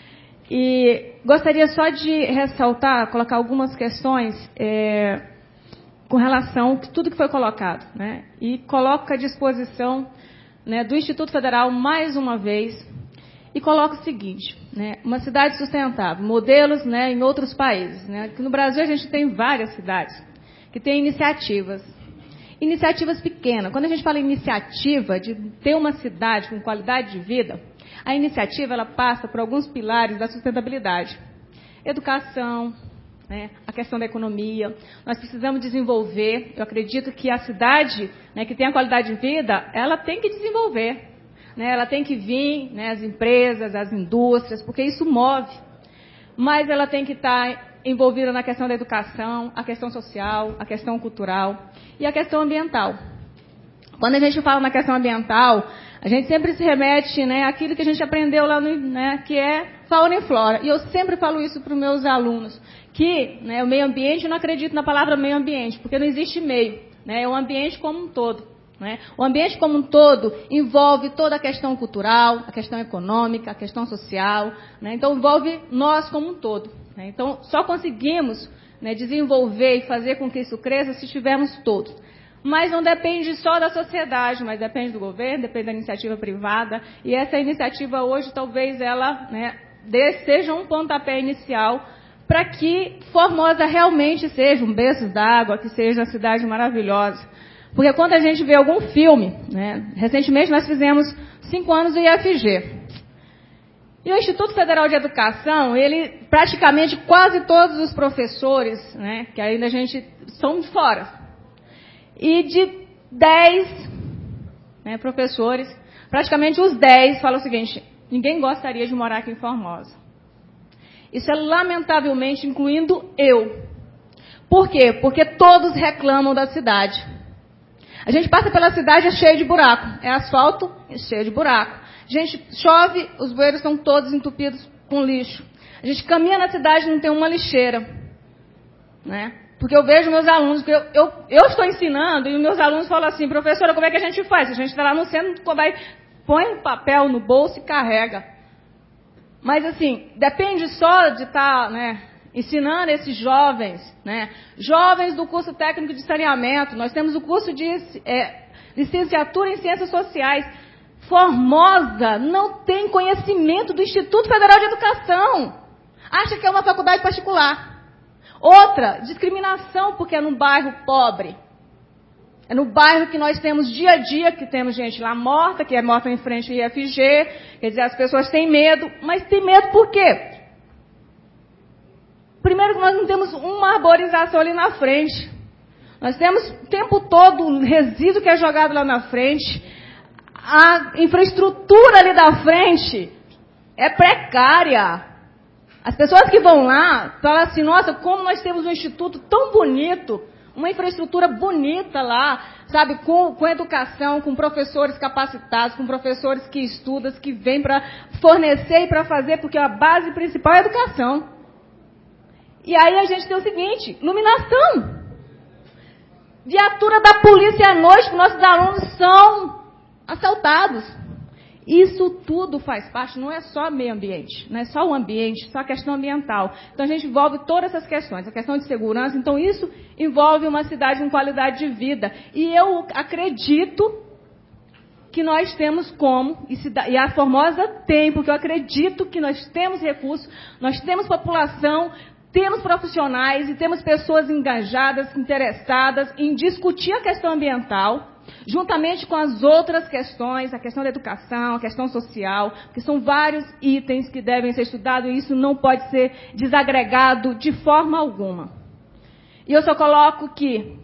E gostaria só de ressaltar, colocar algumas questões é, com relação a tudo que foi colocado, né, e coloco à disposição, né, do Instituto Federal mais uma vez. E coloca o seguinte, né, uma cidade sustentável, modelos, né, em outros países. Né, aqui no Brasil a gente tem várias cidades que têm iniciativas, iniciativas pequenas. Quando a gente fala em iniciativa de ter uma cidade com qualidade de vida, a iniciativa ela passa por alguns pilares da sustentabilidade. Educação, né, a questão da economia. Nós precisamos desenvolver, eu acredito que a cidade, né, que tem a qualidade de vida, ela tem que desenvolver. Ela tem que vir, né, as empresas, as indústrias, porque isso move. Mas ela tem que estar envolvida na questão da educação, a questão social, a questão cultural e a questão ambiental. Quando a gente fala na questão ambiental, a gente sempre se remete, né, àquilo que a gente aprendeu lá, no, né, que é fauna e flora. E eu sempre falo isso para os meus alunos, que, né, o meio ambiente, eu não acredito na palavra meio ambiente, porque não existe meio, né, é o ambiente como um todo. Né? O ambiente como um todo envolve toda a questão cultural, a questão econômica, a questão social, né? Então envolve nós como um todo. Né? Então só conseguimos, né, desenvolver e fazer com que isso cresça se estivermos todos. Mas não depende só da sociedade, mas depende do governo, depende da iniciativa privada. E essa iniciativa hoje talvez ela, né, dê, seja um pontapé inicial para que Formosa realmente seja um berço d'água, que seja uma cidade maravilhosa. Porque quando a gente vê algum filme, né, recentemente nós fizemos cinco anos do I F G. E o Instituto Federal de Educação, ele praticamente quase todos os professores, né, que ainda a gente são de fora. E de dez, né, professores, praticamente os dez falam o seguinte: ninguém gostaria de morar aqui em Formosa. Isso é lamentavelmente incluindo eu. Por quê? Porque todos reclamam da cidade. A gente passa pela cidade, é cheio de buraco. É asfalto, é cheio de buraco. A gente chove, os bueiros estão todos entupidos com lixo. A gente caminha na cidade, não tem uma lixeira. Né? Porque eu vejo meus alunos, eu, eu, eu estou ensinando, e meus alunos falam assim, professora, como é que a gente faz? A gente está lá no centro, vai, põe um papel no bolso e carrega. Mas, assim, depende só de estar, né, ensinando esses jovens, né, jovens do curso técnico de saneamento. Nós temos o curso de é, licenciatura em Ciências Sociais. Formosa não tem conhecimento do Instituto Federal de Educação. Acha que é uma faculdade particular. Outra, discriminação, porque é num bairro pobre. É no bairro que nós temos dia a dia, que temos gente lá morta, que é morta em frente ao I F G, quer dizer, as pessoas têm medo, mas tem medo por quê? Primeiro que nós não temos uma arborização ali na frente. Nós temos o tempo todo o resíduo que é jogado lá na frente. A infraestrutura ali da frente é precária. As pessoas que vão lá falam assim, nossa, como nós temos um instituto tão bonito, uma infraestrutura bonita lá, sabe, com, com educação, com professores capacitados, com professores que estudam, que vêm para fornecer e para fazer, porque a base principal é a educação. E aí a gente tem o seguinte, iluminação. Viatura da polícia à noite, que nossos alunos são assaltados. Isso tudo faz parte, não é só meio ambiente, não é só o ambiente, só a questão ambiental. Então, a gente envolve todas essas questões, a questão de segurança. Então, isso envolve uma cidade com qualidade de vida. E eu acredito que nós temos como, e a Formosa tem, porque eu acredito que nós temos recursos, nós temos população, temos profissionais e temos pessoas engajadas, interessadas em discutir a questão ambiental, juntamente com as outras questões, a questão da educação, a questão social, que são vários itens que devem ser estudados e isso não pode ser desagregado de forma alguma. E eu só coloco que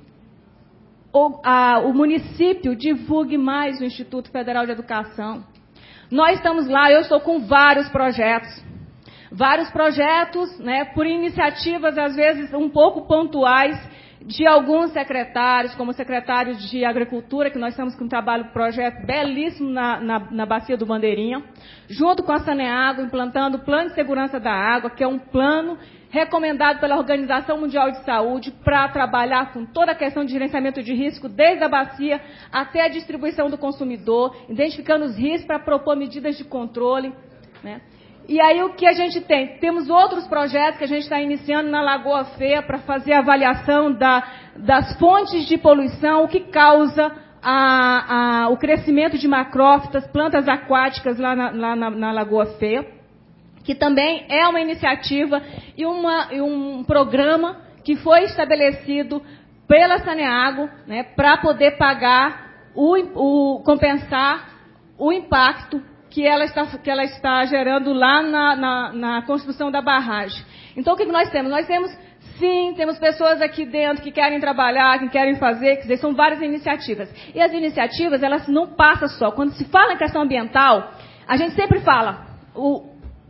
o, a, o município divulgue mais o Instituto Federal de Educação. Nós estamos lá, eu estou com vários projetos. Vários projetos, né, por iniciativas, às vezes, um pouco pontuais, de alguns secretários, como o secretário de Agricultura, que nós estamos com um trabalho, um projeto belíssimo na, na, na Bacia do Bandeirinha, junto com a Saneago, implantando o Plano de Segurança da Água, que é um plano recomendado pela Organização Mundial de Saúde para trabalhar com toda a questão de gerenciamento de risco, desde a bacia até a distribuição do consumidor, identificando os riscos para propor medidas de controle, né? E aí o que a gente tem? Temos outros projetos que a gente está iniciando na Lagoa Feia para fazer a avaliação da, das fontes de poluição, o que causa a, a, o crescimento de macrófitas, plantas aquáticas lá na, lá na, na Lagoa Feia, que também é uma iniciativa e, uma, e um programa que foi estabelecido pela Saneago, né, para poder pagar, o, o, compensar o impacto que ela está, que ela está gerando lá na, na, na construção da barragem. Então, o que nós temos? Nós temos, sim, temos pessoas aqui dentro que querem trabalhar, que querem fazer, quer dizer, são várias iniciativas. E as iniciativas, elas não passam só. Quando se fala em questão ambiental, a gente sempre fala, o,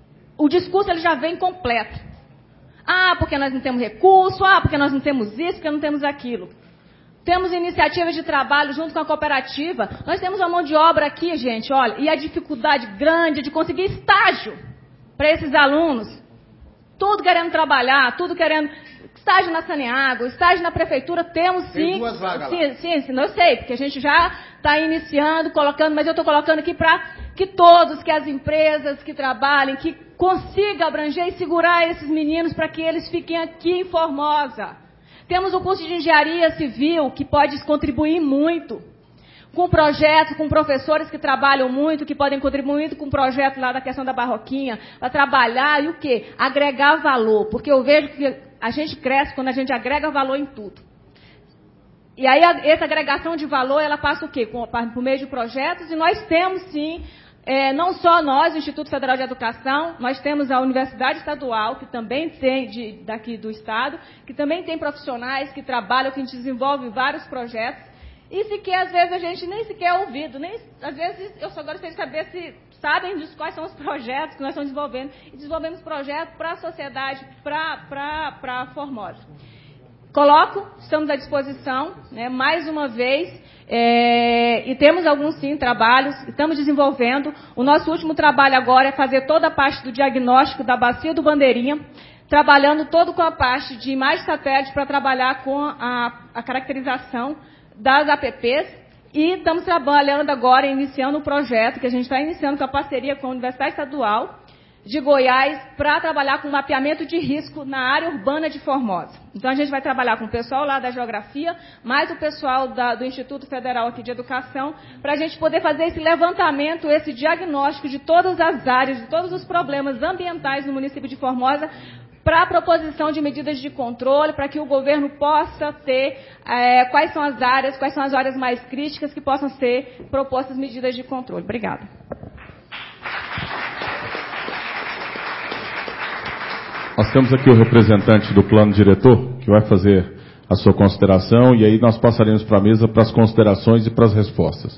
o discurso ele já vem completo. Ah, porque nós não temos recurso, ah, porque nós não temos isso, porque não temos aquilo. Temos iniciativas de trabalho junto com a cooperativa. Nós temos uma mão de obra aqui, gente, olha, e a dificuldade grande de conseguir estágio para esses alunos. Tudo querendo trabalhar, tudo querendo... Estágio na Saneago, estágio na prefeitura, temos sim. Tem duas vagas sim, lá. Sim, sim, eu sei, porque a gente já está iniciando, colocando, mas eu estou colocando aqui para que todos, que as empresas que trabalhem, que consigam abranger e segurar esses meninos para que eles fiquem aqui em Formosa. Temos o curso de Engenharia Civil, que pode contribuir muito, com projetos, com professores que trabalham muito, que podem contribuir muito com o projeto lá da questão da Barroquinha, para trabalhar e o quê? Agregar valor, porque eu vejo que a gente cresce quando a gente agrega valor em tudo. E aí, essa agregação de valor, ela passa o quê? Por meio de projetos, e nós temos, sim, é, não só nós, o Instituto Federal de Educação, nós temos a Universidade Estadual, que também tem, de, daqui do Estado, que também tem profissionais que trabalham, que desenvolvem vários projetos, e sequer, às vezes, a gente nem sequer é ouvido, nem, às vezes, eu só gostaria de saber se sabem de quais são os projetos que nós estamos desenvolvendo, e desenvolvemos projetos para a sociedade, para Formosa. Coloco, estamos à disposição, né, mais uma vez, é, e temos alguns, sim, trabalhos, estamos desenvolvendo. O nosso último trabalho agora é fazer toda a parte do diagnóstico da bacia do Bandeirinha, trabalhando todo com a parte de imagem satélite para trabalhar com a, a caracterização das A P Ps, e estamos trabalhando agora, iniciando um projeto que a gente está iniciando com a parceria com a Universidade Estadual de Goiás para trabalhar com mapeamento de risco na área urbana de Formosa. Então, a gente vai trabalhar com o pessoal lá da Geografia, mais o pessoal da, do Instituto Federal aqui de Educação, para a gente poder fazer esse levantamento, esse diagnóstico de todas as áreas, de todos os problemas ambientais no município de Formosa, para a proposição de medidas de controle, para que o governo possa ter é, quais são as áreas, quais são as áreas mais críticas que possam ser propostas medidas de controle. Obrigada. Nós temos aqui o representante do plano diretor, que vai fazer a sua consideração, e aí nós passaremos para a mesa para as considerações e para as respostas.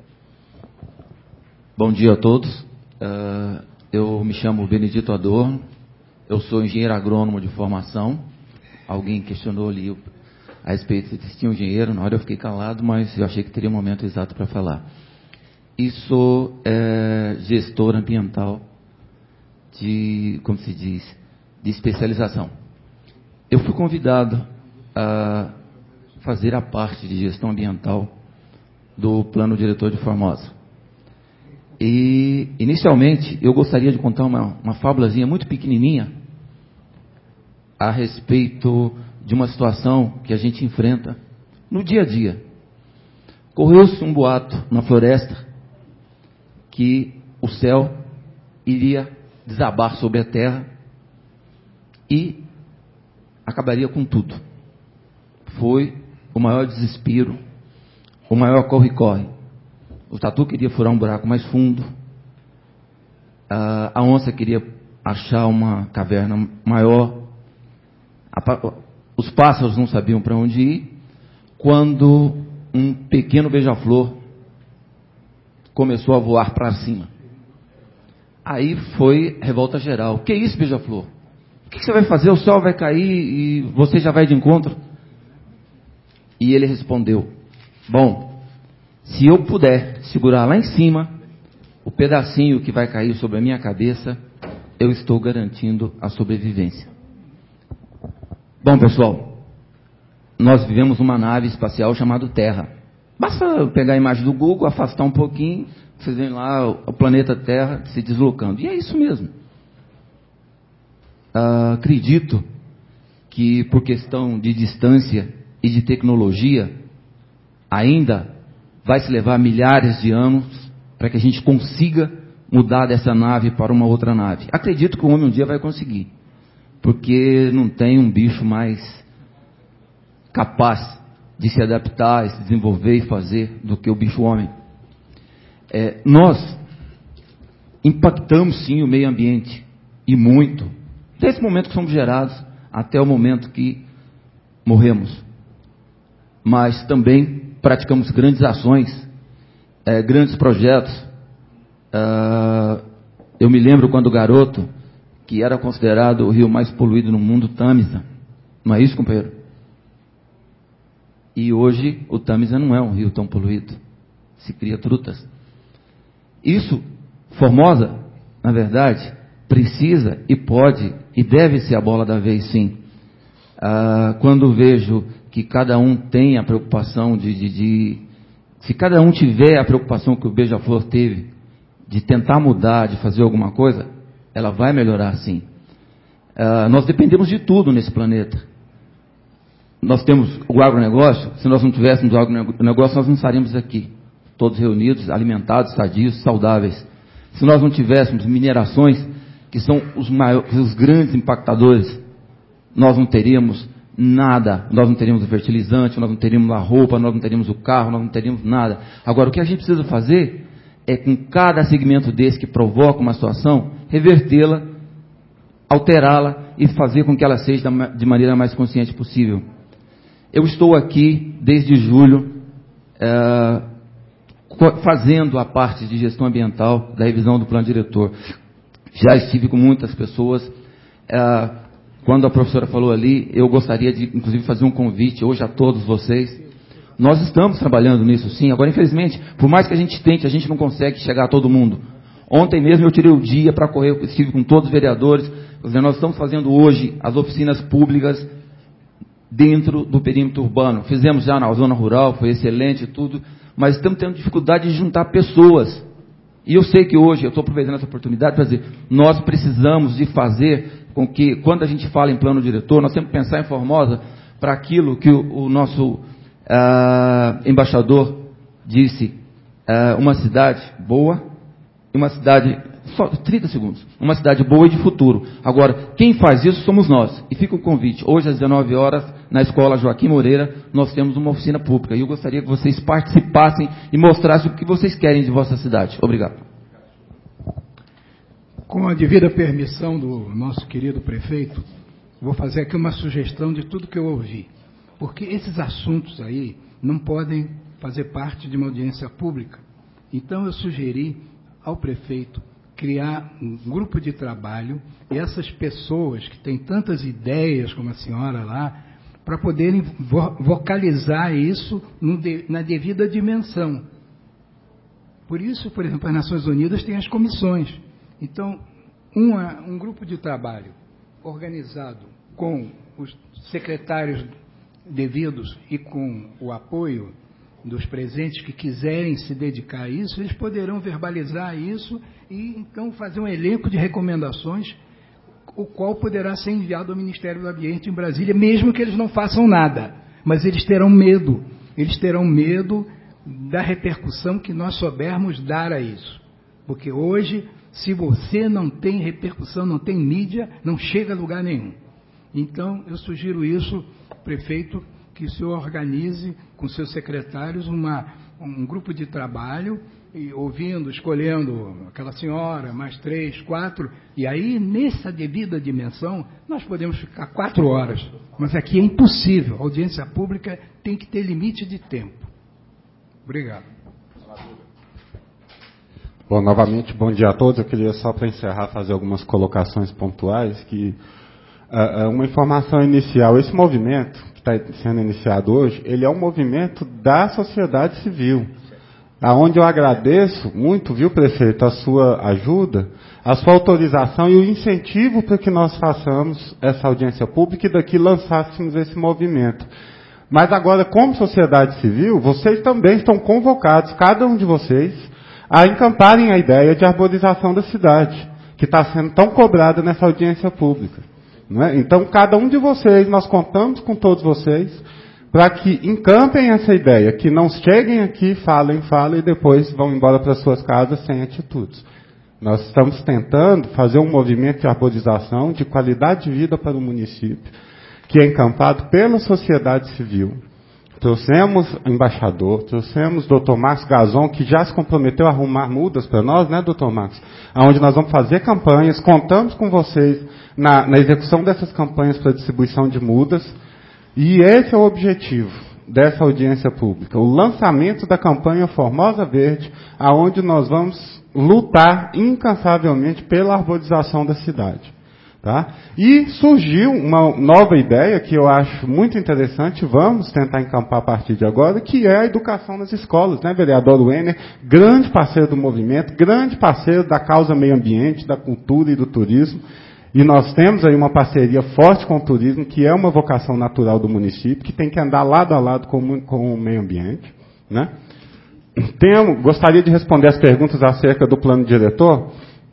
Bom dia a todos. Uh, eu me chamo Benedito Adorno. Eu sou engenheiro agrônomo de formação. Alguém questionou ali a respeito de se tinha um engenheiro. Na hora eu fiquei calado, mas eu achei que teria um momento exato para falar. E sou é, gestor ambiental de, como se diz, de especialização. Eu fui convidado a fazer a parte de gestão ambiental do plano diretor de Formosa. E, inicialmente, eu gostaria de contar uma, uma fábulazinha muito pequenininha a respeito de uma situação que a gente enfrenta no dia a dia. Correu-se um boato na floresta que o céu iria desabar sobre a terra e acabaria com tudo. Foi o maior desespero, o maior corre-corre. O tatu queria furar um buraco mais fundo, a onça queria achar uma caverna maior, os pássaros não sabiam para onde ir, quando um pequeno beija-flor começou a voar para cima. Aí foi revolta geral. Que isso, beija-flor? O que você vai fazer? O sol vai cair e você já vai de encontro? E ele respondeu: bom, se eu puder segurar lá em cima o pedacinho que vai cair sobre a minha cabeça, eu estou garantindo a sobrevivência. Bom, pessoal, nós vivemos uma nave espacial chamada Terra. Basta pegar a imagem do Google, afastar um pouquinho, vocês veem lá o planeta Terra se deslocando. E é isso mesmo. Uh, acredito que por questão de distância e de tecnologia, ainda vai se levar milhares de anos para que a gente consiga mudar dessa nave para uma outra nave. Acredito que o homem um dia vai conseguir, porque não tem um bicho mais capaz de se adaptar, se desenvolver e fazer do que o bicho homem. É, nós impactamos sim o meio ambiente, e muito, desde o momento que somos gerados até o momento que morremos. Mas também praticamos grandes ações, é, grandes projetos. Uh, eu me lembro quando garoto, que era considerado o rio mais poluído no mundo, Tâmisa. Não é isso, companheiro? E hoje o Tâmisa não é um rio tão poluído. Se cria trutas. Isso, Formosa, na verdade, precisa e pode e deve ser a bola da vez, sim. Uh, quando vejo que cada um tem a preocupação de, de, de... Se cada um tiver a preocupação que o Beija-Flor teve, de tentar mudar, de fazer alguma coisa, ela vai melhorar, sim. Uh, nós dependemos de tudo nesse planeta. Nós temos o agronegócio. Se nós não tivéssemos o agronegócio, nós não estaríamos aqui, todos reunidos, alimentados, sadios, saudáveis. Se nós não tivéssemos minerações, que são os, maiores, os grandes impactadores, nós não teríamos nada. Nós não teríamos o fertilizante, nós não teríamos a roupa, nós não teríamos o carro, nós não teríamos nada. Agora, o que a gente precisa fazer é, com cada segmento desse que provoca uma situação, revertê-la, alterá-la e fazer com que ela seja de maneira mais consciente possível. Eu estou aqui desde julho, é, fazendo a parte de gestão ambiental da revisão do plano diretor. Já estive com muitas pessoas. É, quando a professora falou ali, eu gostaria de, inclusive, fazer um convite hoje a todos vocês. Nós estamos trabalhando nisso, sim. Agora, infelizmente, por mais que a gente tente, a gente não consegue chegar a todo mundo. Ontem mesmo eu tirei o dia para correr, eu estive com todos os vereadores. Nós estamos fazendo hoje as oficinas públicas dentro do perímetro urbano. Fizemos já na zona rural, foi excelente tudo, mas estamos tendo dificuldade de juntar pessoas. E eu sei que hoje, eu estou aproveitando essa oportunidade para dizer, nós precisamos de fazer com que, quando a gente fala em plano diretor, nós temos que pensar em Formosa para aquilo que o, o nosso uh, embaixador disse, uh, uma cidade boa, uma cidade, só trinta segundos, uma cidade boa e de futuro. Agora, quem faz isso somos nós. E fica o convite, hoje às dezenove horas, na Escola Joaquim Moreira, nós temos uma oficina pública. E eu gostaria que vocês participassem e mostrassem o que vocês querem de vossa cidade. Obrigado. Com a devida permissão do nosso querido prefeito, vou fazer aqui uma sugestão de tudo que eu ouvi. Porque esses assuntos aí não podem fazer parte de uma audiência pública. Então eu sugeri ao prefeito criar um grupo de trabalho e essas pessoas que têm tantas ideias como a senhora lá, para poderem vo vocalizar isso no de, na devida dimensão. Por isso, por exemplo, as Nações Unidas têm as comissões. Então, uma, um grupo de trabalho organizado com os secretários devidos e com o apoio dos presentes que quiserem se dedicar a isso, eles poderão verbalizar isso e então fazer um elenco de recomendações, o qual poderá ser enviado ao Ministério do Ambiente em Brasília, mesmo que eles não façam nada. Mas eles terão medo, eles terão medo da repercussão que nós soubermos dar a isso. Porque hoje, se você não tem repercussão, não tem mídia, não chega a lugar nenhum. Então, eu sugiro isso, prefeito, que o senhor organize com seus secretários uma, um grupo de trabalho, e ouvindo, escolhendo aquela senhora, mais três, quatro, e aí, nessa devida dimensão, nós podemos ficar quatro horas. Mas aqui é impossível. A audiência pública tem que ter limite de tempo. Obrigado. Bom, novamente, bom dia a todos. Eu queria só, para encerrar, fazer algumas colocações pontuais, que uh, uma informação inicial. Esse movimento que está sendo iniciado hoje, ele é um movimento da sociedade civil, aonde eu agradeço muito, viu, prefeito, a sua ajuda, a sua autorização e o incentivo para que nós façamos essa audiência pública e daqui lançássemos esse movimento. Mas agora, como sociedade civil, vocês também estão convocados, cada um de vocês, a encamparem a ideia de arborização da cidade, que está sendo tão cobrada nessa audiência pública. Não é? Então, cada um de vocês, nós contamos com todos vocês, para que encampem essa ideia, que não cheguem aqui, falem, falem, e depois vão embora para suas casas sem atitudes. Nós estamos tentando fazer um movimento de arborização, de qualidade de vida para o município, que é encampado pela sociedade civil. Trouxemos o embaixador, trouxemos o doutor Marcos Gazon, que já se comprometeu a arrumar mudas para nós, né, doutor Marcos? Onde nós vamos fazer campanhas, contamos com vocês na, na execução dessas campanhas para distribuição de mudas, e esse é o objetivo dessa audiência pública, o lançamento da campanha Formosa Verde, aonde nós vamos lutar incansavelmente pela arborização da cidade. Tá? E surgiu uma nova ideia que eu acho muito interessante, vamos tentar encampar a partir de agora, que é a educação nas escolas, né, vereador Wenner, grande parceiro do movimento, grande parceiro da causa meio ambiente, da cultura e do turismo, e nós temos aí uma parceria forte com o turismo, que é uma vocação natural do município, que tem que andar lado a lado com, com o meio ambiente. Né? Tenho, gostaria de responder as perguntas acerca do plano diretor.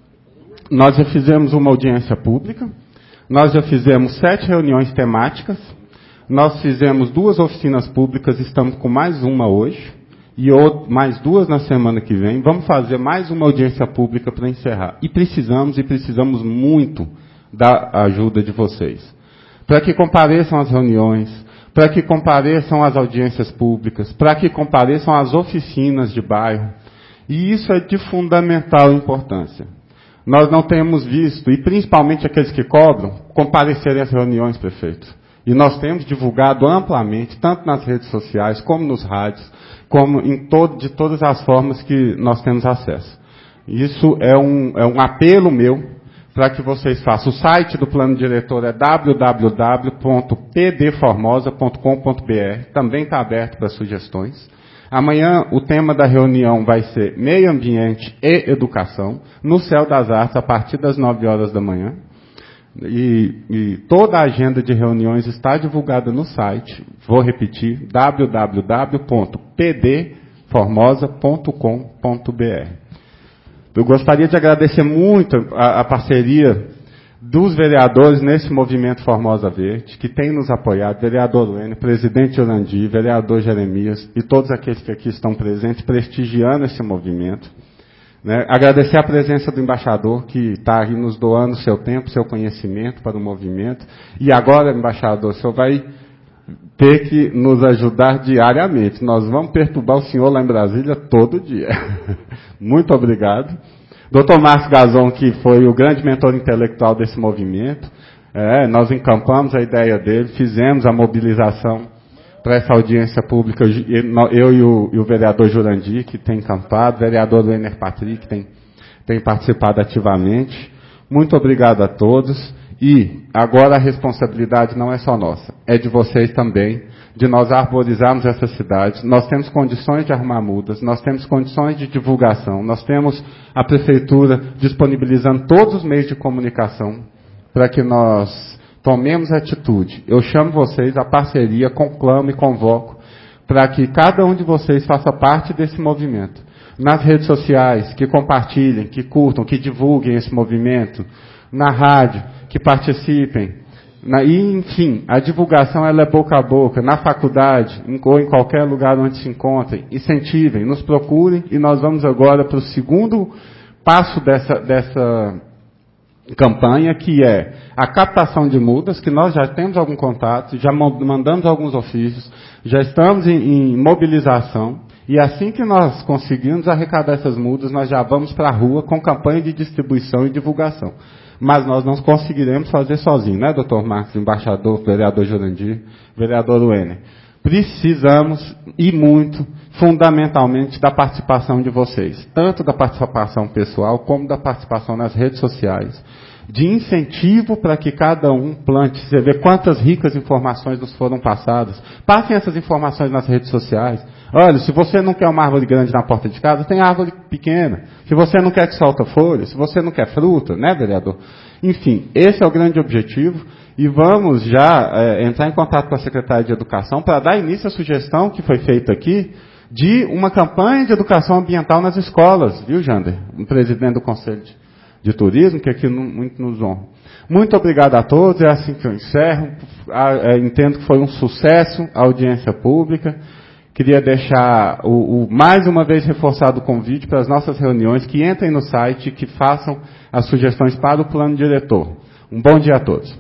Nós já fizemos uma audiência pública, nós já fizemos sete reuniões temáticas, nós fizemos duas oficinas públicas, estamos com mais uma hoje, e outro, mais duas na semana que vem. Vamos fazer mais uma audiência pública para encerrar. E precisamos, e precisamos muito da ajuda de vocês. Para que compareçam às reuniões, para que compareçam às audiências públicas, para que compareçam às oficinas de bairro. E isso é de fundamental importância. Nós não temos visto, e principalmente aqueles que cobram, comparecerem às reuniões, prefeito. E E nós temos divulgado amplamente, tanto nas redes sociais, como nos rádios, como em todo, de todas as formas que nós temos acesso. Isso é um, é um apelo meu para que vocês façam. O site do plano diretor é w w w ponto p d formosa ponto com ponto b r. Também está aberto para sugestões. Amanhã o tema da reunião vai ser Meio Ambiente e Educação, no Céu das Artes, a partir das nove horas da manhã. E, e toda a agenda de reuniões está divulgada no site. Vou repetir, w w w ponto p d formosa ponto com ponto b r. Eu gostaria de agradecer muito a, a parceria dos vereadores nesse movimento Formosa Verde, que tem nos apoiado, vereador Luene, presidente Jurandir, vereador Jeremias e todos aqueles que aqui estão presentes, prestigiando esse movimento. Né? Agradecer a presença do embaixador, que está aí nos doando seu tempo, seu conhecimento para o movimento. E agora, embaixador, o senhor vai ter que nos ajudar diariamente. Nós vamos perturbar o senhor lá em Brasília todo dia. Muito obrigado. doutor Márcio Gazon, que foi o grande mentor intelectual desse movimento. É, nós encampamos a ideia dele, fizemos a mobilização para essa audiência pública, eu e o, e o vereador Jurandir, que tem encampado, o vereador Werner Patrick, que tem, tem participado ativamente. Muito obrigado a todos. E agora a responsabilidade não é só nossa, é de vocês também, de nós arborizarmos essa cidade. Nós temos condições de arrumar mudas, nós temos condições de divulgação, nós temos a prefeitura disponibilizando todos os meios de comunicação para que nós tomemos atitude. Eu chamo vocês à parceria, conclamo e convoco para que cada um de vocês faça parte desse movimento. Nas redes sociais, que compartilhem, que curtam, que divulguem esse movimento. Na rádio, que participem. Na, e, enfim, a divulgação ela é boca a boca, na faculdade, em, ou em qualquer lugar onde se encontrem. Incentivem, nos procurem, e nós vamos agora para o segundo passo dessa, dessa campanha, que é a captação de mudas, que nós já temos algum contato, já mandamos alguns ofícios, já estamos em, em mobilização, e assim que nós conseguirmos arrecadar essas mudas, nós já vamos para a rua com campanha de distribuição e divulgação. Mas nós não conseguiremos fazer sozinho, né, doutor Marcos, embaixador, vereador Jurandir, vereador Werner? Precisamos, e muito, fundamentalmente, da participação de vocês, tanto da participação pessoal, como da participação nas redes sociais, de incentivo para que cada um plante. Você vê quantas ricas informações nos foram passadas. Passem essas informações nas redes sociais. Olha, se você não quer uma árvore grande na porta de casa, tem árvore pequena. Se você não quer que solta folha, se você não quer fruta, né, vereador? Enfim, esse é o grande objetivo. E vamos já é, entrar em contato com a Secretaria de Educação para dar início à sugestão que foi feita aqui de uma campanha de educação ambiental nas escolas, viu, Jander? O presidente do Conselho de, de Turismo, que aqui não, muito nos honra. Muito obrigado a todos, é assim que eu encerro. Ah, é, entendo que foi um sucesso a audiência pública. Queria deixar o, o, mais uma vez reforçado o convite para as nossas reuniões, que entrem no site e que façam as sugestões para o plano diretor. Um bom dia a todos.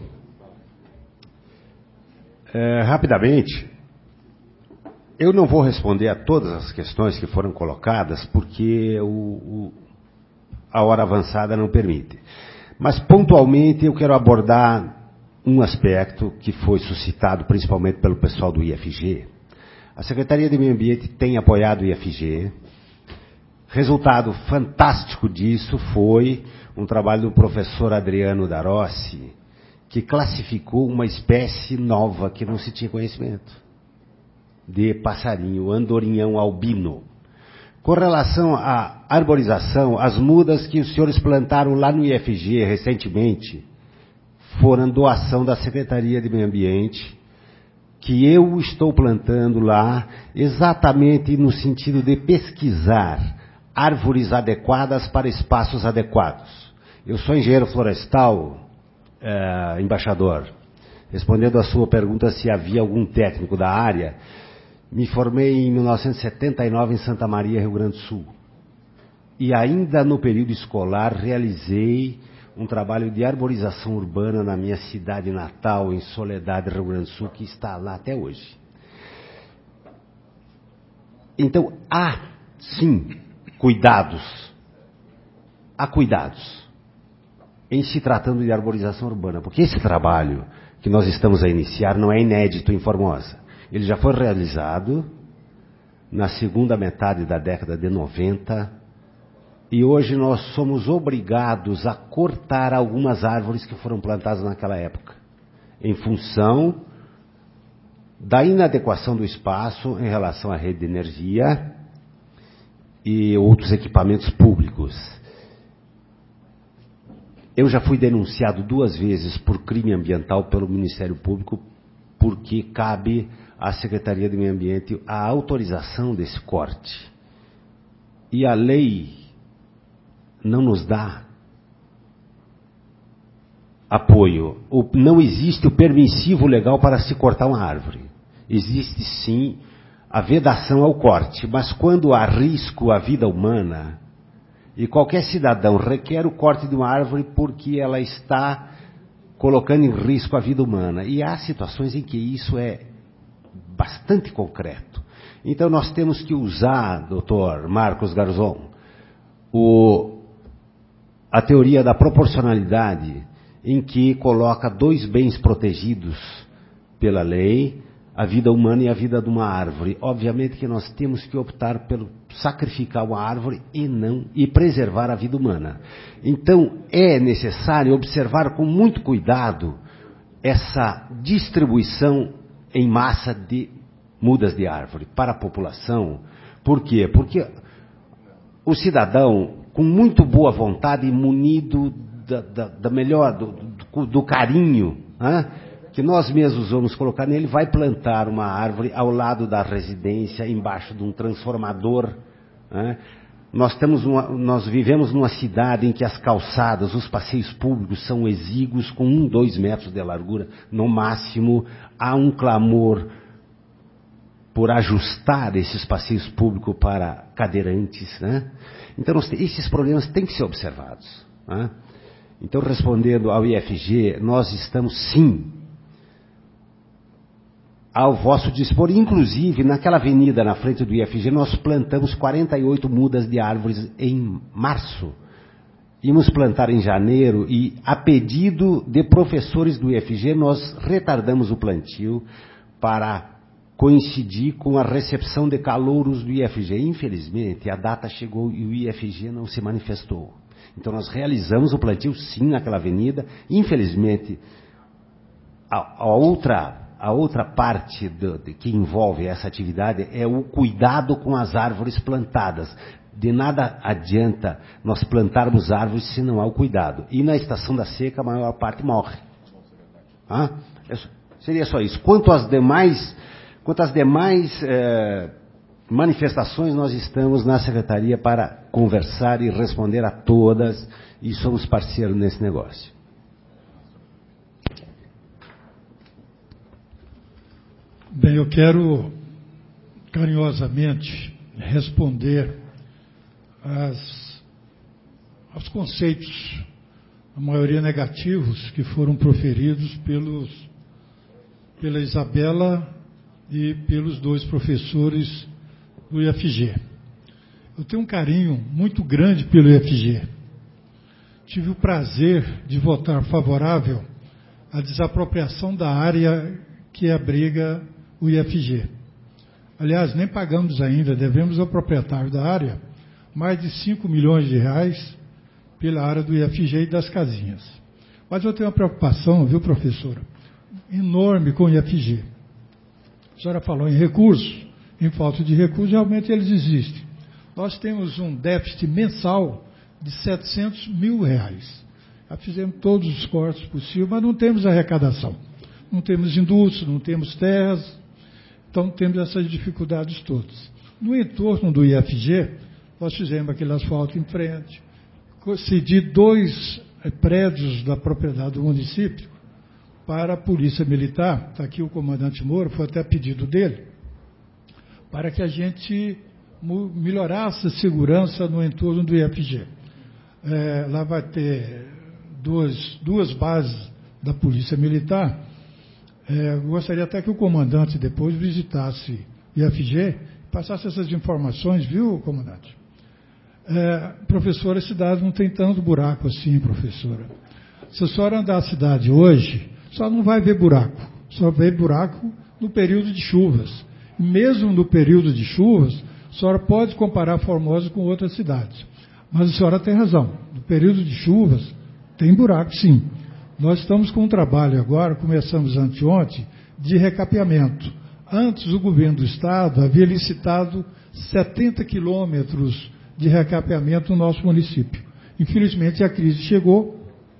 É, rapidamente, eu não vou responder a todas as questões que foram colocadas, porque o, o, a hora avançada não permite. Mas, pontualmente, eu quero abordar um aspecto que foi suscitado principalmente pelo pessoal do I F G. A Secretaria de Meio Ambiente tem apoiado o I F G. Resultado fantástico disso foi um trabalho do professor Adriano Darossi, que classificou uma espécie nova que não se tinha conhecimento, de passarinho, andorinhão albino. Com relação à arborização, as mudas que os senhores plantaram lá no I F G recentemente foram doação da Secretaria de Meio Ambiente, que eu estou plantando lá exatamente no sentido de pesquisar árvores adequadas para espaços adequados. Eu sou engenheiro florestal, é, embaixador. Respondendo à sua pergunta se havia algum técnico da área, me formei em mil novecentos e setenta e nove em Santa Maria, Rio Grande do Sul. E ainda no período escolar realizei um trabalho de arborização urbana na minha cidade natal, em Soledade, Rio Grande do Sul, que está lá até hoje. Então, há, sim, cuidados. Há cuidados em se tratando de arborização urbana, porque esse trabalho que nós estamos a iniciar não é inédito em Formosa. Ele já foi realizado na segunda metade da década de noventa, e hoje nós somos obrigados a cortar algumas árvores que foram plantadas naquela época, em função da inadequação do espaço em relação à rede de energia e outros equipamentos públicos. Eu já fui denunciado duas vezes por crime ambiental pelo Ministério Público, porque cabe à Secretaria de Meio Ambiente a autorização desse corte. E a lei não nos dá apoio. Não existe o permissivo legal para se cortar uma árvore. Existe sim a vedação ao corte, mas quando há risco à vida humana, e qualquer cidadão requer o corte de uma árvore porque ela está colocando em risco a vida humana. E há situações em que isso é bastante concreto. Então nós temos que usar, doutor Marcos Garzon, o, a teoria da proporcionalidade, em que coloca dois bens protegidos pela lei, a vida humana e a vida de uma árvore. Obviamente que nós temos que optar pelo sacrificar uma árvore e não e preservar a vida humana. Então é necessário observar com muito cuidado essa distribuição em massa de mudas de árvore para a população. Por quê? Porque o cidadão, com muito boa vontade e munido da, da, da melhor, do, do, do carinho, hein, que nós mesmos vamos colocar nele, vai plantar uma árvore ao lado da residência, embaixo de um transformador. Né? Nós, temos uma, nós vivemos numa cidade em que as calçadas, os passeios públicos são exíguos, com um, dois metros de largura, no máximo. Há um clamor por ajustar esses passeios públicos para cadeirantes. Né? Então, nós, esses problemas têm que ser observados. Né? Então, respondendo ao I F G, nós estamos sim ao vosso dispor. Inclusive, naquela avenida na frente do I F G, nós plantamos quarenta e oito mudas de árvores em março. Íamos plantar em janeiro e, a pedido de professores do I F G, nós retardamos o plantio para coincidir com a recepção de calouros do I F G. Infelizmente, a data chegou e o I F G não se manifestou. Então, nós realizamos o plantio, sim, naquela avenida. Infelizmente, a, a outra... A outra parte do, de, que envolve essa atividade é o cuidado com as árvores plantadas. De nada adianta nós plantarmos árvores se não há o cuidado. E na estação da seca a maior parte morre. Ah, seria só isso. Quanto às demais, quanto às demais eh, manifestações, nós estamos na Secretaria para conversar e responder a todas, e somos parceiros nesse negócio. Bem, eu quero carinhosamente responder às, aos conceitos, a maioria negativos, que foram proferidos pelos, pela Isabela e pelos dois professores do I F G. Eu tenho um carinho muito grande pelo I F G. Tive o prazer de votar favorável à desapropriação da área que abriga o I F G. Aliás, nem pagamos ainda, devemos ao proprietário da área mais de cinco milhões de reais pela área do I F G e das casinhas. Mas eu tenho uma preocupação, viu, professora, enorme com o I F G. A senhora falou em recursos, em falta de recursos, realmente eles existem. Nós temos um déficit mensal de setecentos mil reais. Já fizemos todos os cortes possíveis, mas não temos arrecadação. Não temos indústria, não temos terras, então temos essas dificuldades todas. No entorno do I F G, nós fizemos aquele asfalto em frente, cedi dois prédios da propriedade do município para a Polícia Militar, está aqui o comandante Moura, foi até pedido dele, para que a gente melhorasse a segurança no entorno do I F G. É, lá vai ter duas, duas bases da Polícia Militar. É, gostaria até que o comandante depois visitasse o I F G, passasse essas informações, viu, comandante? É, professora, a cidade não tem tanto buraco assim, professora. Se a senhora andar a cidade hoje, só não vai ver buraco, só vê buraco no período de chuvas. Mesmo no período de chuvas, a senhora pode comparar Formosa com outras cidades. Mas a senhora tem razão, no período de chuvas tem buraco sim. Nós estamos com um trabalho agora, começamos anteontem, de recapeamento. Antes o governo do Estado havia licitado setenta quilômetros de recapeamento no nosso município. Infelizmente a crise chegou,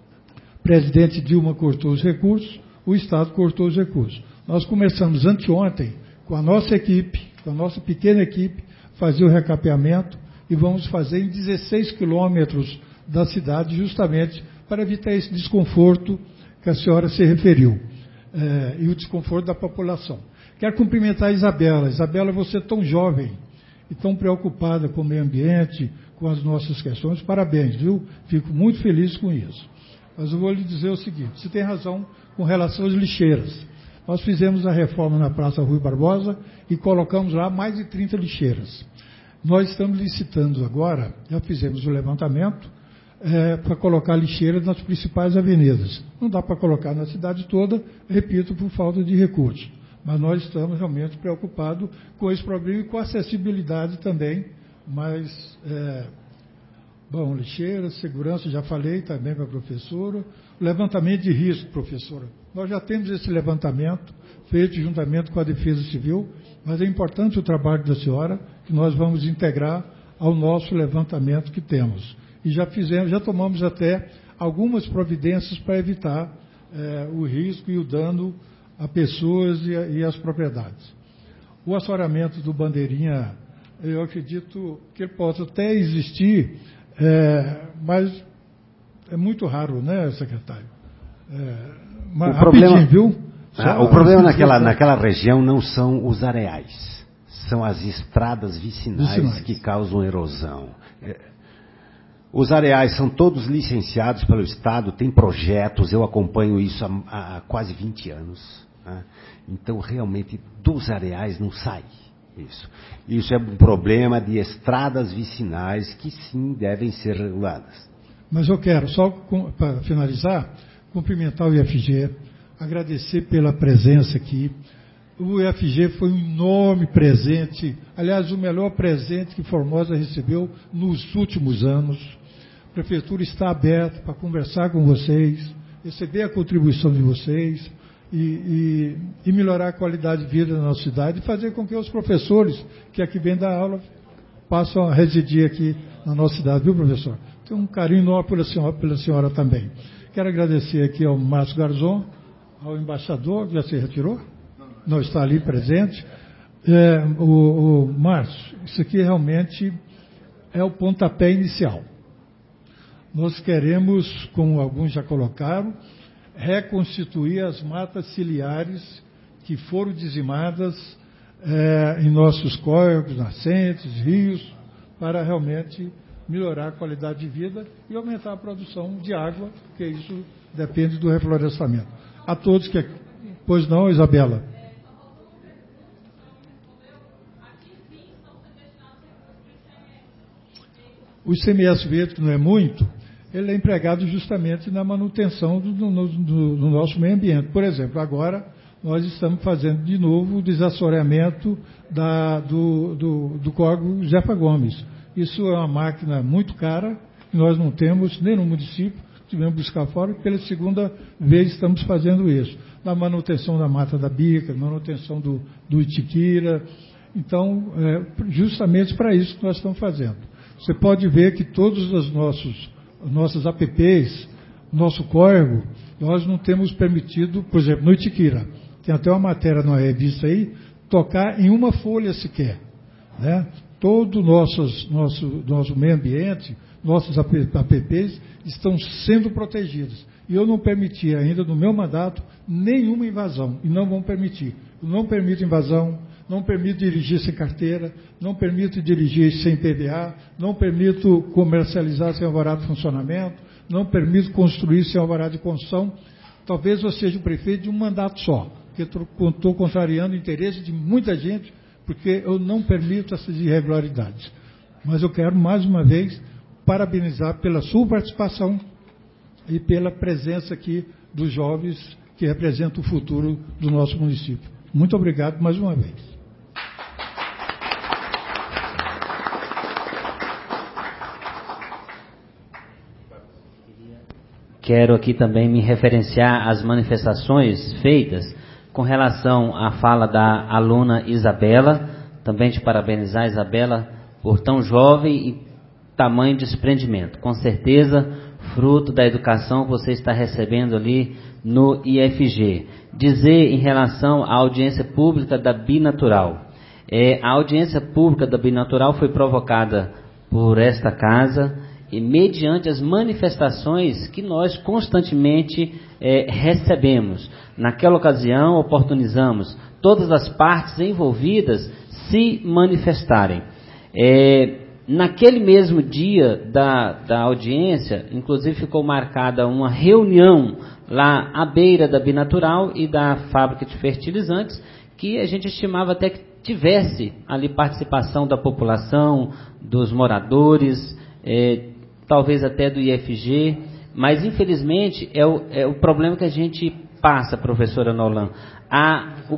o presidente Dilma cortou os recursos, o Estado cortou os recursos. Nós começamos anteontem, com a nossa equipe, com a nossa pequena equipe, fazer o recapeamento e vamos fazer em dezesseis quilômetros da cidade, justamente para evitar esse desconforto que a senhora se referiu, é, e o desconforto da população. Quero cumprimentar a Isabela. Isabela, você é tão jovem e tão preocupada com o meio ambiente, com as nossas questões. Parabéns, viu? Fico muito feliz com isso. Mas eu vou lhe dizer o seguinte, você tem razão com relação às lixeiras. Nós fizemos a reforma na Praça Rui Barbosa e colocamos lá mais de trinta lixeiras. Nós estamos licitando agora, já fizemos o levantamento, é, para colocar lixeiras nas principais avenidas. Não dá para colocar na cidade toda, repito, por falta de recursos. Mas nós estamos realmente preocupados com esse problema e com a acessibilidade também. Mas, é, bom, lixeiras, segurança, já falei também para a professora. O levantamento de risco, professora. Nós já temos esse levantamento feito juntamente com a Defesa Civil, mas é importante o trabalho da senhora, que nós vamos integrar ao nosso levantamento que temos. E já fizemos, já tomamos até algumas providências para evitar é, o risco e o dano a pessoas e, a, e as propriedades. O assoreamento do Bandeirinha, eu acredito que ele possa até existir, é, mas é muito raro, né, secretário? É, mas, o problema, viu? Ah, o problema naquela, naquela região não são os areais, são as estradas vicinais, vicinais. que causam erosão. É, Os areais são todos licenciados pelo Estado, tem projetos, eu acompanho isso há, há quase vinte anos. Né? Então, realmente, dos areais não sai isso. Isso é um problema de estradas vicinais que, sim, devem ser reguladas. Mas eu quero, só para finalizar, cumprimentar o I F G, agradecer pela presença aqui. O I F G foi um enorme presente, aliás, o melhor presente que Formosa recebeu nos últimos anos. A Prefeitura está aberta para conversar com vocês, receber a contribuição de vocês e, e, e melhorar a qualidade de vida da nossa cidade e fazer com que os professores que aqui vêm dar aula passem a residir aqui na nossa cidade, viu, professor? Tenho um carinho enorme pela senhora, pela senhora também. Quero agradecer aqui ao Márcio Garzon, ao embaixador, que já se retirou, não está ali presente. É, o, o Márcio, isso aqui realmente é o pontapé inicial. Nós queremos, como alguns já colocaram, reconstituir as matas ciliares que foram dizimadas é, em nossos córregos, nascentes, rios, para realmente melhorar a qualidade de vida e aumentar a produção de água, porque isso depende do reflorestamento. A todos que... Pois não, Isabela? O I C M S verde, que não é muito, ele é empregado justamente na manutenção do, do, do, do nosso meio ambiente. Por exemplo, agora nós estamos fazendo de novo o desassoreamento da, do, do, do córrego Zefa Gomes. Isso é uma máquina muito cara, que nós não temos nem no município, tivemos que buscar fora, e pela segunda vez estamos fazendo isso. Na manutenção da Mata da Bica, manutenção do, do Itiquira. Então, é justamente para isso que nós estamos fazendo. Você pode ver que todos os nossos, nossas A P Ps, nosso córrego, nós não temos permitido, por exemplo, no Itiquira, tem até uma matéria na revista aí, tocar em uma folha sequer. Né? Todo o nosso, nosso, nosso meio ambiente, nossos A P Ps estão sendo protegidos. E eu não permiti ainda, no meu mandato, nenhuma invasão, e não vão permitir. Eu não permito invasão, não permito dirigir sem carteira, não permito dirigir sem P V A, não permito comercializar sem alvará de funcionamento, não permito construir sem alvará de construção. Talvez eu seja o prefeito de um mandato só, porque estou contrariando o interesse de muita gente, porque eu não permito essas irregularidades. Mas eu quero, mais uma vez, parabenizar pela sua participação e pela presença aqui dos jovens que representa o futuro do nosso município. Muito obrigado mais uma vez. Quero aqui também me referenciar às manifestações feitas com relação à fala da aluna Isabela, também te parabenizar, Isabela, por tão jovem e tamanho desprendimento. Com certeza, fruto da educação que você está recebendo ali no I F G. Dizer em relação à audiência pública da Binatural. É, a audiência pública da Binatural foi provocada por esta casa e mediante as manifestações que nós constantemente é, recebemos. Naquela ocasião, oportunizamos todas as partes envolvidas se manifestarem. É, naquele mesmo dia da, da audiência, inclusive ficou marcada uma reunião lá à beira da Binatural e da fábrica de fertilizantes, que a gente estimava até que tivesse ali participação da população, dos moradores, é, talvez até do I F G, mas infelizmente é o, é o problema que a gente passa, professora Nolan. A, o,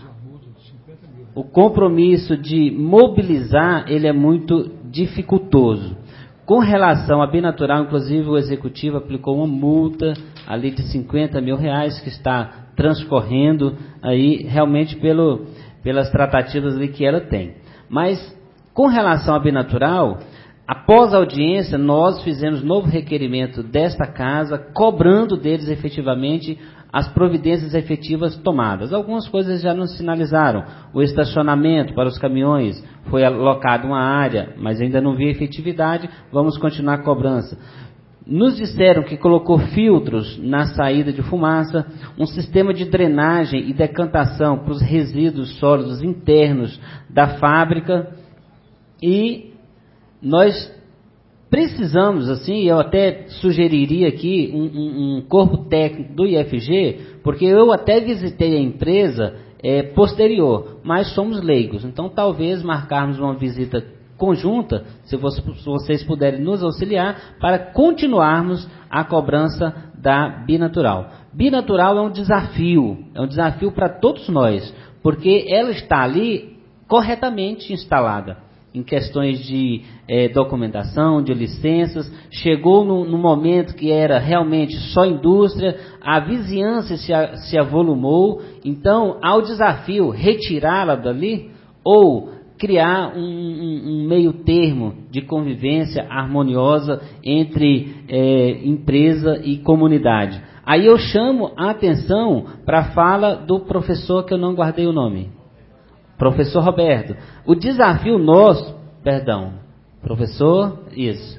o compromisso de mobilizar, ele é muito dificultoso. Com relação à Binatural, inclusive o executivo aplicou uma multa ali de cinquenta mil reais que está transcorrendo aí realmente pelo, pelas tratativas ali que ela tem. Mas com relação à Binatural, após a audiência, nós fizemos novo requerimento desta casa, cobrando deles efetivamente as providências efetivas tomadas. Algumas coisas já nos sinalizaram. O estacionamento para os caminhões foi alocado uma área, mas ainda não vi efetividade, vamos continuar a cobrança. Nos disseram que colocou filtros na saída de fumaça, um sistema de drenagem e decantação para os resíduos sólidos internos da fábrica e nós precisamos, assim, eu até sugeriria aqui um, um, um corpo técnico do I F G, porque eu até visitei a empresa é, posterior, mas somos leigos, então talvez marcarmos uma visita conjunta, se vocês puderem nos auxiliar, para continuarmos a cobrança da Binatural. Binatural é um desafio, é um desafio para todos nós, porque ela está ali corretamente instalada. Em questões de é, documentação, de licenças, chegou no, no momento que era realmente só indústria, a vizinhança se, a, se avolumou, então há o desafio retirá-la dali ou criar um, um, um meio termo de convivência harmoniosa entre é, empresa e comunidade. Aí eu chamo a atenção para a fala do professor que eu não guardei o nome. Professor Roberto, o desafio nosso, perdão, professor, isso,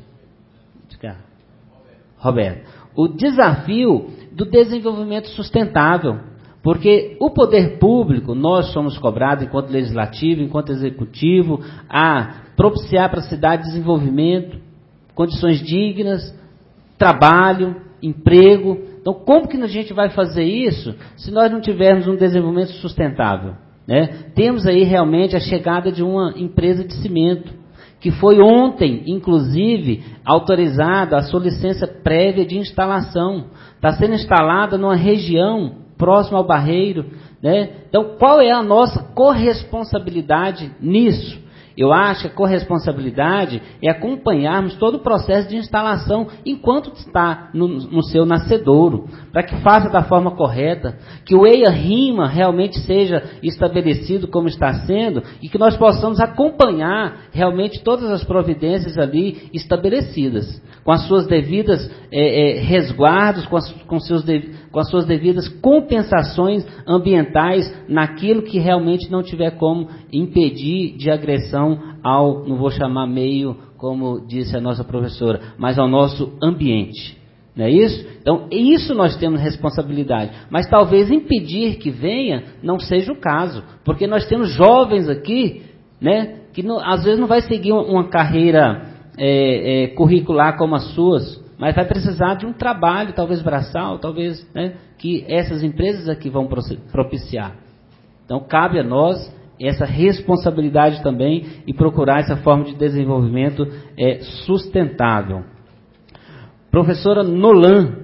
Roberto, o desafio do desenvolvimento sustentável, porque o poder público, nós somos cobrados enquanto legislativo, enquanto executivo, a propiciar para a cidade desenvolvimento, condições dignas, trabalho, emprego. Então, como que a gente vai fazer isso se nós não tivermos um desenvolvimento sustentável? Né? Temos aí realmente a chegada de uma empresa de cimento, que foi ontem, inclusive, autorizada a sua licença prévia de instalação. Está sendo instalada numa região próxima ao Barreiro. Né? Então, qual é a nossa corresponsabilidade nisso? Eu acho que a corresponsabilidade é acompanharmos todo o processo de instalação enquanto está no, no seu nascedouro, para que faça da forma correta, que o EIA-RIMA realmente seja estabelecido como está sendo e que nós possamos acompanhar realmente todas as providências ali estabelecidas, com as suas devidas é, é, resguardos, com as, com, seus de, com as suas devidas compensações ambientais naquilo que realmente não tiver como impedir de agressão ao, não vou chamar meio, como disse a nossa professora, mas ao nosso ambiente. Não é isso? Então, isso nós temos responsabilidade. Mas talvez impedir que venha não seja o caso. Porque nós temos jovens aqui, né, que não, às vezes não vai seguir uma, uma carreira é, é, curricular como as suas, mas vai precisar de um trabalho, talvez braçal, talvez, né, que essas empresas aqui vão propiciar. Então, cabe a nós essa responsabilidade também e procurar essa forma de desenvolvimento é, sustentável. Professora Nolan,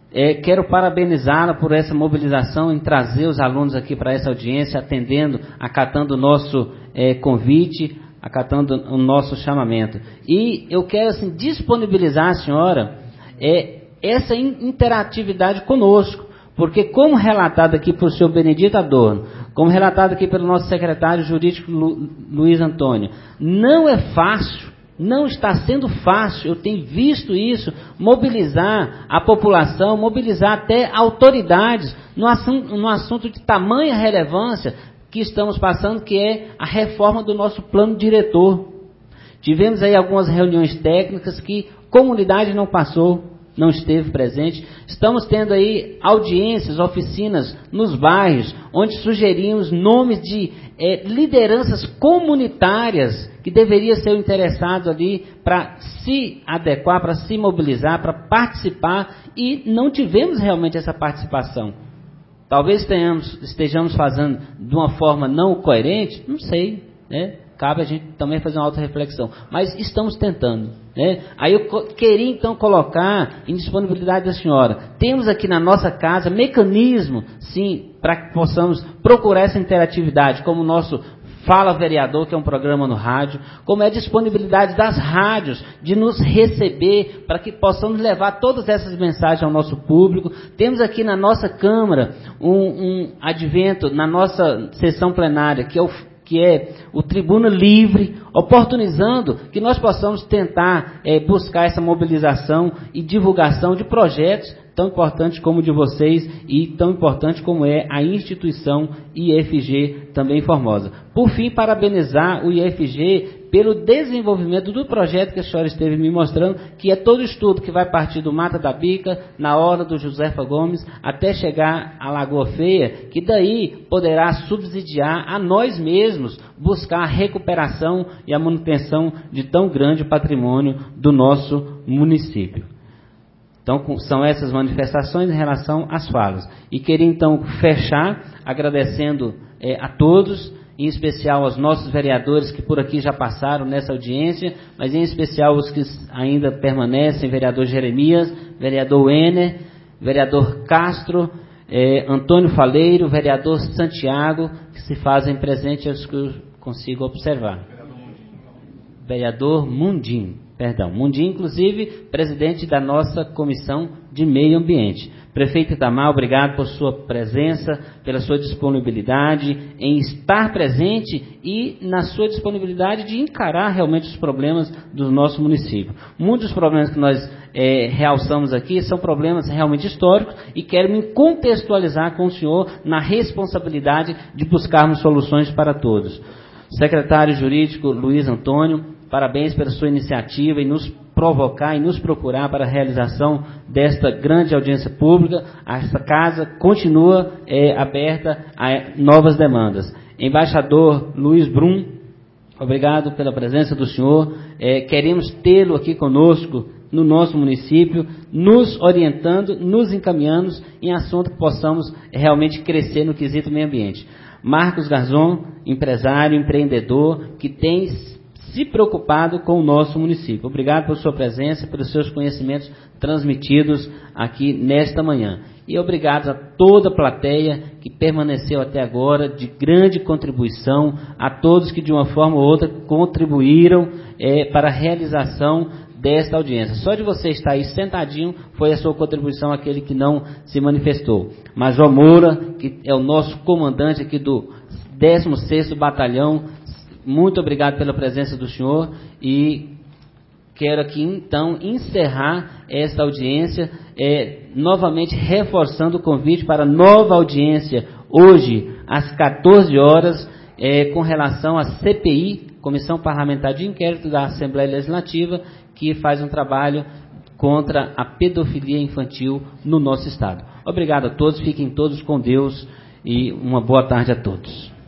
É, quero parabenizá-la por essa mobilização em trazer os alunos aqui para essa audiência, atendendo, acatando o nosso é, convite, acatando o nosso chamamento. E eu quero assim, disponibilizar a senhora é, essa interatividade conosco, porque como relatado aqui por senhor Benedito Adorno, como relatado aqui pelo nosso secretário jurídico Lu, Luiz Antônio, não é fácil, não está sendo fácil, eu tenho visto isso, mobilizar a população, mobilizar até autoridades no assunto, no assunto de tamanha relevância que estamos passando, que é a reforma do nosso plano diretor. Tivemos aí algumas reuniões técnicas que a comunidade não passou, não esteve presente. Estamos tendo aí audiências, oficinas nos bairros, onde sugerimos nomes de é, lideranças comunitárias que deveriam ser interessados ali para se adequar, para se mobilizar, para participar, e não tivemos realmente essa participação. Talvez tenhamos, estejamos fazendo de uma forma não coerente, não sei, né? Cabe a gente também fazer uma auto-reflexão, mas estamos tentando, né? Aí eu queria então colocar em disponibilidade da senhora, temos aqui na nossa casa mecanismo, sim, para que possamos procurar essa interatividade, como o nosso Fala Vereador, que é um programa no rádio, como é a disponibilidade das rádios de nos receber, para que possamos levar todas essas mensagens ao nosso público. Temos aqui na nossa Câmara um, um advento, na nossa sessão plenária, que é o que é o Tribuna Livre, oportunizando que nós possamos tentar é, buscar essa mobilização e divulgação de projetos tão importantes como o de vocês e tão importante como é a instituição I F G, também em Formosa. Por fim, parabenizar o I F G pelo desenvolvimento do projeto que a senhora esteve me mostrando, que é todo o estudo que vai partir do Mata da Bica, na hora do Josefa Gomes, até chegar à Lagoa Feia, que daí poderá subsidiar a nós mesmos buscar a recuperação e a manutenção de tão grande patrimônio do nosso município. Então, são essas manifestações em relação às falas. E queria, então, fechar agradecendo é, a todos, em especial aos nossos vereadores que por aqui já passaram nessa audiência, mas em especial os que ainda permanecem, vereador Jeremias, vereador Wenner, vereador Castro, é, Antônio Faleiro, vereador Santiago, que se fazem presentes, aos que eu consigo observar. Vereador Mundim. Perdão, Mundim, inclusive, presidente da nossa Comissão de Meio Ambiente. Prefeito Itamar, obrigado por sua presença, pela sua disponibilidade em estar presente e na sua disponibilidade de encarar realmente os problemas do nosso município. Muitos dos problemas que nós é, realçamos aqui são problemas realmente históricos e quero me contextualizar com o senhor na responsabilidade de buscarmos soluções para todos. Secretário Jurídico Luiz Antônio, parabéns pela sua iniciativa em nos provocar e nos procurar para a realização desta grande audiência pública. Esta casa continua é, aberta a novas demandas. Embaixador Luiz Brum, obrigado pela presença do senhor. É, queremos tê-lo aqui conosco no nosso município, nos orientando, nos encaminhando em assunto que possamos realmente crescer no quesito meio ambiente. Marcos Garzon, empresário, empreendedor, que tem se preocupado com o nosso município. Obrigado por sua presença, pelos seus conhecimentos transmitidos aqui nesta manhã. E obrigado a toda a plateia que permaneceu até agora, de grande contribuição, a todos que de uma forma ou outra contribuíram é, para a realização desta audiência. Só de você estar aí sentadinho foi a sua contribuição, aquele que não se manifestou. Major Moura, que é o nosso comandante aqui do décimo sexto Batalhão, muito obrigado pela presença do senhor e quero aqui então encerrar esta audiência, é, novamente reforçando o convite para nova audiência hoje às quatorze horas, é, com relação à C P I, Comissão Parlamentar de Inquérito da Assembleia Legislativa, que faz um trabalho contra a pedofilia infantil no nosso estado. Obrigado a todos, fiquem todos com Deus e uma boa tarde a todos.